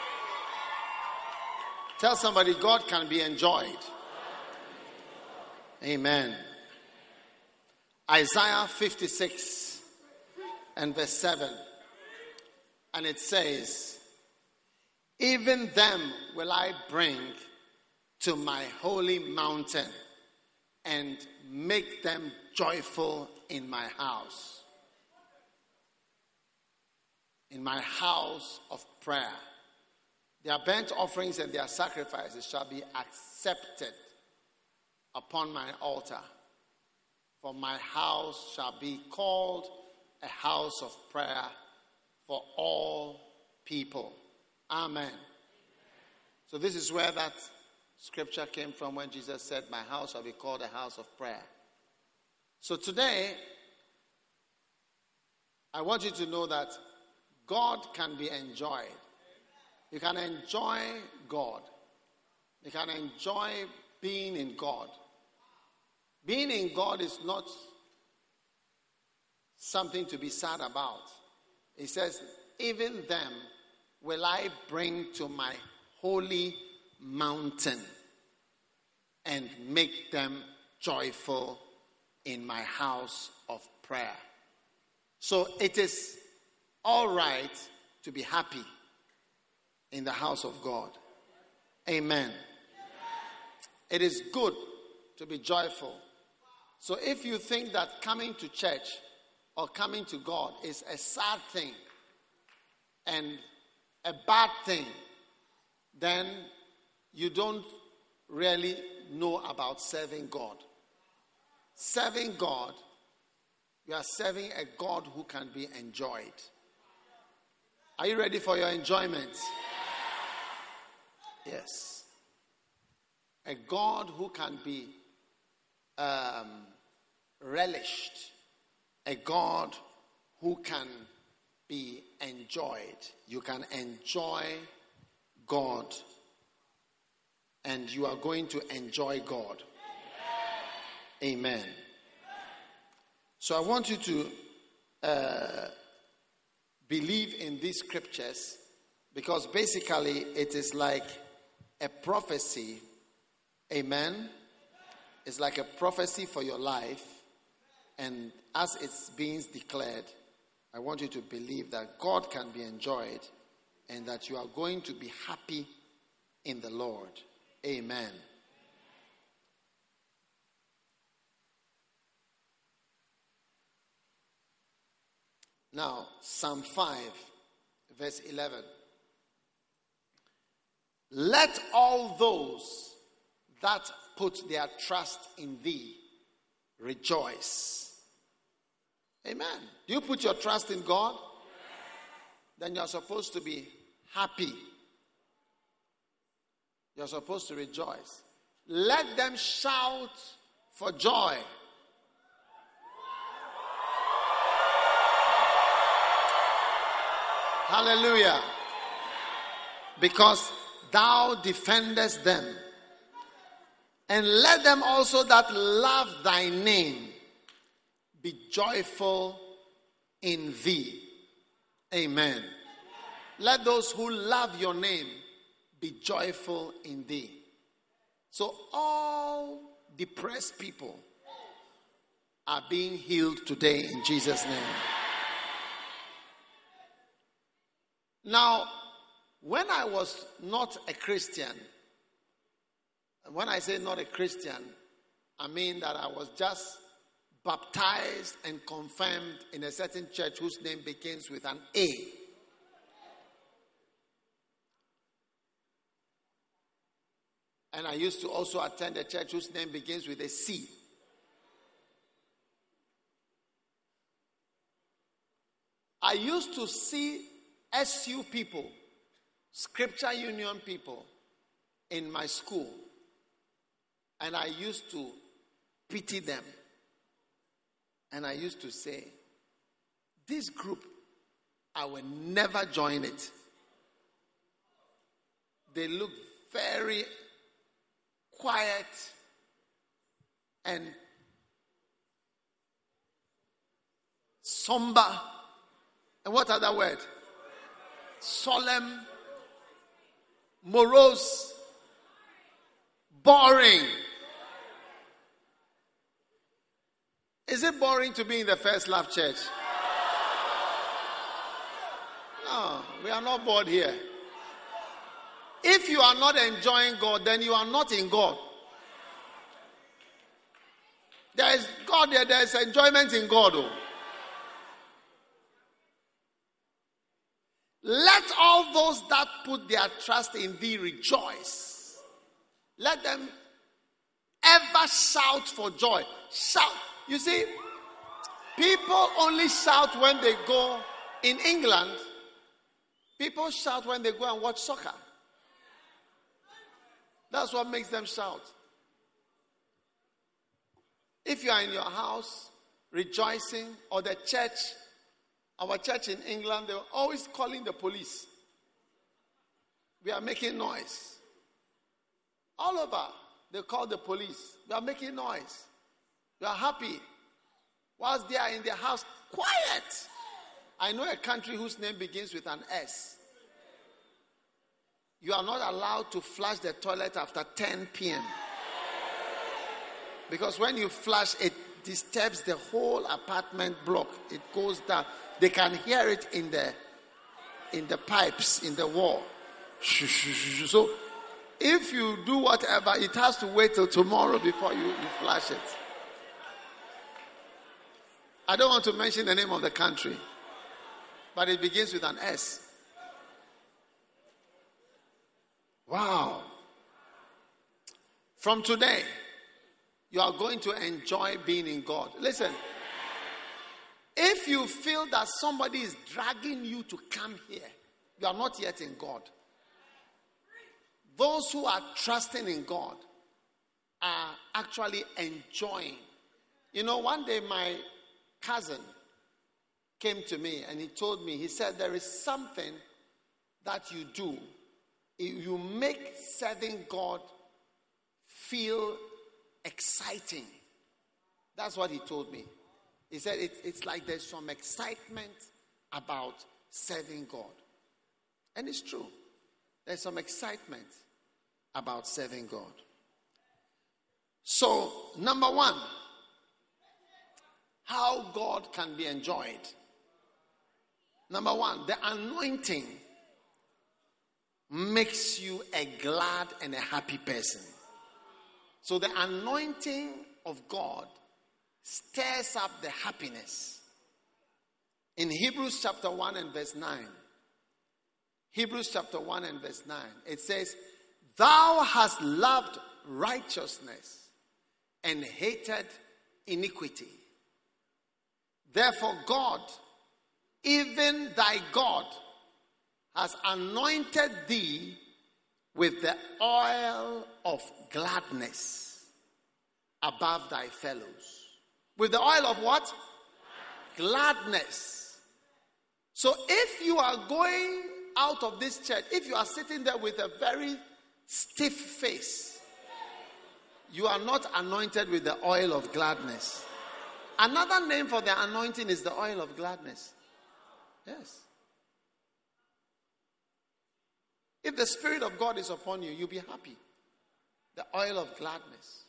Tell somebody, God can be enjoyed. Amen. Isaiah fifty-six and verse seven. And it says, even them will I bring to my holy mountain and make them joyful in my house. In my house of prayer. Their burnt offerings and their sacrifices shall be accepted upon my altar. For my house shall be called a house of prayer for all people. Amen. So this is where that scripture came from when Jesus said, my house shall be called a house of prayer. So today, I want you to know that God can be enjoyed. You can enjoy God. You can enjoy being in God. Being in God is not something to be sad about. He says, even them will I bring to my holy mountain and make them joyful in my house of prayer. So it is all right to be happy in the house of God. Amen. It is good to be joyful. So if you think that coming to church or coming to God is a sad thing and a bad thing, then you don't really know about serving God. Serving God, you are serving a God who can be enjoyed. Are you ready for your enjoyment? Yes. A God who can be um, relished. A God who can be enjoyed. You can enjoy God. And you are going to enjoy God. Amen. Amen. So I want you to uh, believe in these scriptures, because basically it is like a prophecy. Amen. It's like a prophecy for your life. And as it's being declared, I want you to believe that God can be enjoyed and that you are going to be happy in the Lord. Amen. Now, Psalm five, verse eleven. Let all those that put their trust in thee rejoice. Amen. Do you put your trust in God? Then you're supposed to be happy. You're supposed to rejoice. Let them shout for joy. Hallelujah. Because thou defendest them. And let them also that love thy name be joyful in thee. Amen. Let those who love your name be joyful in thee. So all depressed people are being healed today in Jesus' name. Now, when I was not a Christian, when I say not a Christian, I mean that I was just baptized and confirmed in a certain church whose name begins with an A. And I used to also attend a church whose name begins with a C. I used to see S U people, Scripture Union people, in my school. And I used to pity them. And I used to say, this group, I will never join it. They look very quiet and somber. And what other word? Solemn, morose, boring. Is it boring to be in the First Love Church? No, we are not bored here. If you are not enjoying God, then you are not in God. There is God there, there is enjoyment in God. Oh. Let all those that put their trust in thee rejoice. Let them ever shout for joy. Shout. You see, people only shout when they go in England. People shout when they go and watch soccer. That's what makes them shout. If you are in your house rejoicing, or the church, our church in England, they were always calling the police. We are making noise. All over, they call the police. We are making noise. You are happy. Whilst they are in their house, quiet. I know a country whose name begins with an S. You are not allowed to flush the toilet after ten p.m. Because when you flush, it disturbs the whole apartment block. It goes down. They can hear it in the in the pipes, in the wall. So if you do whatever, it has to wait till tomorrow before you, you flush it. I don't want to mention the name of the country, but it begins with an S. Wow. From today, you are going to enjoy being in God. Listen, if you feel that somebody is dragging you to come here, you are not yet in God. Those who are trusting in God are actually enjoying. You know, one day my cousin came to me and he told me, he said, there is something that you do. You make serving God feel exciting. That's what he told me. He said it, it's like there's some excitement about serving God. And it's true. There's some excitement about serving God. So, number one, how God can be enjoyed. Number one, the anointing makes you a glad and a happy person. So the anointing of God stirs up the happiness. In Hebrews chapter one and verse nine, Hebrews chapter one and verse nine, it says, thou hast loved righteousness and hated iniquity. Therefore God, even thy God, has anointed thee with the oil of gladness above thy fellows. With the oil of what? Gladness. So if you are going out of this church, if you are sitting there with a very stiff face, you are not anointed with the oil of gladness. Another name for the anointing is the oil of gladness. Yes. If the Spirit of God is upon you, you'll be happy. The oil of gladness.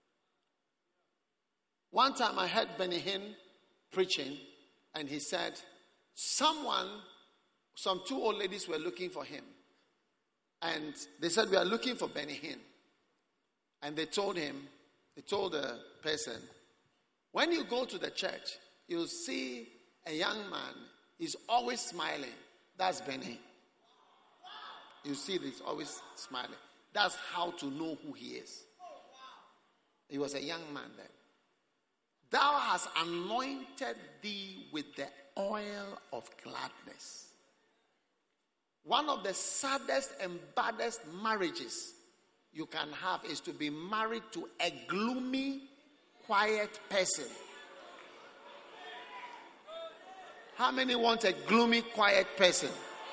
One time I heard Benny Hinn preaching, and he said, someone, some two old ladies were looking for him. And they said, we are looking for Benny Hinn. And they told him, they told the person, when you go to the church, you'll see a young man, he's always smiling. That's Benny. You see that he's always smiling. That's how to know who he is. He was a young man then. Thou hast anointed thee with the oil of gladness. One of the saddest and baddest marriages you can have is to be married to a gloomy, quiet person. How many want a gloomy, quiet person?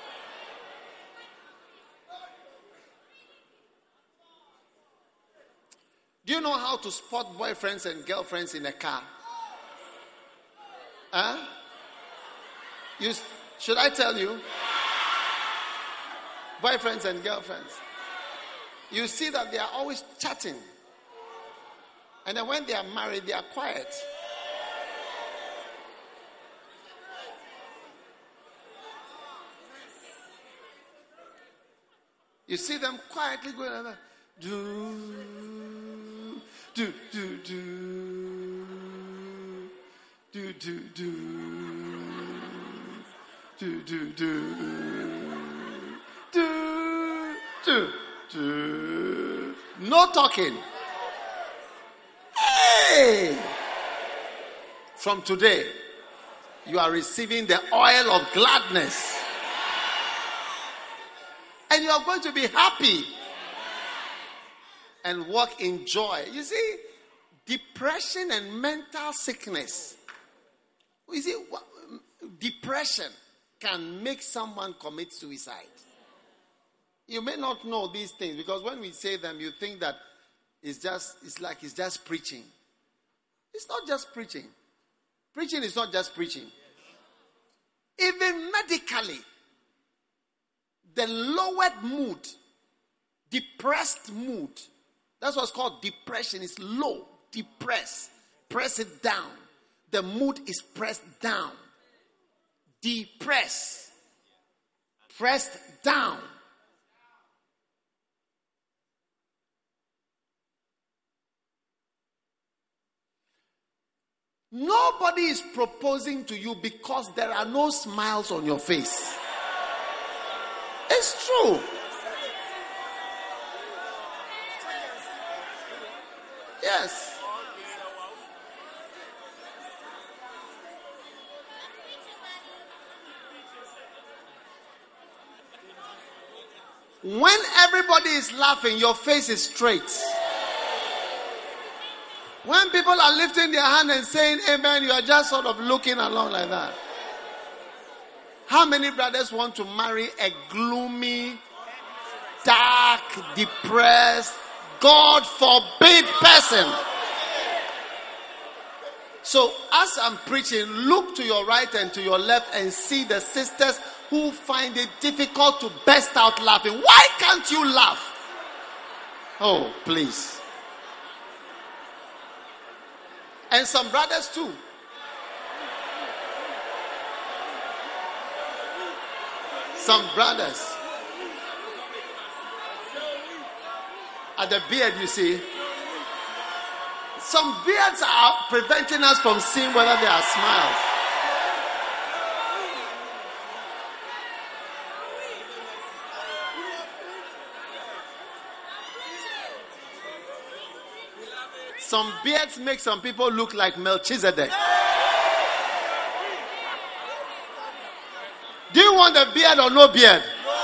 Do you know how to spot boyfriends and girlfriends in a car? Huh? You, should I tell you? Boyfriends and girlfriends. You see that they are always chatting. And then when they are married, they are quiet. You see them quietly going like that. Do, do, do, do, do, do, do, do, do, do, do, do, do. No talking. Hey! From today, you are receiving the oil of gladness. And you are going to be happy. And walk in joy. You see, depression and mental sickness. You see, depression can make someone commit suicide. You may not know these things because when we say them, you think that it's just, it's like it's just preaching. It's not just preaching. Preaching is not just preaching. Even medically, the lowered mood, depressed mood, that's what's called depression. It's low, depressed. Press it down. The mood is pressed down. Depressed. Pressed down. Nobody is proposing to you because there are no smiles on your face. It's true. Yes. When everybody is laughing, your face is straight. When people are lifting their hand and saying amen, you are just sort of looking along like that. How many brothers want to marry a gloomy, dark, depressed, God forbid person? So as I'm preaching, look to your right and to your left and see the sisters who find it difficult to burst out laughing. Why can't you laugh? Oh, please. And some brothers too. Some brothers. At the beard, you see. Some beards are preventing us from seeing whether they are smiles. Some beards make some people look like Melchizedek. Do you want a beard or no beard?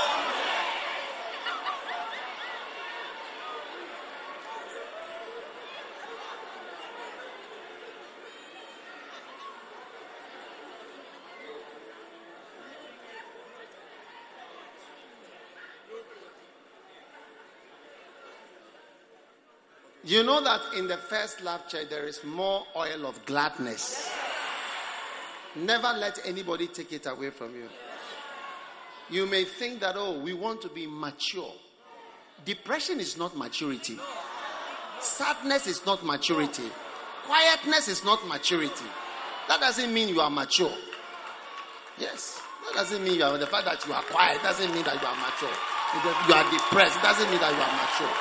You know that in the First Love Church there is more oil of gladness. Never let anybody take it away from you. You may think that, oh, we want to be mature. Depression is not maturity. Sadness is not maturity. Quietness is not maturity. That doesn't mean you are mature. Yes. That doesn't mean you are, the fact that you are quiet doesn't mean that you are mature. You are depressed doesn't mean that you are mature.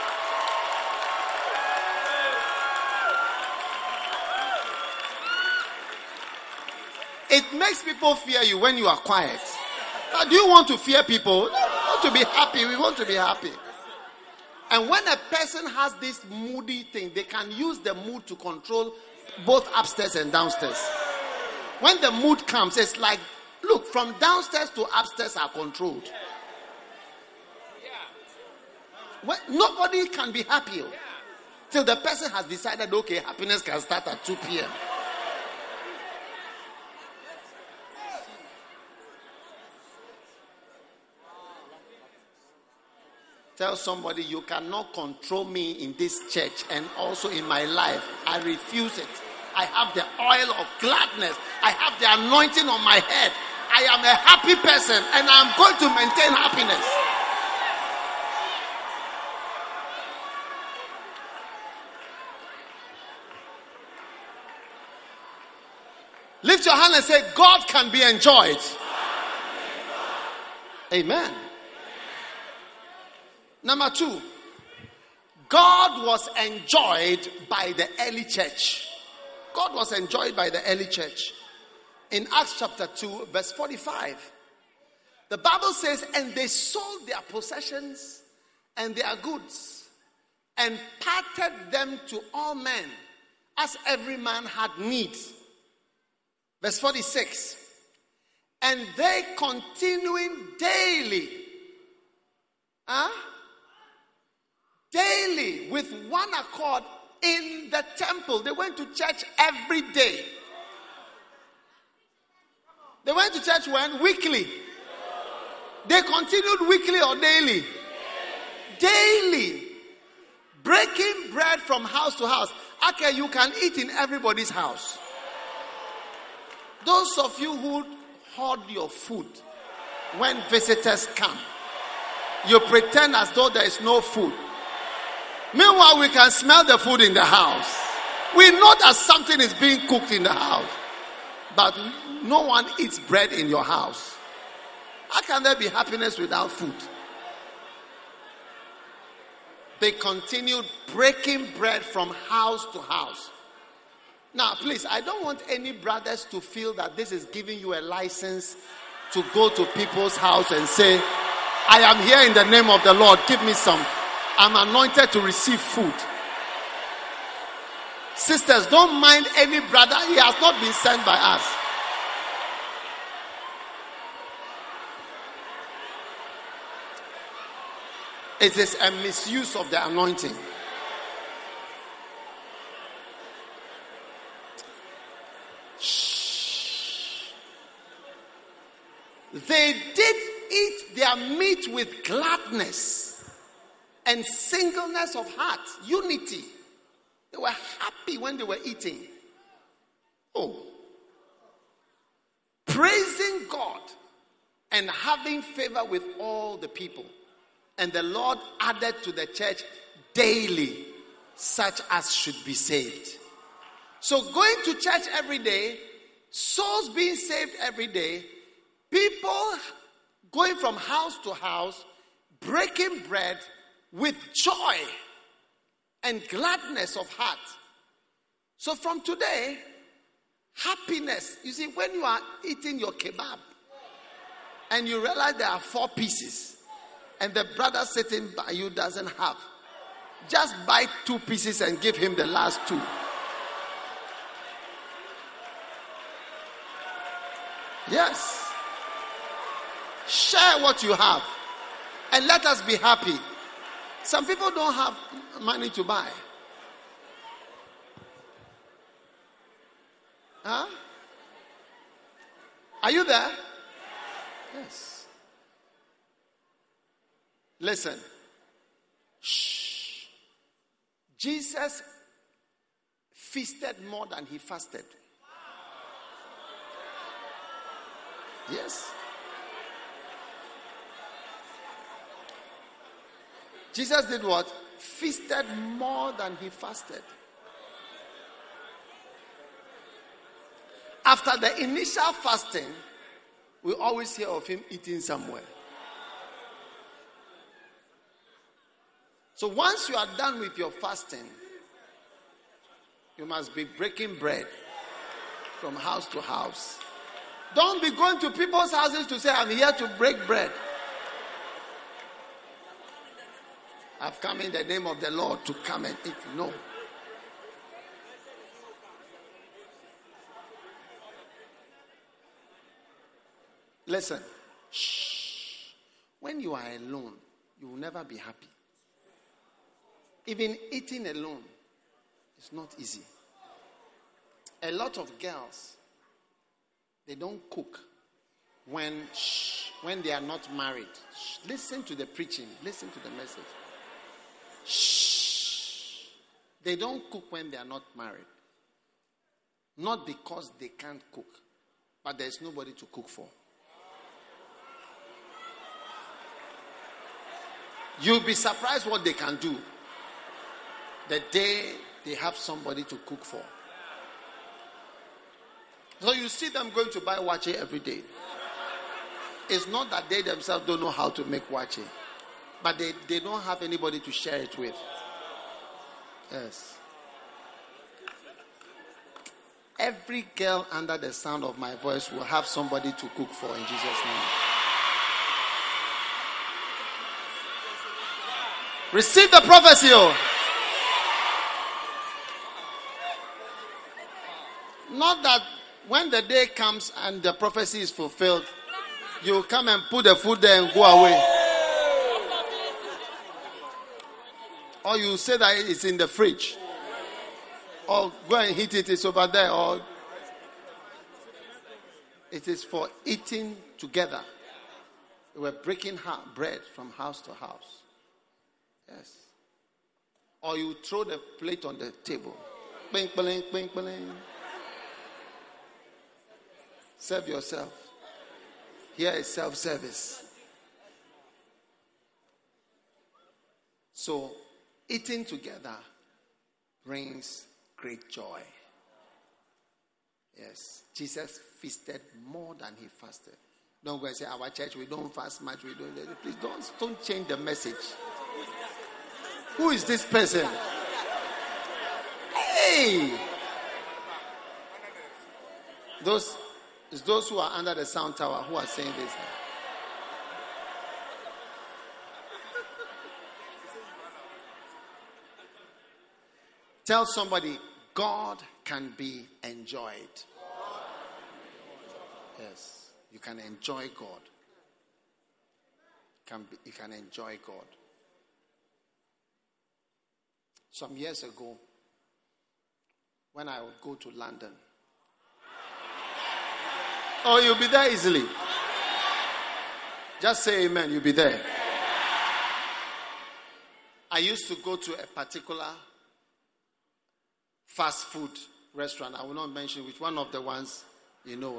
It makes people fear you when you are quiet. Now, do you want to fear people? We want to be happy. We want to be happy. And when a person has this moody thing, they can use the mood to control both upstairs and downstairs. When the mood comes, it's like, look, from downstairs to upstairs are controlled. When, nobody can be happy till the person has decided, okay, happiness can start at two p.m. Tell somebody, you cannot control me in this church and also in my life. I refuse it. I have the oil of gladness. I have the anointing on my head. I am a happy person and I'm going to maintain happiness. Lift your hand and say, God can be enjoyed. Amen. Number two, God was enjoyed by the early church. God was enjoyed by the early church. In Acts chapter two, verse forty-five, the Bible says, and they sold their possessions and their goods and parted them to all men as every man had need. Verse forty-six, and they continuing daily, huh? Daily with one accord in the temple. They went to church every day. They went to church when? Weekly. They continued weekly or daily? Daily. Breaking bread from house to house. Okay, you can eat in everybody's house. Those of you who hoard your food when visitors come, you pretend as though there is no food. Meanwhile, we can smell the food in the house. We know that something is being cooked in the house. But no one eats bread in your house. How can there be happiness without food? They continued breaking bread from house to house. Now, please, I don't want any brothers to feel that this is giving you a license to go to people's house and say, I am here in the name of the Lord, give me some. I'm anointed to receive food. Sisters, don't mind any brother. He has not been sent by us. It is a misuse of the anointing. Shh. They did eat their meat with gladness and singleness of heart, unity. They were happy when they were eating. Oh. Praising God and having favor with all the people. And the Lord added to the church daily such as should be saved. So going to church every day, souls being saved every day, people going from house to house, breaking bread with joy and gladness of heart. So from today, happiness. You see, when you are eating your kebab and you realize there are four pieces, and the brother sitting by you doesn't have, just buy two pieces and give him the last two. Yes. Share what you have and let us be happy. Some people don't have money to buy. Huh? Are you there? Yes. Listen. Shh. Jesus feasted more than he fasted. Yes. Jesus did what? Feasted more than he fasted. After the initial fasting, we always hear of him eating somewhere. So once you are done with your fasting, you must be breaking bread from house to house. Don't be going to people's houses to say, I'm here to break bread. I've come in the name of the Lord to come and eat. No. Listen. Shh. When you are alone, you will never be happy. Even eating alone is not easy. A lot of girls, they don't cook when shh, when they are not married. Shh, listen to the preaching. Listen to the message. Shh. They don't cook when they are not married. Not because they can't cook, but there's nobody to cook for. You'll be surprised what they can do the day they have somebody to cook for. So you see them going to buy wache every day. It's not that they themselves don't know how to make wache, but they, they don't have anybody to share it with. Yes. Every girl under the sound of my voice will have somebody to cook for in Jesus' name. Receive the prophecy. Oh. Not that when the day comes and the prophecy is fulfilled, you come and put the food there and go away. Or you say that it's in the fridge. Or go and heat it, it's over there. Or it is for eating together. We were breaking bread from house to house. Yes. Or you throw the plate on the table. Bing, bling, bing, bling. Serve yourself. Here is self-service. So, eating together brings great joy. Yes. Jesus feasted more than he fasted. Don't go and say, our church, we don't fast much. We don't. Please don't, don't change the message. Who is this person? Hey! Those, it's those who are under the sound tower who are saying this. Tell somebody, God can be enjoyed. Yes, you can enjoy God. Can be, you can enjoy God. Some years ago, when I would go to London. Oh, you'll be there easily. Just say amen, you'll be there. I used to go to a particular fast food restaurant. I will not mention which one of the ones you know.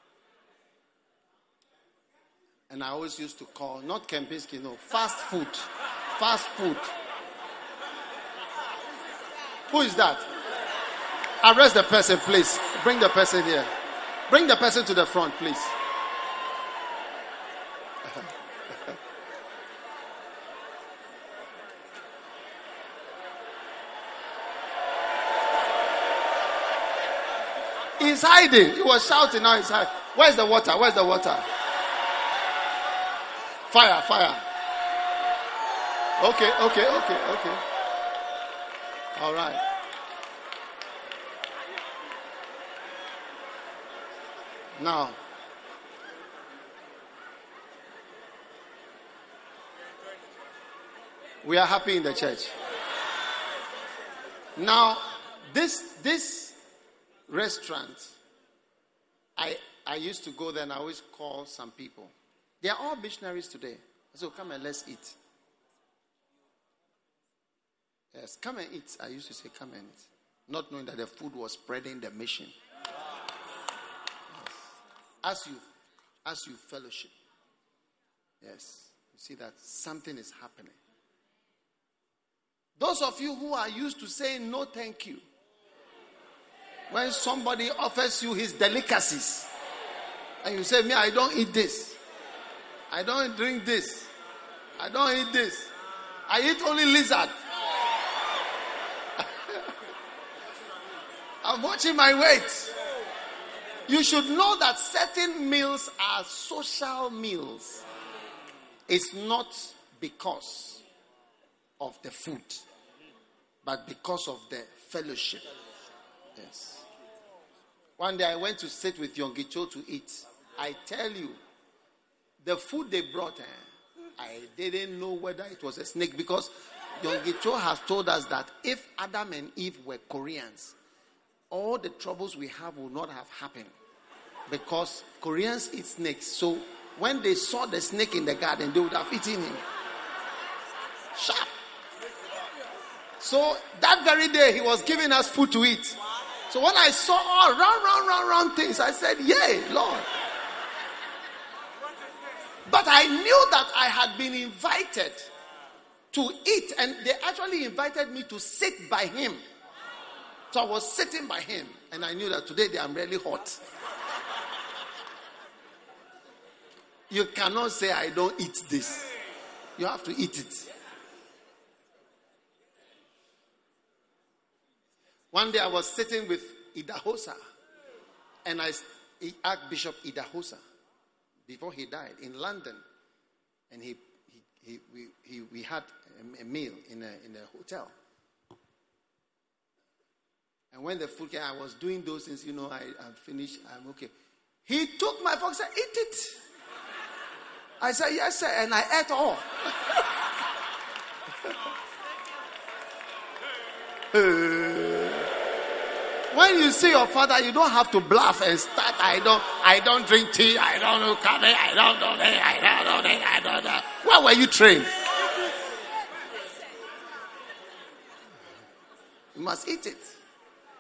And I always used to call, not Kempinski, no, fast food. Fast food. Who is that? Arrest the person, please. Bring the person here. Bring the person to the front, please. He's hiding. He was shouting, now he's hiding. Where's the water? Where's the water? Fire, fire. Okay, okay, okay, okay. All right. Now, we are happy in the church. Now, this this restaurant, I I used to go there and I always call some people. They are all missionaries today. So come and let's eat. Yes, come and eat. I used to say, come and eat. Not knowing that the food was spreading the mission. Yes. As you, as you fellowship. Yes. You see that something is happening. Those of you who are used to saying no thank you. When somebody offers you his delicacies. And you say, me, I don't eat this. I don't drink this. I don't eat this. I eat only lizard. I'm watching my weight. You should know that certain meals are social meals. It's not because of the food, but because of the fellowship. Yes. One day I went to sit with Yongicho to eat. I tell you, the food they brought, eh, I didn't know whether it was a snake, because Yongicho has told us that if Adam and Eve were Koreans, all the troubles we have would not have happened, because Koreans eat snakes. So when they saw the snake in the garden, they would have eaten him. Sharp. So that very day, he was giving us food to eat. So when I saw all round, round, round, round things, I said, yay, Lord. But I knew that I had been invited to eat, and they actually invited me to sit by him. So I was sitting by him, and I knew that today they are really hot. You cannot say, I don't eat this. You have to eat it. One day I was sitting with Idahosa, and I Archbishop Idahosa, before he died, in London, and he, he, he we he, we had a, a meal in a in a hotel. And when the food came, I was doing those things, you know, I I finished, I'm okay. He took my fork and said, eat it. I said, yes, sir, and I ate all. When you see your father, you don't have to bluff and start. I don't, I don't drink tea. I don't know coffee. I don't know that. I don't know that. I don't know. Where were you trained? You must eat it.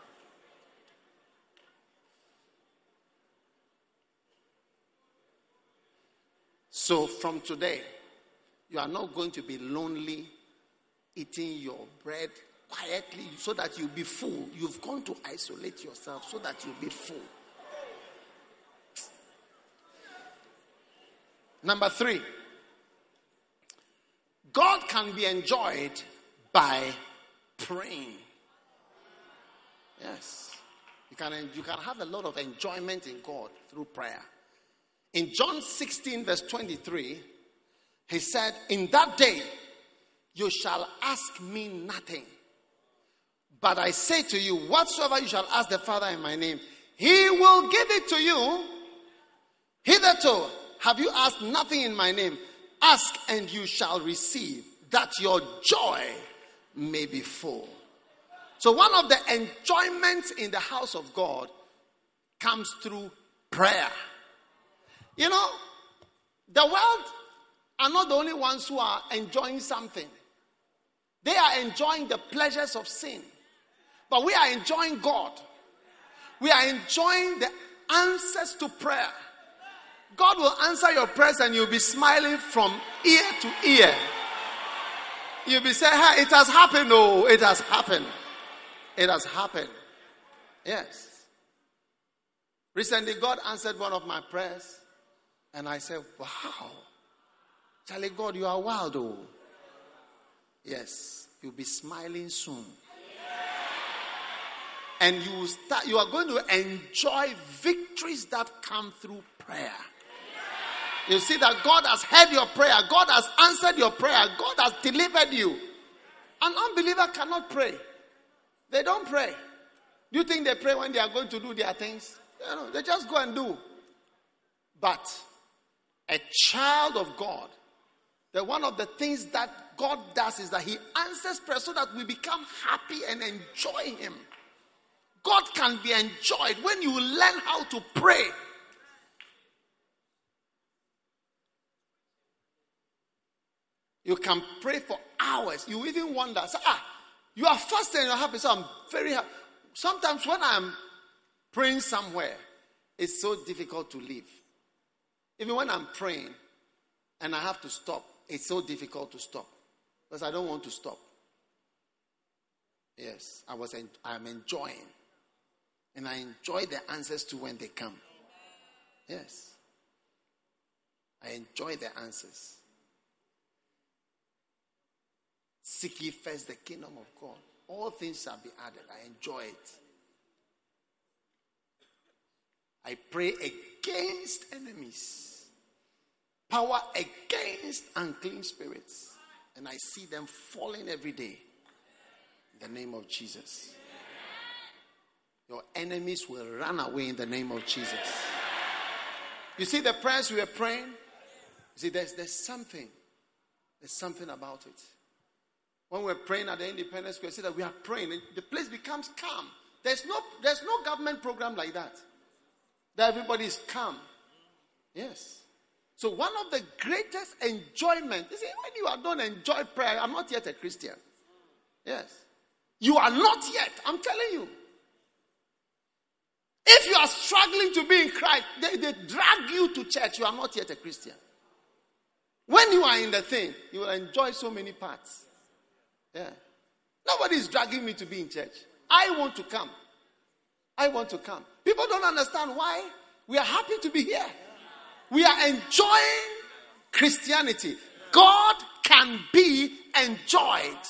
So from today, you are not going to be lonely eating your bread quietly so that you'll be full. You've gone to isolate yourself so that you'll be full. Number three, God can be enjoyed by praying. Yes. You can, you can have a lot of enjoyment in God through prayer. In John sixteen, verse twenty-three, he said, in that day you shall ask me nothing. But I say to you, whatsoever you shall ask the Father in my name, he will give it to you. Hitherto have you asked nothing in my name? Ask and you shall receive, that your joy may be full. So one of the enjoyments in the house of God comes through prayer. You know, the world are not the only ones who are enjoying something. They are enjoying the pleasures of sin. But we are enjoying God. We are enjoying the answers to prayer. God will answer your prayers and you'll be smiling from ear to ear. You'll be saying, hey, it has happened. Oh, it has happened. It has happened. Yes. Recently, God answered one of my prayers. And I said, wow. Charlie, God, you are wild, oh. Yes. You'll be smiling soon. And you will start, you are going to enjoy victories that come through prayer. You see that God has heard your prayer. God has answered your prayer. God has delivered you. An unbeliever cannot pray. They don't pray. Do you think they pray when they are going to do their things? You know, they just go and do. But a child of God, that one of the things that God does is that he answers prayer so that we become happy and enjoy him. God can be enjoyed when you learn how to pray. You can pray for hours. You even wonder, say, ah, you are fasting and you're happy. So I'm very happy. Sometimes when I'm praying somewhere, it's so difficult to leave. Even when I'm praying and I have to stop, it's so difficult to stop because I don't want to stop. Yes, I was. En- I'm enjoying, and I enjoy the answers to when they come. Yes, I enjoy the answers. Seek ye first the kingdom of God. All things shall be added. I enjoy it. I pray against enemies. Power against unclean spirits. And I see them falling every day. In the name of Jesus. Your enemies will run away in the name of Jesus. You see the prayers we are praying? You see, there's, there's something. There's something about it. When we're praying at the Independence Square, see that we are praying, and the place becomes calm. There's no, there's no government program like that. That everybody is calm. Yes. So one of the greatest enjoyment, you see, when you are don't enjoy prayer, I'm not yet a Christian. Yes. You are not yet. I'm telling you. If you are struggling to be in Christ, they, they drag you to church. You are not yet a Christian. When you are in the thing, you will enjoy so many parts. Yeah. Nobody is dragging me to be in church. I want to come. I want to come. People don't understand why we are happy to be here. We are enjoying Christianity. God can be enjoyed.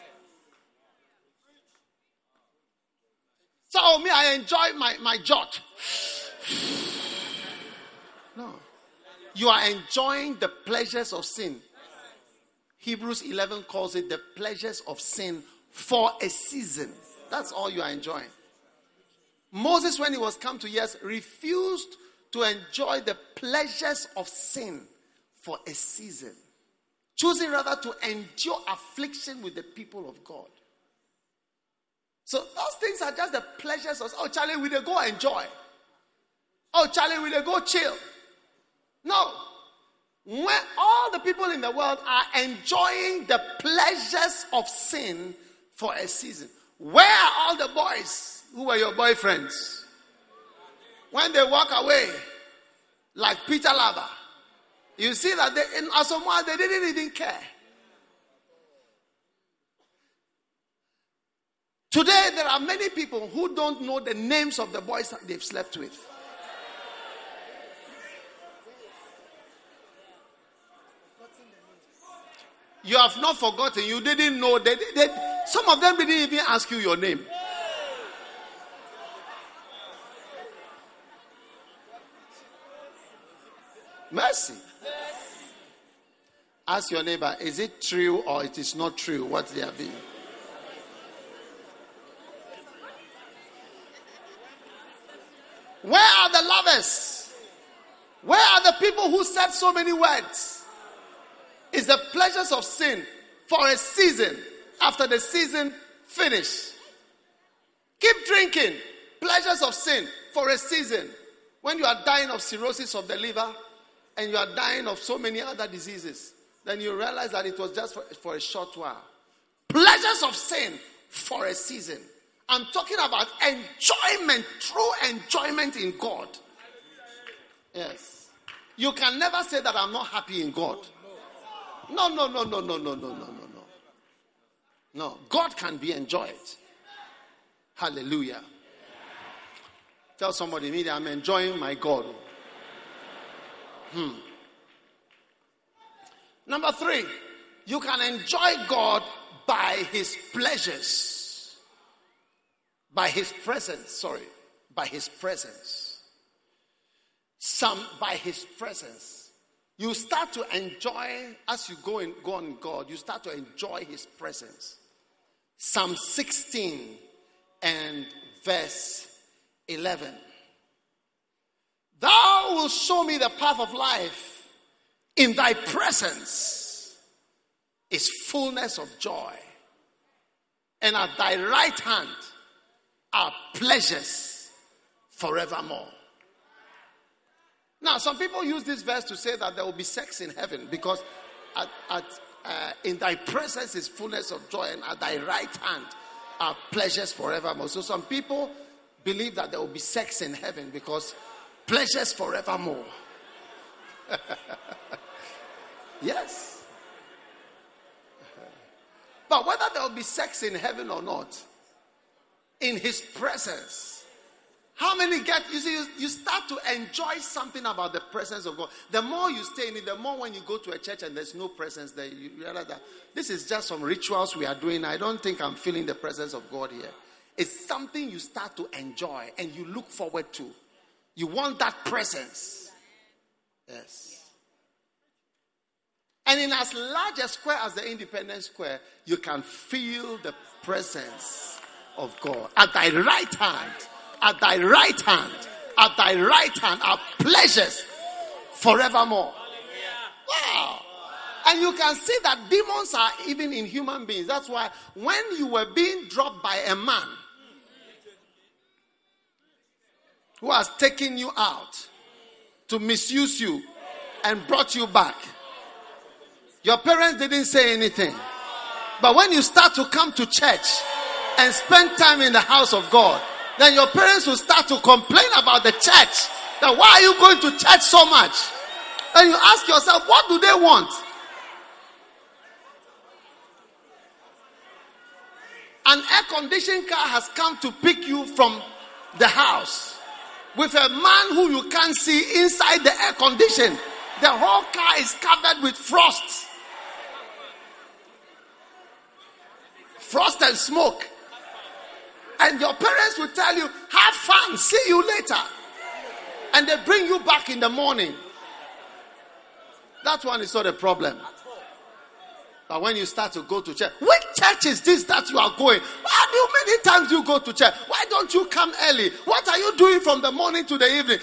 So me, I enjoy my, my jot. No. You are enjoying the pleasures of sin. Hebrews eleven calls it the pleasures of sin for a season. That's all you are enjoying. Moses, when he was come to years, refused to enjoy the pleasures of sin for a season, choosing rather to endure affliction with the people of God. So those things are just the pleasures of, oh, Charlie, will they go enjoy? Oh, Charlie, will they go chill? No. When all the people in the world are enjoying the pleasures of sin for a season, where are all the boys who were your boyfriends? When they walk away, like Peter Lava, You see that they, in Asamoah, they didn't even care. Today, there are many people who don't know the names of the boys that they've slept with. You have not forgotten. You didn't know. They, they, some of them didn't even ask you your name. Mercy. Ask your neighbor, is it true or it is not true what they are doing? Where are the lovers? Where are the people who said so many words? It's the pleasures of sin for a season. After the season finish. Keep drinking. Pleasures of sin for a season. When you are dying of cirrhosis of the liver and you are dying of so many other diseases, then you realize that it was just for, for a short while. Pleasures of sin for a season. I'm talking about enjoyment, true enjoyment in God. Yes. You can never say that I'm not happy in God. No, no, no, no, no, no, no, no, no, no. No, God can be enjoyed. Hallelujah. Tell somebody immediately, I'm enjoying my God. Hmm. Number three, you can enjoy God by his pleasures. By his presence, sorry. By his presence. Some by his presence. You start to enjoy, as you go, in, go on God, you start to enjoy his presence. Psalm sixteen and verse eleven. Thou wilt show me the path of life. In thy presence is fullness of joy. And at thy right hand are pleasures forevermore. Now, some people use this verse to say that there will be sex in heaven because at, at, uh, in thy presence is fullness of joy, and at thy right hand are pleasures forevermore. So some people believe that there will be sex in heaven because pleasures forevermore. Yes. But whether there will be sex in heaven or not, in his presence, how many get, you see, you, you start to enjoy something about the presence of God. The more you stay in it, the more when you go to a church and there's no presence there, you realize that this is just some rituals we are doing. I don't think I'm feeling the presence of God here. It's something you start to enjoy and you look forward to. You want that presence. Yes. And in as large a square as the Independence Square, you can feel the presence of God. At thy right hand, at thy right hand, at thy right hand are pleasures forevermore. Wow. And you can see that demons are even in human beings. That's why when you were being dropped by a man who has taken you out to misuse you and brought you back, your parents didn't say anything. But when you start to come to church and spend time in the house of God, then your parents will start to complain about the church. That why are you going to church so much? And you ask yourself, what do they want? An air-conditioned car has come to pick you from the house with a man who you can't see inside the air condition. The whole car is covered with frost. Frost and smoke. And your parents will tell you, have fun, see you later. And they bring you back in the morning. That one is not a problem. But when you start to go to church, which church is this that you are going? How many times do you go to church? Why don't you come early? What are you doing from the morning to the evening?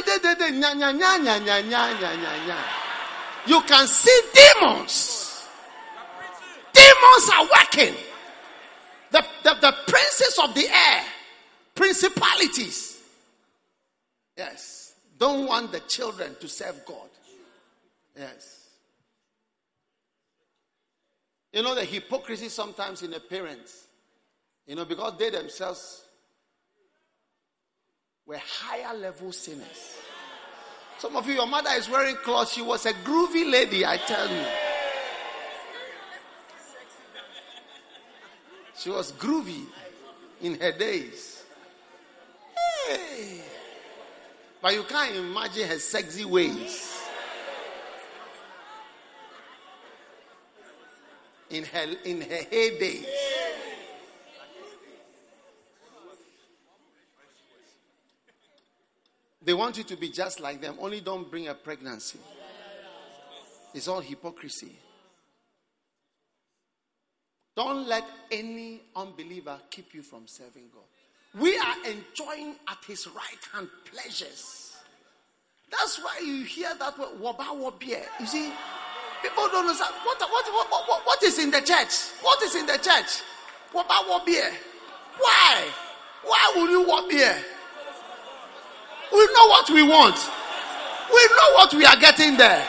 You can see demons. Demons are working. The, the, the princes of the air, principalities. Yes. Don't want the children to serve God. Yes. You know the hypocrisy sometimes in the parents. You know, because they themselves were higher level sinners. Some of you, your mother is wearing clothes. She was a groovy lady, I tell you. She was groovy in her days. Hey. But you can't imagine her sexy ways. In her in her heydays. They want you to be just like them. Only don't bring a pregnancy. It's all hypocrisy. Don't let any unbeliever keep you from serving God. We are enjoying at his right hand pleasures. That's why you hear that word, waba wabie. You see, people don't understand. What, what, what, what, what is in the church? What is in the church? Waba wabie. Why? Why would you wabie? We know what we want. We know what we are getting there.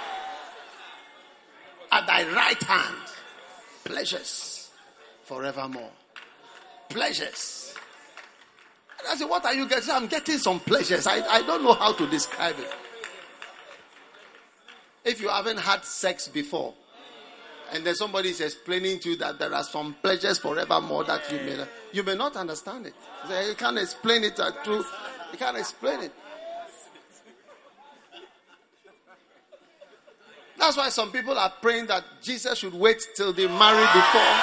At thy right hand, pleasures forevermore. Pleasures. And I said, what are you getting? I'm getting some pleasures. I, I don't know how to describe it. If you haven't had sex before, and then somebody is explaining to you that there are some pleasures forevermore that you may, you may not understand it. You can't explain it through. You can't explain it. That's why some people are praying that Jesus should wait till they marry before.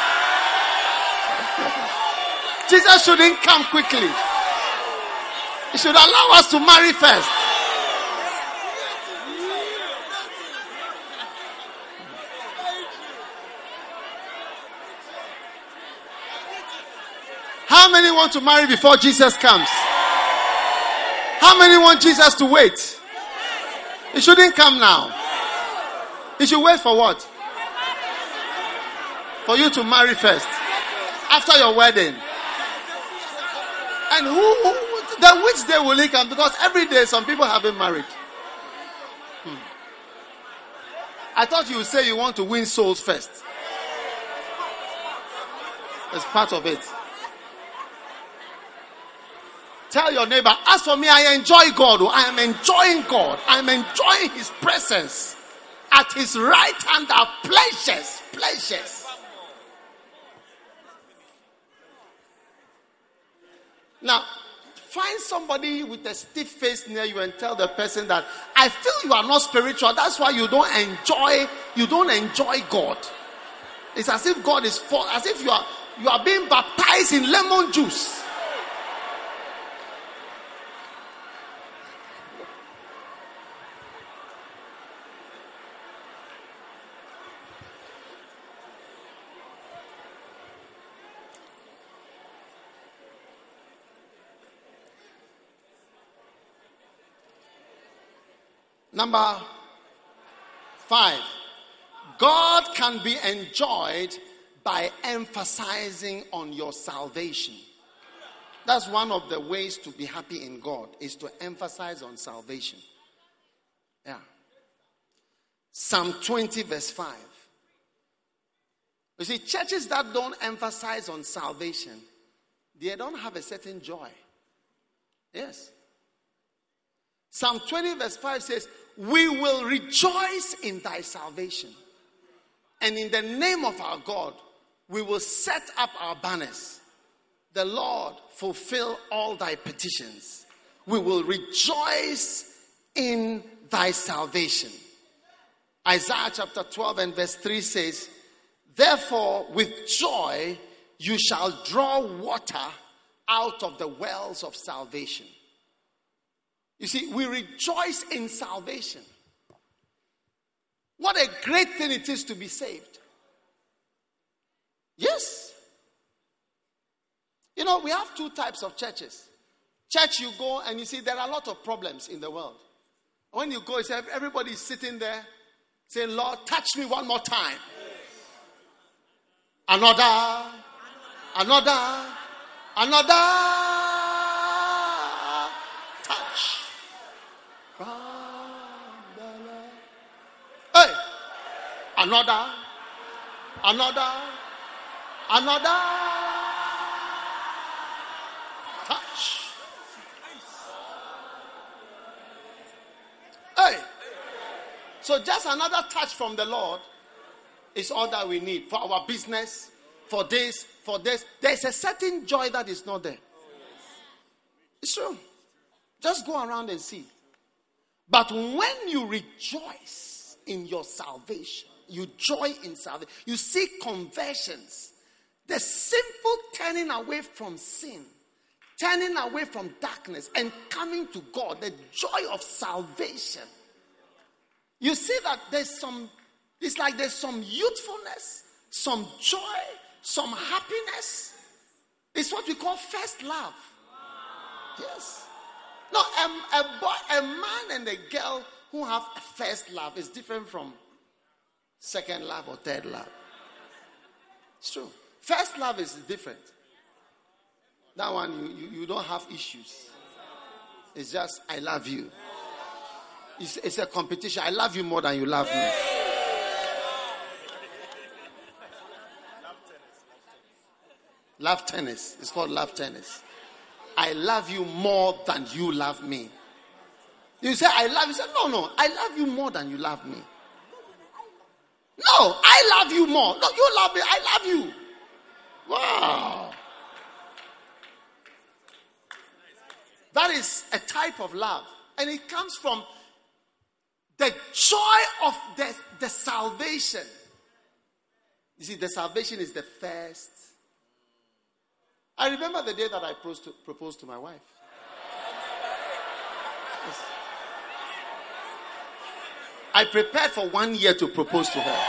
Jesus shouldn't come quickly. He should allow us to marry first. How many want to marry before Jesus comes? How many want Jesus to wait? He shouldn't come now. He should wait for what? For you to marry first. After your wedding. And who, who then which day will he come? Because every day some people have been married. Hmm. I thought you would say you want to win souls first. It's part of it. Tell your neighbor, as for me, I enjoy God. I am enjoying God. I am enjoying his presence. At his right hand are pleasures. Pleasures. Now, find somebody with a stiff face near you and tell the person that I feel you are not spiritual. That's why you don't enjoy, you don't enjoy God. It's as if God is for, as if you are you are being baptized in lemon juice. Number five, God can be enjoyed by emphasizing on your salvation. That's one of the ways to be happy in God, is to emphasize on salvation. Yeah. Psalm twenty verse five. You see, churches that don't emphasize on salvation, they don't have a certain joy. Yes. Psalm twenty verse five says, we will rejoice in thy salvation. And in the name of our God, we will set up our banners. The Lord fulfill all thy petitions. We will rejoice in thy salvation. Isaiah chapter twelve and verse three says, therefore with joy you shall draw water out of the wells of salvation. You see, we rejoice in salvation. What a great thing it is to be saved. Yes. You know, we have two types of churches. Church, you go and you see there are a lot of problems in the world. When you go, you see everybody is sitting there saying, Lord, touch me one more time. Another, another, another. Hey, another, another, another touch. So just another touch from the Lord is all that we need for our business, for this, for this. There's a certain joy that is not there. It's true. Just go around and see. But when you rejoice in your salvation, you joy in salvation, you see conversions, the simple turning away from sin, turning away from darkness and coming to God, the joy of salvation. You see that there's some, it's like there's some youthfulness, some joy, some happiness. It's what we call first love. Yes. No, a, a boy, a man and a girl who have first love is different from second love or third love. It's true. First love is different. That one, you, you, you don't have issues. It's just, I love you. It's, it's a competition. I love you more than you love me. Love tennis. It's called love tennis. I love you more than you love me. You say, I love you. Say, no, no. I love you more than you love me. No, I love you more. No, you love me. I love you. Wow. That is a type of love. And it comes from the joy of the, the salvation. You see, the salvation is the first. I remember the day that I proposed to, proposed to my wife. Yes. I prepared for one year to propose to her.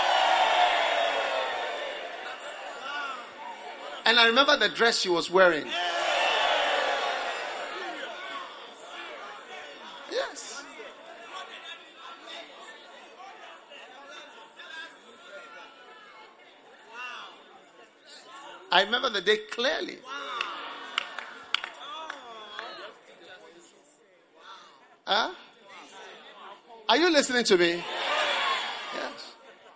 And I remember the dress she was wearing. Yes. I remember the day clearly. Huh? Are you listening to me? Yes.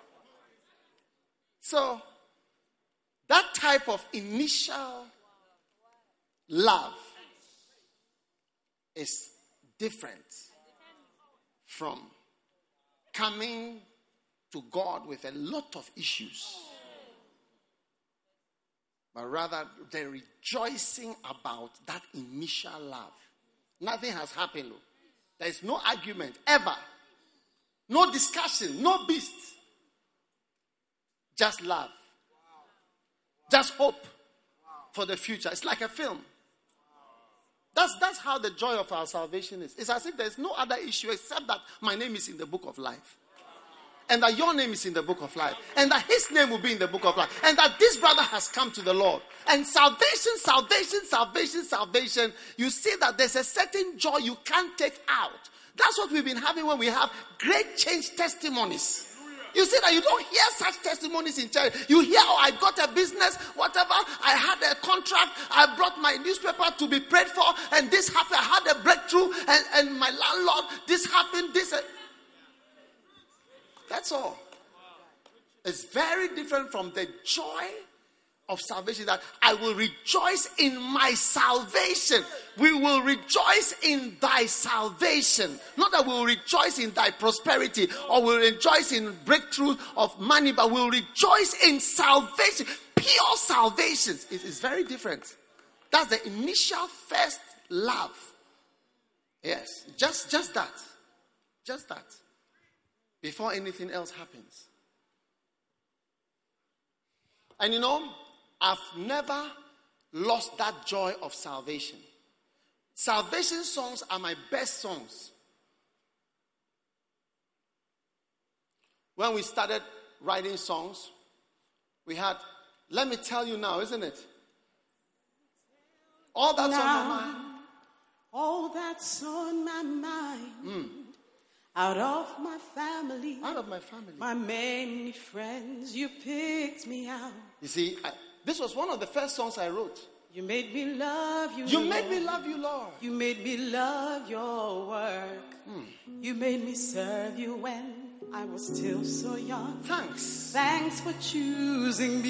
So, that type of initial love is different from coming to God with a lot of issues. But rather, the rejoicing about that initial love. Nothing has happened. There is no argument ever. No discussion. No beast. Just love. Just hope for the future. It's like a film. That's, that's how the joy of our salvation is. It's as if there's no other issue except that my name is in the book of life. And that your name is in the book of life. And that his name will be in the book of life. And that this brother has come to the Lord. And salvation, salvation, salvation, salvation. You see that there's a certain joy you can't take out. That's what we've been having when we have great change testimonies. You see that you don't hear such testimonies in church. You hear, oh, I got a business, whatever. I had a contract. I brought my newspaper to be prayed for. And this happened. I had a breakthrough. And, and my landlord, this happened. This. Uh, That's all. It's very different from the joy of salvation, that I will rejoice in my salvation. We will rejoice in thy salvation. Not that we will rejoice in thy prosperity or we'll rejoice in breakthrough of money, but we'll rejoice in salvation. Pure salvation. It is very different. That's the initial first love. Yes, just, just that. Just that. Before anything else happens. And you know, I've never lost that joy of salvation. Salvation songs are my best songs. When we started writing songs, we had, let me tell you now, isn't it? All that's now, on my mind. All that's on my mind. Mm. Out of my family, out of my family, my many friends, you picked me out. You see, I, this was one of the first songs I wrote. You made me love you. You Lord. made me love you, Lord. You made me love your work. Hmm. You made me serve you when I was still so young. Thanks. Thanks for choosing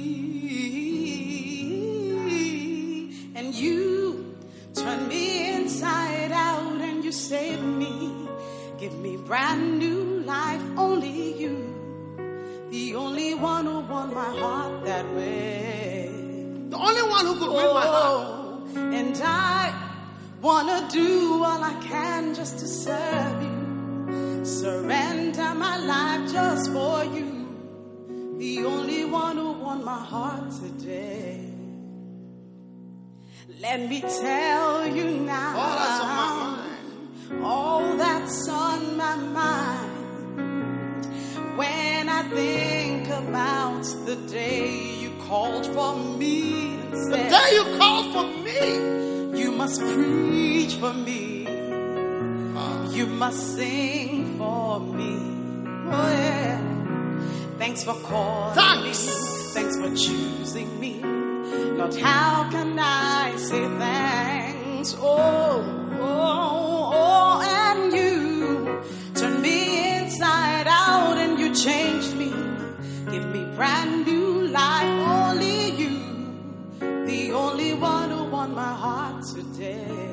me. And you turned me inside out and you saved me. Give me brand new life, only you. The only one who won my heart that way. The only one who could oh, win my heart. And I wanna do all I can just to serve you. Surrender my life just for you. The only one who won my heart today. Let me tell you now. All that's on my mind. All that's on my mind. When I think about the day you called for me and said, the day you called for me, you must preach for me. Uh, you must sing for me. Oh yeah. Thanks for calling thanks. me. Thanks for choosing me. Lord, how can I say thanks? Oh, oh, oh, and you turned me inside out and you changed me. Give me brand new life, only you. The only one who won my heart today.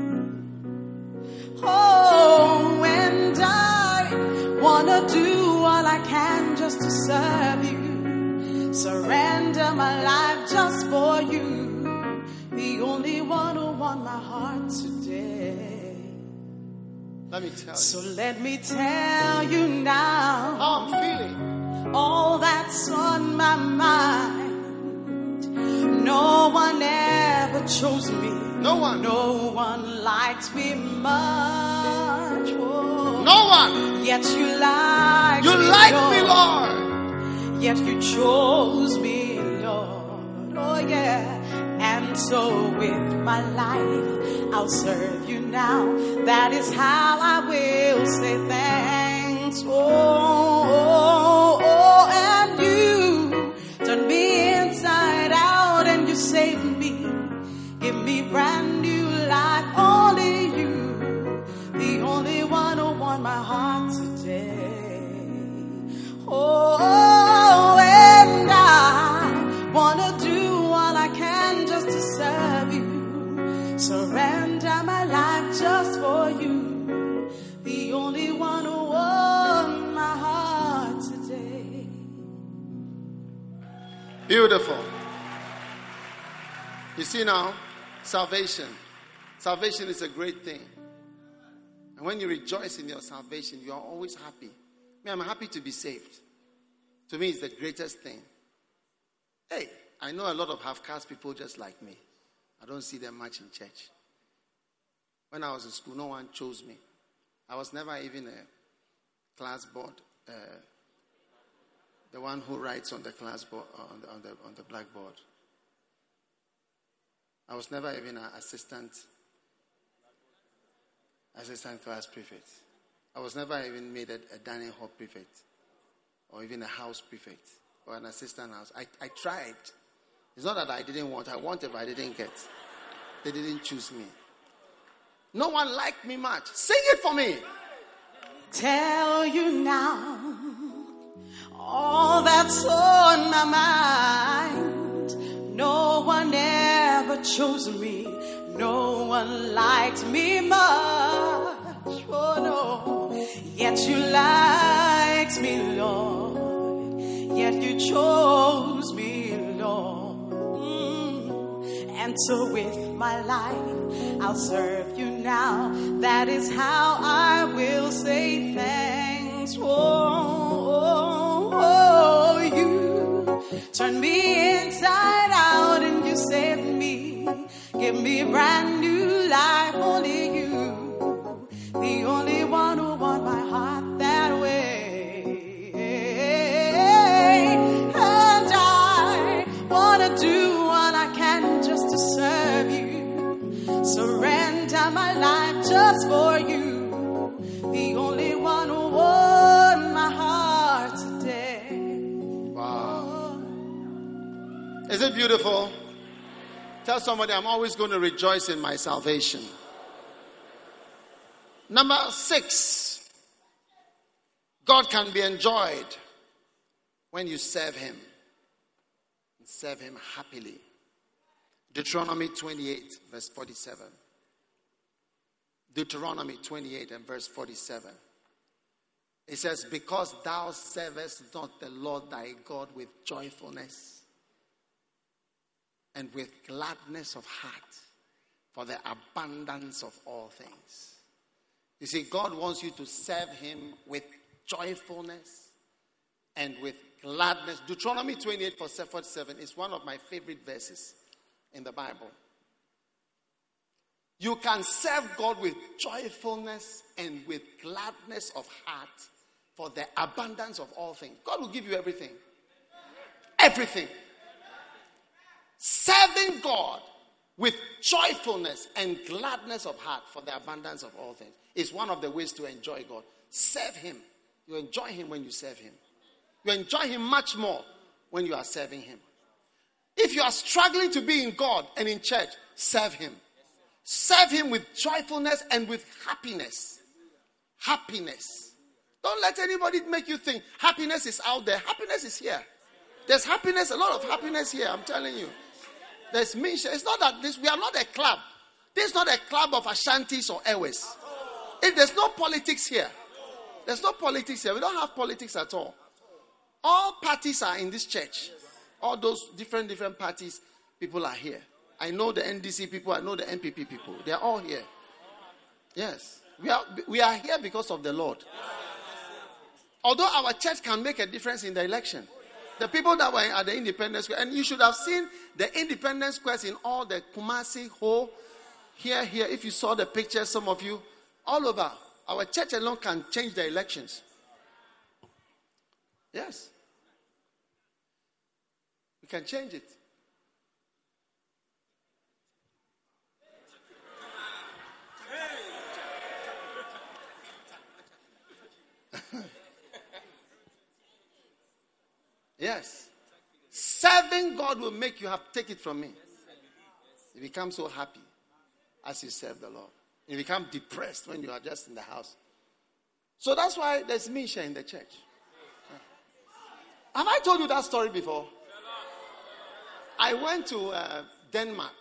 Oh, and I wanna do all I can just to serve you. Surrender my life just for you. The only one who won my heart today. Let me tell you. So let me tell you now how I'm feeling. All that's on my mind. No one ever chose me. No one. No one likes me much. Oh. No one. Yet you like you me. You like Lord. me, Lord. Yet you chose me, Lord. Oh yeah. And so with my life, I'll serve you now. That is how I will say thanks. Oh, oh, oh, and you turned me inside out and you saved me. Give me brand new life, only you. The only one who won my heart today. Oh, and I wanna do all I can just to serve you. Surrender my life just for you. The only one who won my heart today. Beautiful. You see now, salvation. Salvation is a great thing. And when you rejoice in your salvation, you are always happy. Me, I'm happy to be saved. To me, it's the greatest thing. Hey, I know a lot of half-caste people just like me. I don't see them much in church. When I was in school, no one chose me. I was never even a class board, uh, the one who writes on the class board, on the, on the, on the blackboard. I was never even an assistant, assistant class prefect. I was never even made a, a dining hall prefect, or even a house prefect, or an assistant house. I, I tried. It's not that I didn't want. I wanted, but I didn't get. They didn't choose me. No one liked me much. Sing it for me. Tell you now, all that's on my mind. No one ever chose me. No one liked me much. Oh no. Yet you liked me, Lord. Yet you chose me, Lord. Mm. And so with my life, I'll serve you now. That is how I will say thanks. Oh, oh, oh, you turn me inside out and you saved me. Give me brand new life, only you. The only one who won my heart that way. And I want to do what I can just to serve you. Surrender my life just for you. The only one who won my heart today. Wow. Is it beautiful? Tell somebody, I'm always going to rejoice in my salvation. Number six, God can be enjoyed when you serve him. And serve him happily. Deuteronomy twenty-eight, verse forty-seven. Deuteronomy twenty-eight and verse forty-seven. It says, because thou servest not the Lord thy God with joyfulness and with gladness of heart for the abundance of all things. You see, God wants you to serve him with joyfulness and with gladness. Deuteronomy twenty-eight, forty-seven is one of my favorite verses in the Bible. You can serve God with joyfulness and with gladness of heart for the abundance of all things. God will give you everything. Everything. Serving God with joyfulness and gladness of heart for the abundance of all things is one of the ways to enjoy God. Serve him. You enjoy him when you serve him. You enjoy him much more when you are serving him. If you are struggling to be in God and in church, serve him. Serve him with joyfulness and with happiness. Happiness. Don't let anybody make you think happiness is out there. Happiness is here. There's happiness, a lot of happiness here, I'm telling you. There's mission. It's not that this, we are not a club. This is not a club of Ashantis or Ewes. If there's no politics here. There's no politics here. We don't have politics at all. All parties are in this church. All those different, different parties, people are here. I know the N D C people, I know the N P P people. They are all here. Yes. We are, we are here because of the Lord. Although our church can make a difference in the election. The people that were at the Independence Square, and you should have seen the Independence Squares in all the Kumasi, Ho, here, here. If you saw the pictures, some of you, all over. Our church alone can change the elections. Yes. We can change it. Yes. Serving God will make you have, take it from me. You become so happy as you serve the Lord. You become depressed when you are just in the house. So that's why there's Misha in the church. Have I told you that story before? I went to uh, Denmark.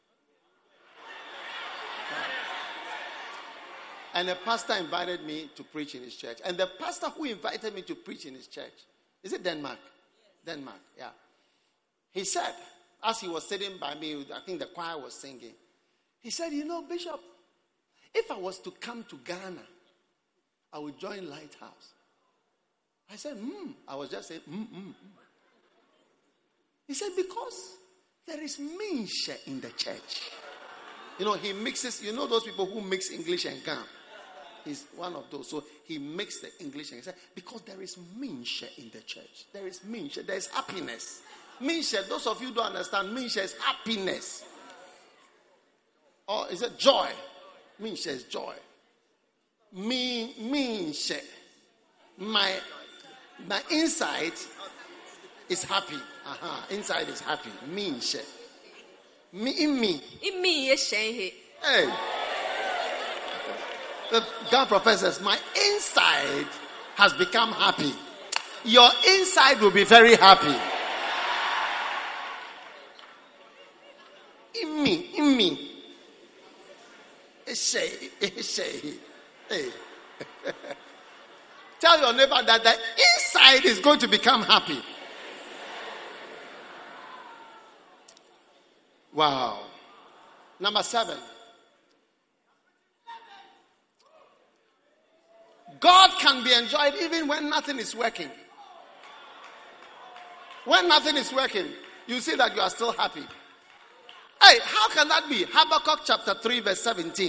And a pastor invited me to preach in his church. And the pastor who invited me to preach in his church, is it Denmark? Denmark, yeah. He said, as he was sitting by me, I think the choir was singing. He said, you know, Bishop, if I was to come to Ghana, I would join Lighthouse. I said, hmm. I was just saying, hmm, hmm, hmm. He said, because there is Minshe in the church. You know, he mixes, you know those people who mix English and Ghana. He's one of those. So he makes the English and he said, because there is Minshe in the church. There is Minshe. There is happiness. Minshe, those of you who don't understand, Minshe is happiness. Or is it joy? Minshe is joy. Me, Minshe. My, my inside is happy. Uh-huh. Inside is happy. Minshe. Me, in me. In me, hey. The God professors, my inside has become happy. Your inside will be very happy. In me, in me. Hey. Tell your neighbor that the inside is going to become happy. Wow. Number seven. God can be enjoyed even when nothing is working. When nothing is working, you see that you are still happy. Hey, how can that be? Habakkuk chapter three verse seventeen.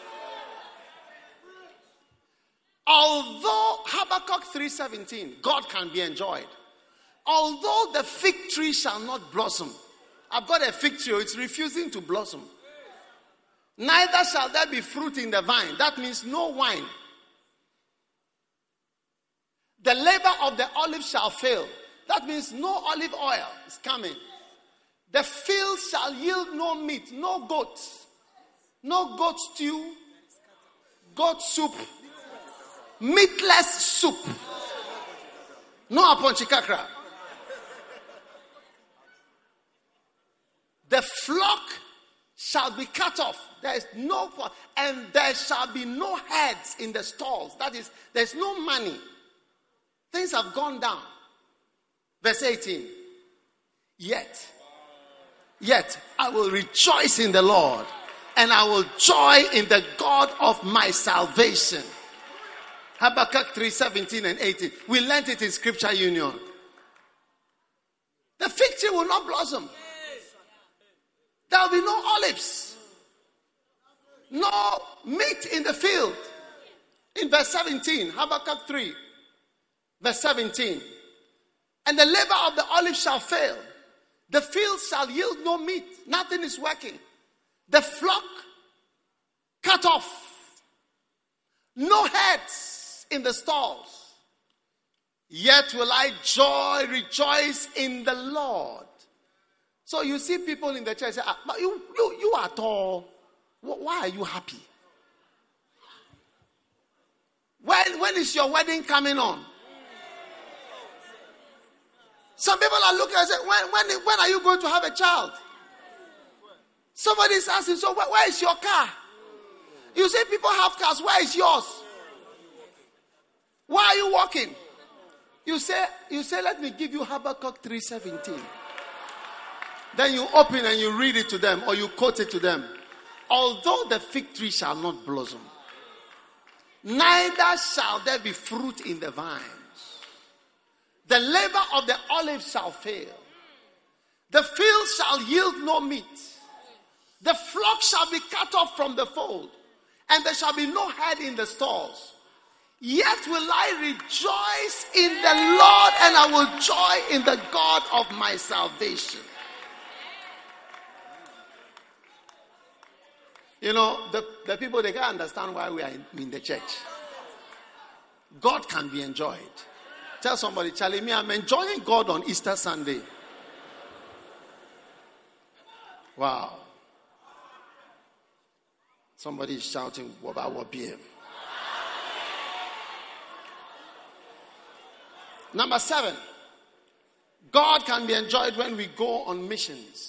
Although Habakkuk three seventeen, God can be enjoyed. Although the fig tree shall not blossom. I've got a fig tree, it's refusing to blossom. Neither shall there be fruit in the vine. That means no wine. The labor of the olive shall fail. That means no olive oil is coming. The field shall yield no meat, no goats, no goat stew, goat soup, meatless soup, no aponchikakra. The flock shall be cut off. There is no, and there shall be no heads in the stalls. That is, there's no money. Things have gone down. Verse eighteen. Yet, yet I will rejoice in the Lord, and I will joy in the God of my salvation. Habakkuk three seventeen and eighteen. We learned it in Scripture Union. The fig tree will not blossom. There will be no olives. No meat in the field. In verse seventeen, Habakkuk three, verse seventeen. And the labor of the olive shall fail. The field shall yield no meat. Nothing is working. The flock cut off. No heads in the stalls. Yet will I joy, rejoice in the Lord. So you see people in the church say, ah, but you, you, you are tall. Why are you happy? When, when is your wedding coming on? Some people are looking and say, when, when, when are you going to have a child? Somebody is asking, so where, where is your car? You say people have cars, where is yours? Why are you walking? You say, you say, let me give you Habakkuk three seventeen. Then you open and you read it to them, or you quote it to them. Although the fig tree shall not blossom, neither shall there be fruit in the vines. The labor of the olive shall fail. The field shall yield no meat. The flock shall be cut off from the fold, and there shall be no head in the stalls. Yet will I rejoice in the Lord, and I will joy in the God of my salvation. You know, the, the people, they can't understand why we are in, in the church. God can be enjoyed. Tell somebody, Charlie, me, I'm enjoying God on Easter Sunday. Wow. Somebody is shouting, Waba Wabiem. Number seven, God can be enjoyed when we go on missions.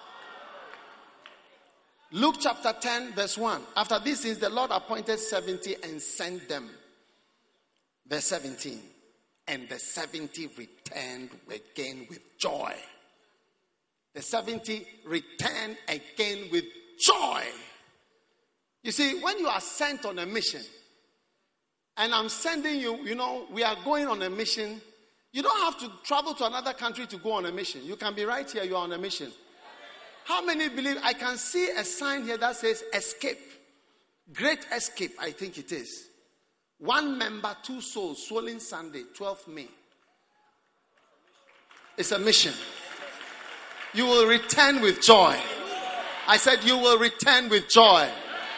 Luke chapter ten, verse one. After these things, the Lord appointed seventy and sent them. Verse seventeen. And the seventy returned again with joy. The seventy returned again with joy. You see, when you are sent on a mission, and I'm sending you, you know, we are going on a mission. You don't have to travel to another country to go on a mission. You can be right here, you are on a mission. How many believe? I can see a sign here that says escape. Great escape, I think it is. One member, two souls, Swollen Sunday, twelfth of May. It's a mission. You will return with joy. I said you will return with joy.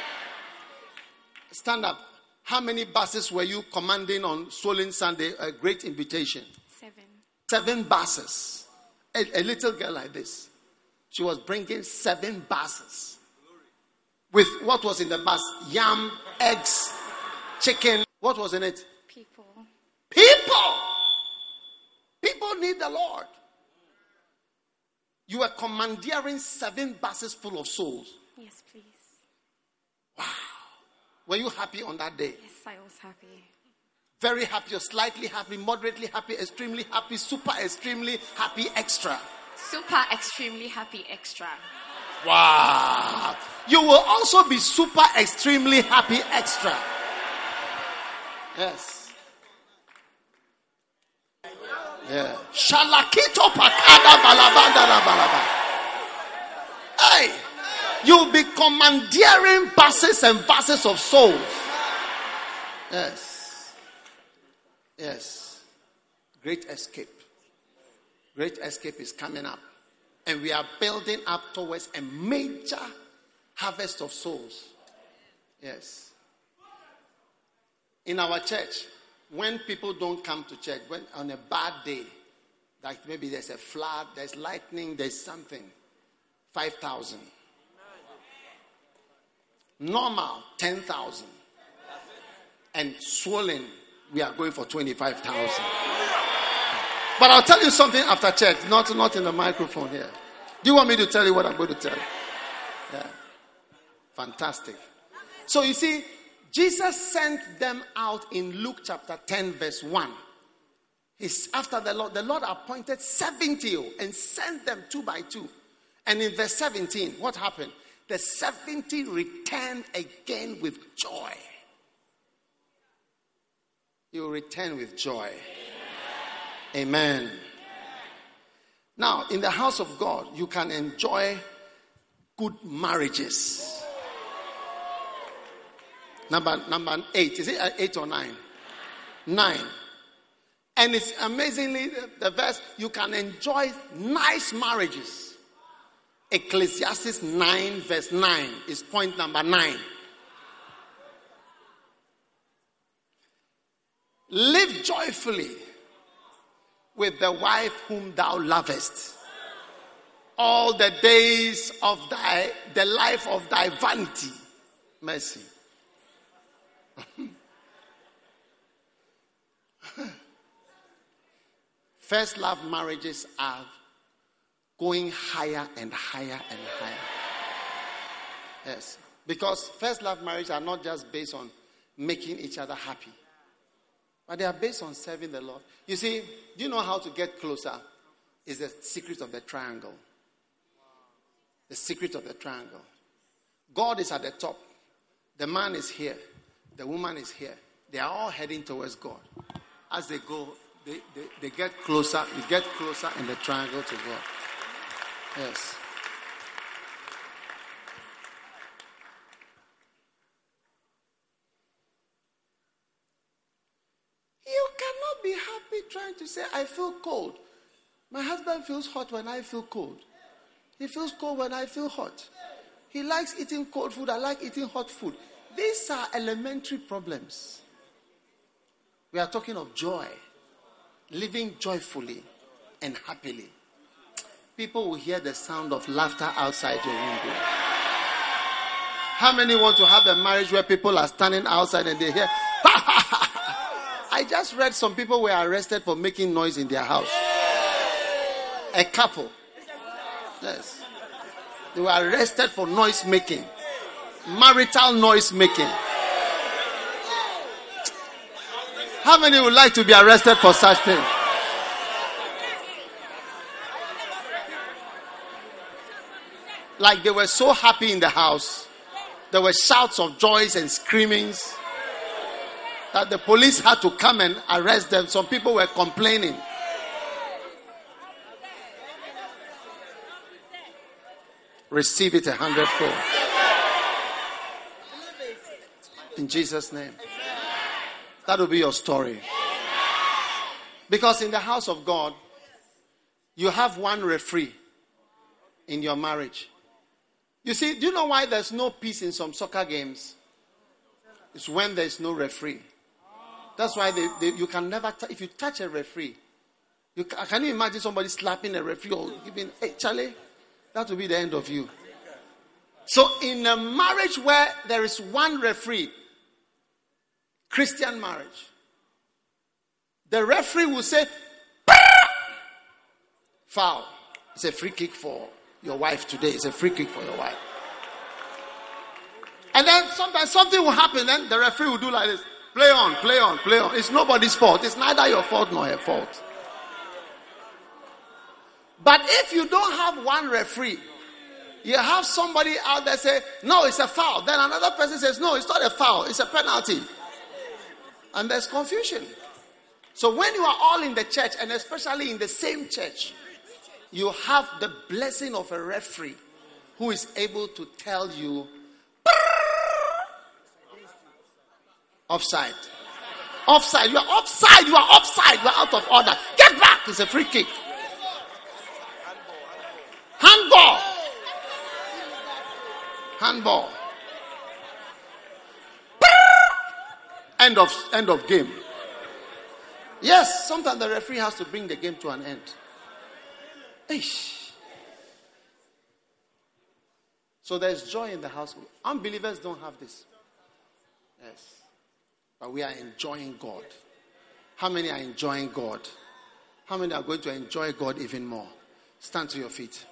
Stand up. How many buses were you commanding on Swollen Sunday? A great invitation. Seven. Seven buses. A, a little girl like this. She was bringing seven buses. With what was in the bus? Yam, eggs, chicken. What was in it? People. People. People need the Lord. You were commandeering seven buses full of souls. Yes, please. Wow. Were you happy on that day? Yes, I was happy. Very happy, or slightly happy, moderately happy, extremely happy, super extremely happy, extra. Super extremely happy extra. Wow. You will also be super extremely happy, extra. Yes. Yeah. Shalakito pakada balabanda balaba. Hey, you'll be commandeering buses and buses of souls. Yes. Yes. Great escape. Great escape is coming up. And we are building up towards a major harvest of souls. Yes. In our church, when people don't come to church, when on a bad day, like maybe there's a flood, there's lightning, there's something, five thousand. Normal, ten thousand. And Swollen, we are going for twenty-five thousand. But I'll tell you something after church, not, not in the microphone here. Do you want me to tell you what I'm going to tell you? Yeah. Fantastic. So you see, Jesus sent them out in Luke chapter ten, verse one. He's after the Lord. The Lord appointed seventy and sent them two by two. And in verse seventeen, what happened? The seventy returned again with joy. You will return with joy. Amen. Amen. Now, in the house of God, you can enjoy good marriages. Number, number eight. Is it eight or nine? Nine. And it's amazingly, the, the verse, you can enjoy nice marriages. Ecclesiastes nine verse nine is point number nine. Live joyfully with the wife whom thou lovest, all the days of thy the life of thy vanity. Mercy. First love marriages are going higher and higher and higher. Yes. Because first love marriages are not just based on making each other happy, but they are based on serving the Lord. You see, do you know how to get closer? Is the secret of the triangle. The secret of the triangle. God is at the top. The man is here. The woman is here. They are all heading towards God. As they go, they, they, they get closer. You get closer in the triangle to God. Yes. You cannot be happy trying to say, I feel cold. My husband feels hot when I feel cold. He feels cold when I feel hot. He likes eating cold food. I like eating hot food. These are elementary problems. We are talking of joy. Living joyfully and happily. People will hear the sound of laughter outside your window. How many want to have a marriage where people are standing outside and they hear, ha, ha, ha. I just read some people were arrested for making noise in their house. A couple. Yes. They were arrested for noise making. Marital noise making. How many would like to be arrested for such things? Like they were so happy in the house. There were shouts of joys and screamings that the police had to come and arrest them. Some people were complaining. Receive it a hundredfold. In Jesus' name. That will be your story. Because in the house of God, you have one referee in your marriage. You see, do you know why there's no peace in some soccer games? It's when there's no referee. That's why they, they, you can never, t- if you touch a referee, you can, can you imagine somebody slapping a referee or giving, hey, Charlie, that will be the end of you. So in a marriage where there is one referee, Christian marriage, the referee will say, foul. It's a free kick for your wife today. It's a free kick for your wife. And then sometimes something will happen. Then the referee will do like this. Play on, play on, play on. It's nobody's fault. It's neither your fault nor her fault. But if you don't have one referee, you have somebody out there say, no, it's a foul. Then another person says, no, it's not a foul. It's a penalty. And there's confusion. So when you are all in the church, and especially in the same church, you have the blessing of a referee who is able to tell you, offside. Offside. You are offside. You are offside. You are out of order. Get back. It's a free kick. Handball. Handball. End of, end of game. Yes, sometimes the referee has to bring the game to an end. Eish. So there's joy in the house. Unbelievers don't have this. Yes. But we are enjoying God. How many are enjoying God? How many are going to enjoy God even more? Stand to your feet.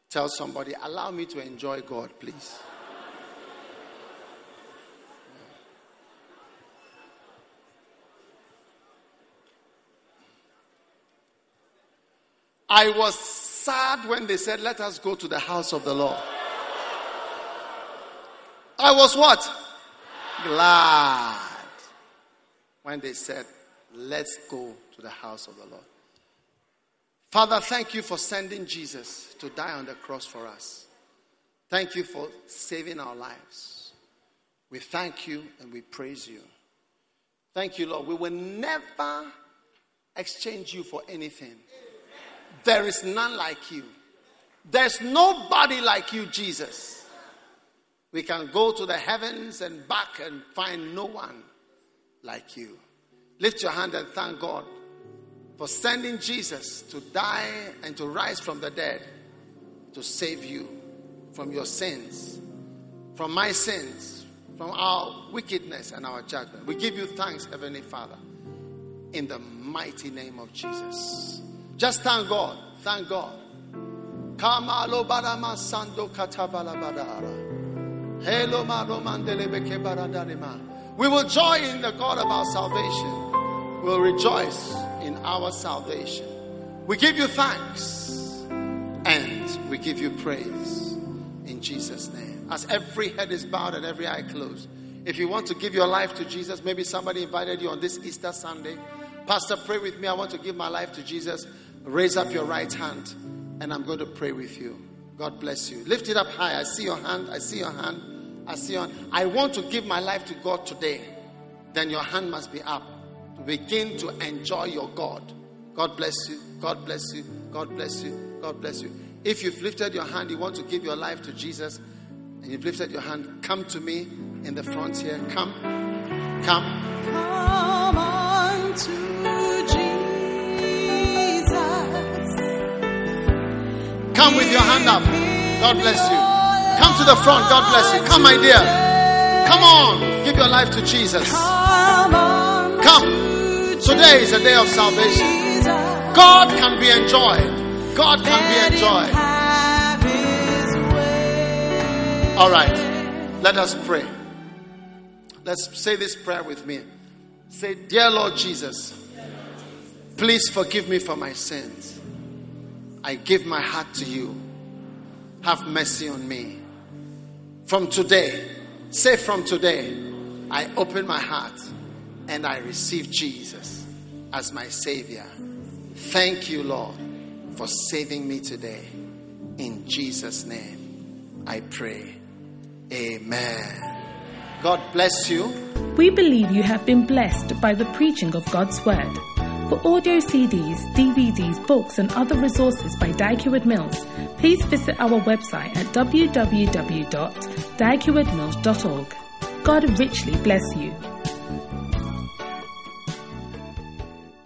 Tell somebody, allow me to enjoy God, please. I was sad when they said, let us go to the house of the Lord. I was what? Glad when they said, let's go to the house of the Lord. Father, thank you for sending Jesus to die on the cross for us. Thank you for saving our lives. We thank you and we praise you. Thank you, Lord. We will never exchange you for anything. There is none like you. There's nobody like you, Jesus. We can go to the heavens and back and find no one like you. Lift your hand and thank God for sending Jesus to die and to rise from the dead to save you from your sins, from my sins, from our wickedness and our judgment. We give you thanks, Heavenly Father, in the mighty name of Jesus. Just thank God. Thank God. We will joy in the God of our salvation. We will rejoice in our salvation. We give you thanks and we give you praise in Jesus' name. As every head is bowed and every eye closed, if you want to give your life to Jesus, maybe somebody invited you on this Easter Sunday. Pastor, pray with me. I want to give my life to Jesus. Raise up your right hand and I'm going to pray with you. God bless you. Lift it up high. I see your hand. I see your hand. I see your hand. I want to give my life to God today. Then your hand must be up to begin to enjoy your God. God bless you. God bless you. God bless you. God bless you. If you've lifted your hand, you want to give your life to Jesus, and you've lifted your hand, come to me in the front here. Come. Come. Come on to Jesus. Come with your hand up. God bless you. Come to the front. God bless you. Come, my dear. Come on. Give your life to Jesus. Come. Today is a day of salvation. God can be enjoyed. God can be enjoyed. All right. Let us pray. Let's say this prayer with me. Say, dear Lord Jesus, please forgive me for my sins. I give my heart to you. Have mercy on me. From today, say from today, I open my heart and I receive Jesus as my Savior. Thank you, Lord, for saving me today. In Jesus' name, I pray. Amen. God bless you. We believe you have been blessed by the preaching of God's Word. For audio C Ds, D V Ds, books and other resources by Dag Heward-Mills, please visit our website at w w w dot dag heward mills dot org. God richly bless you.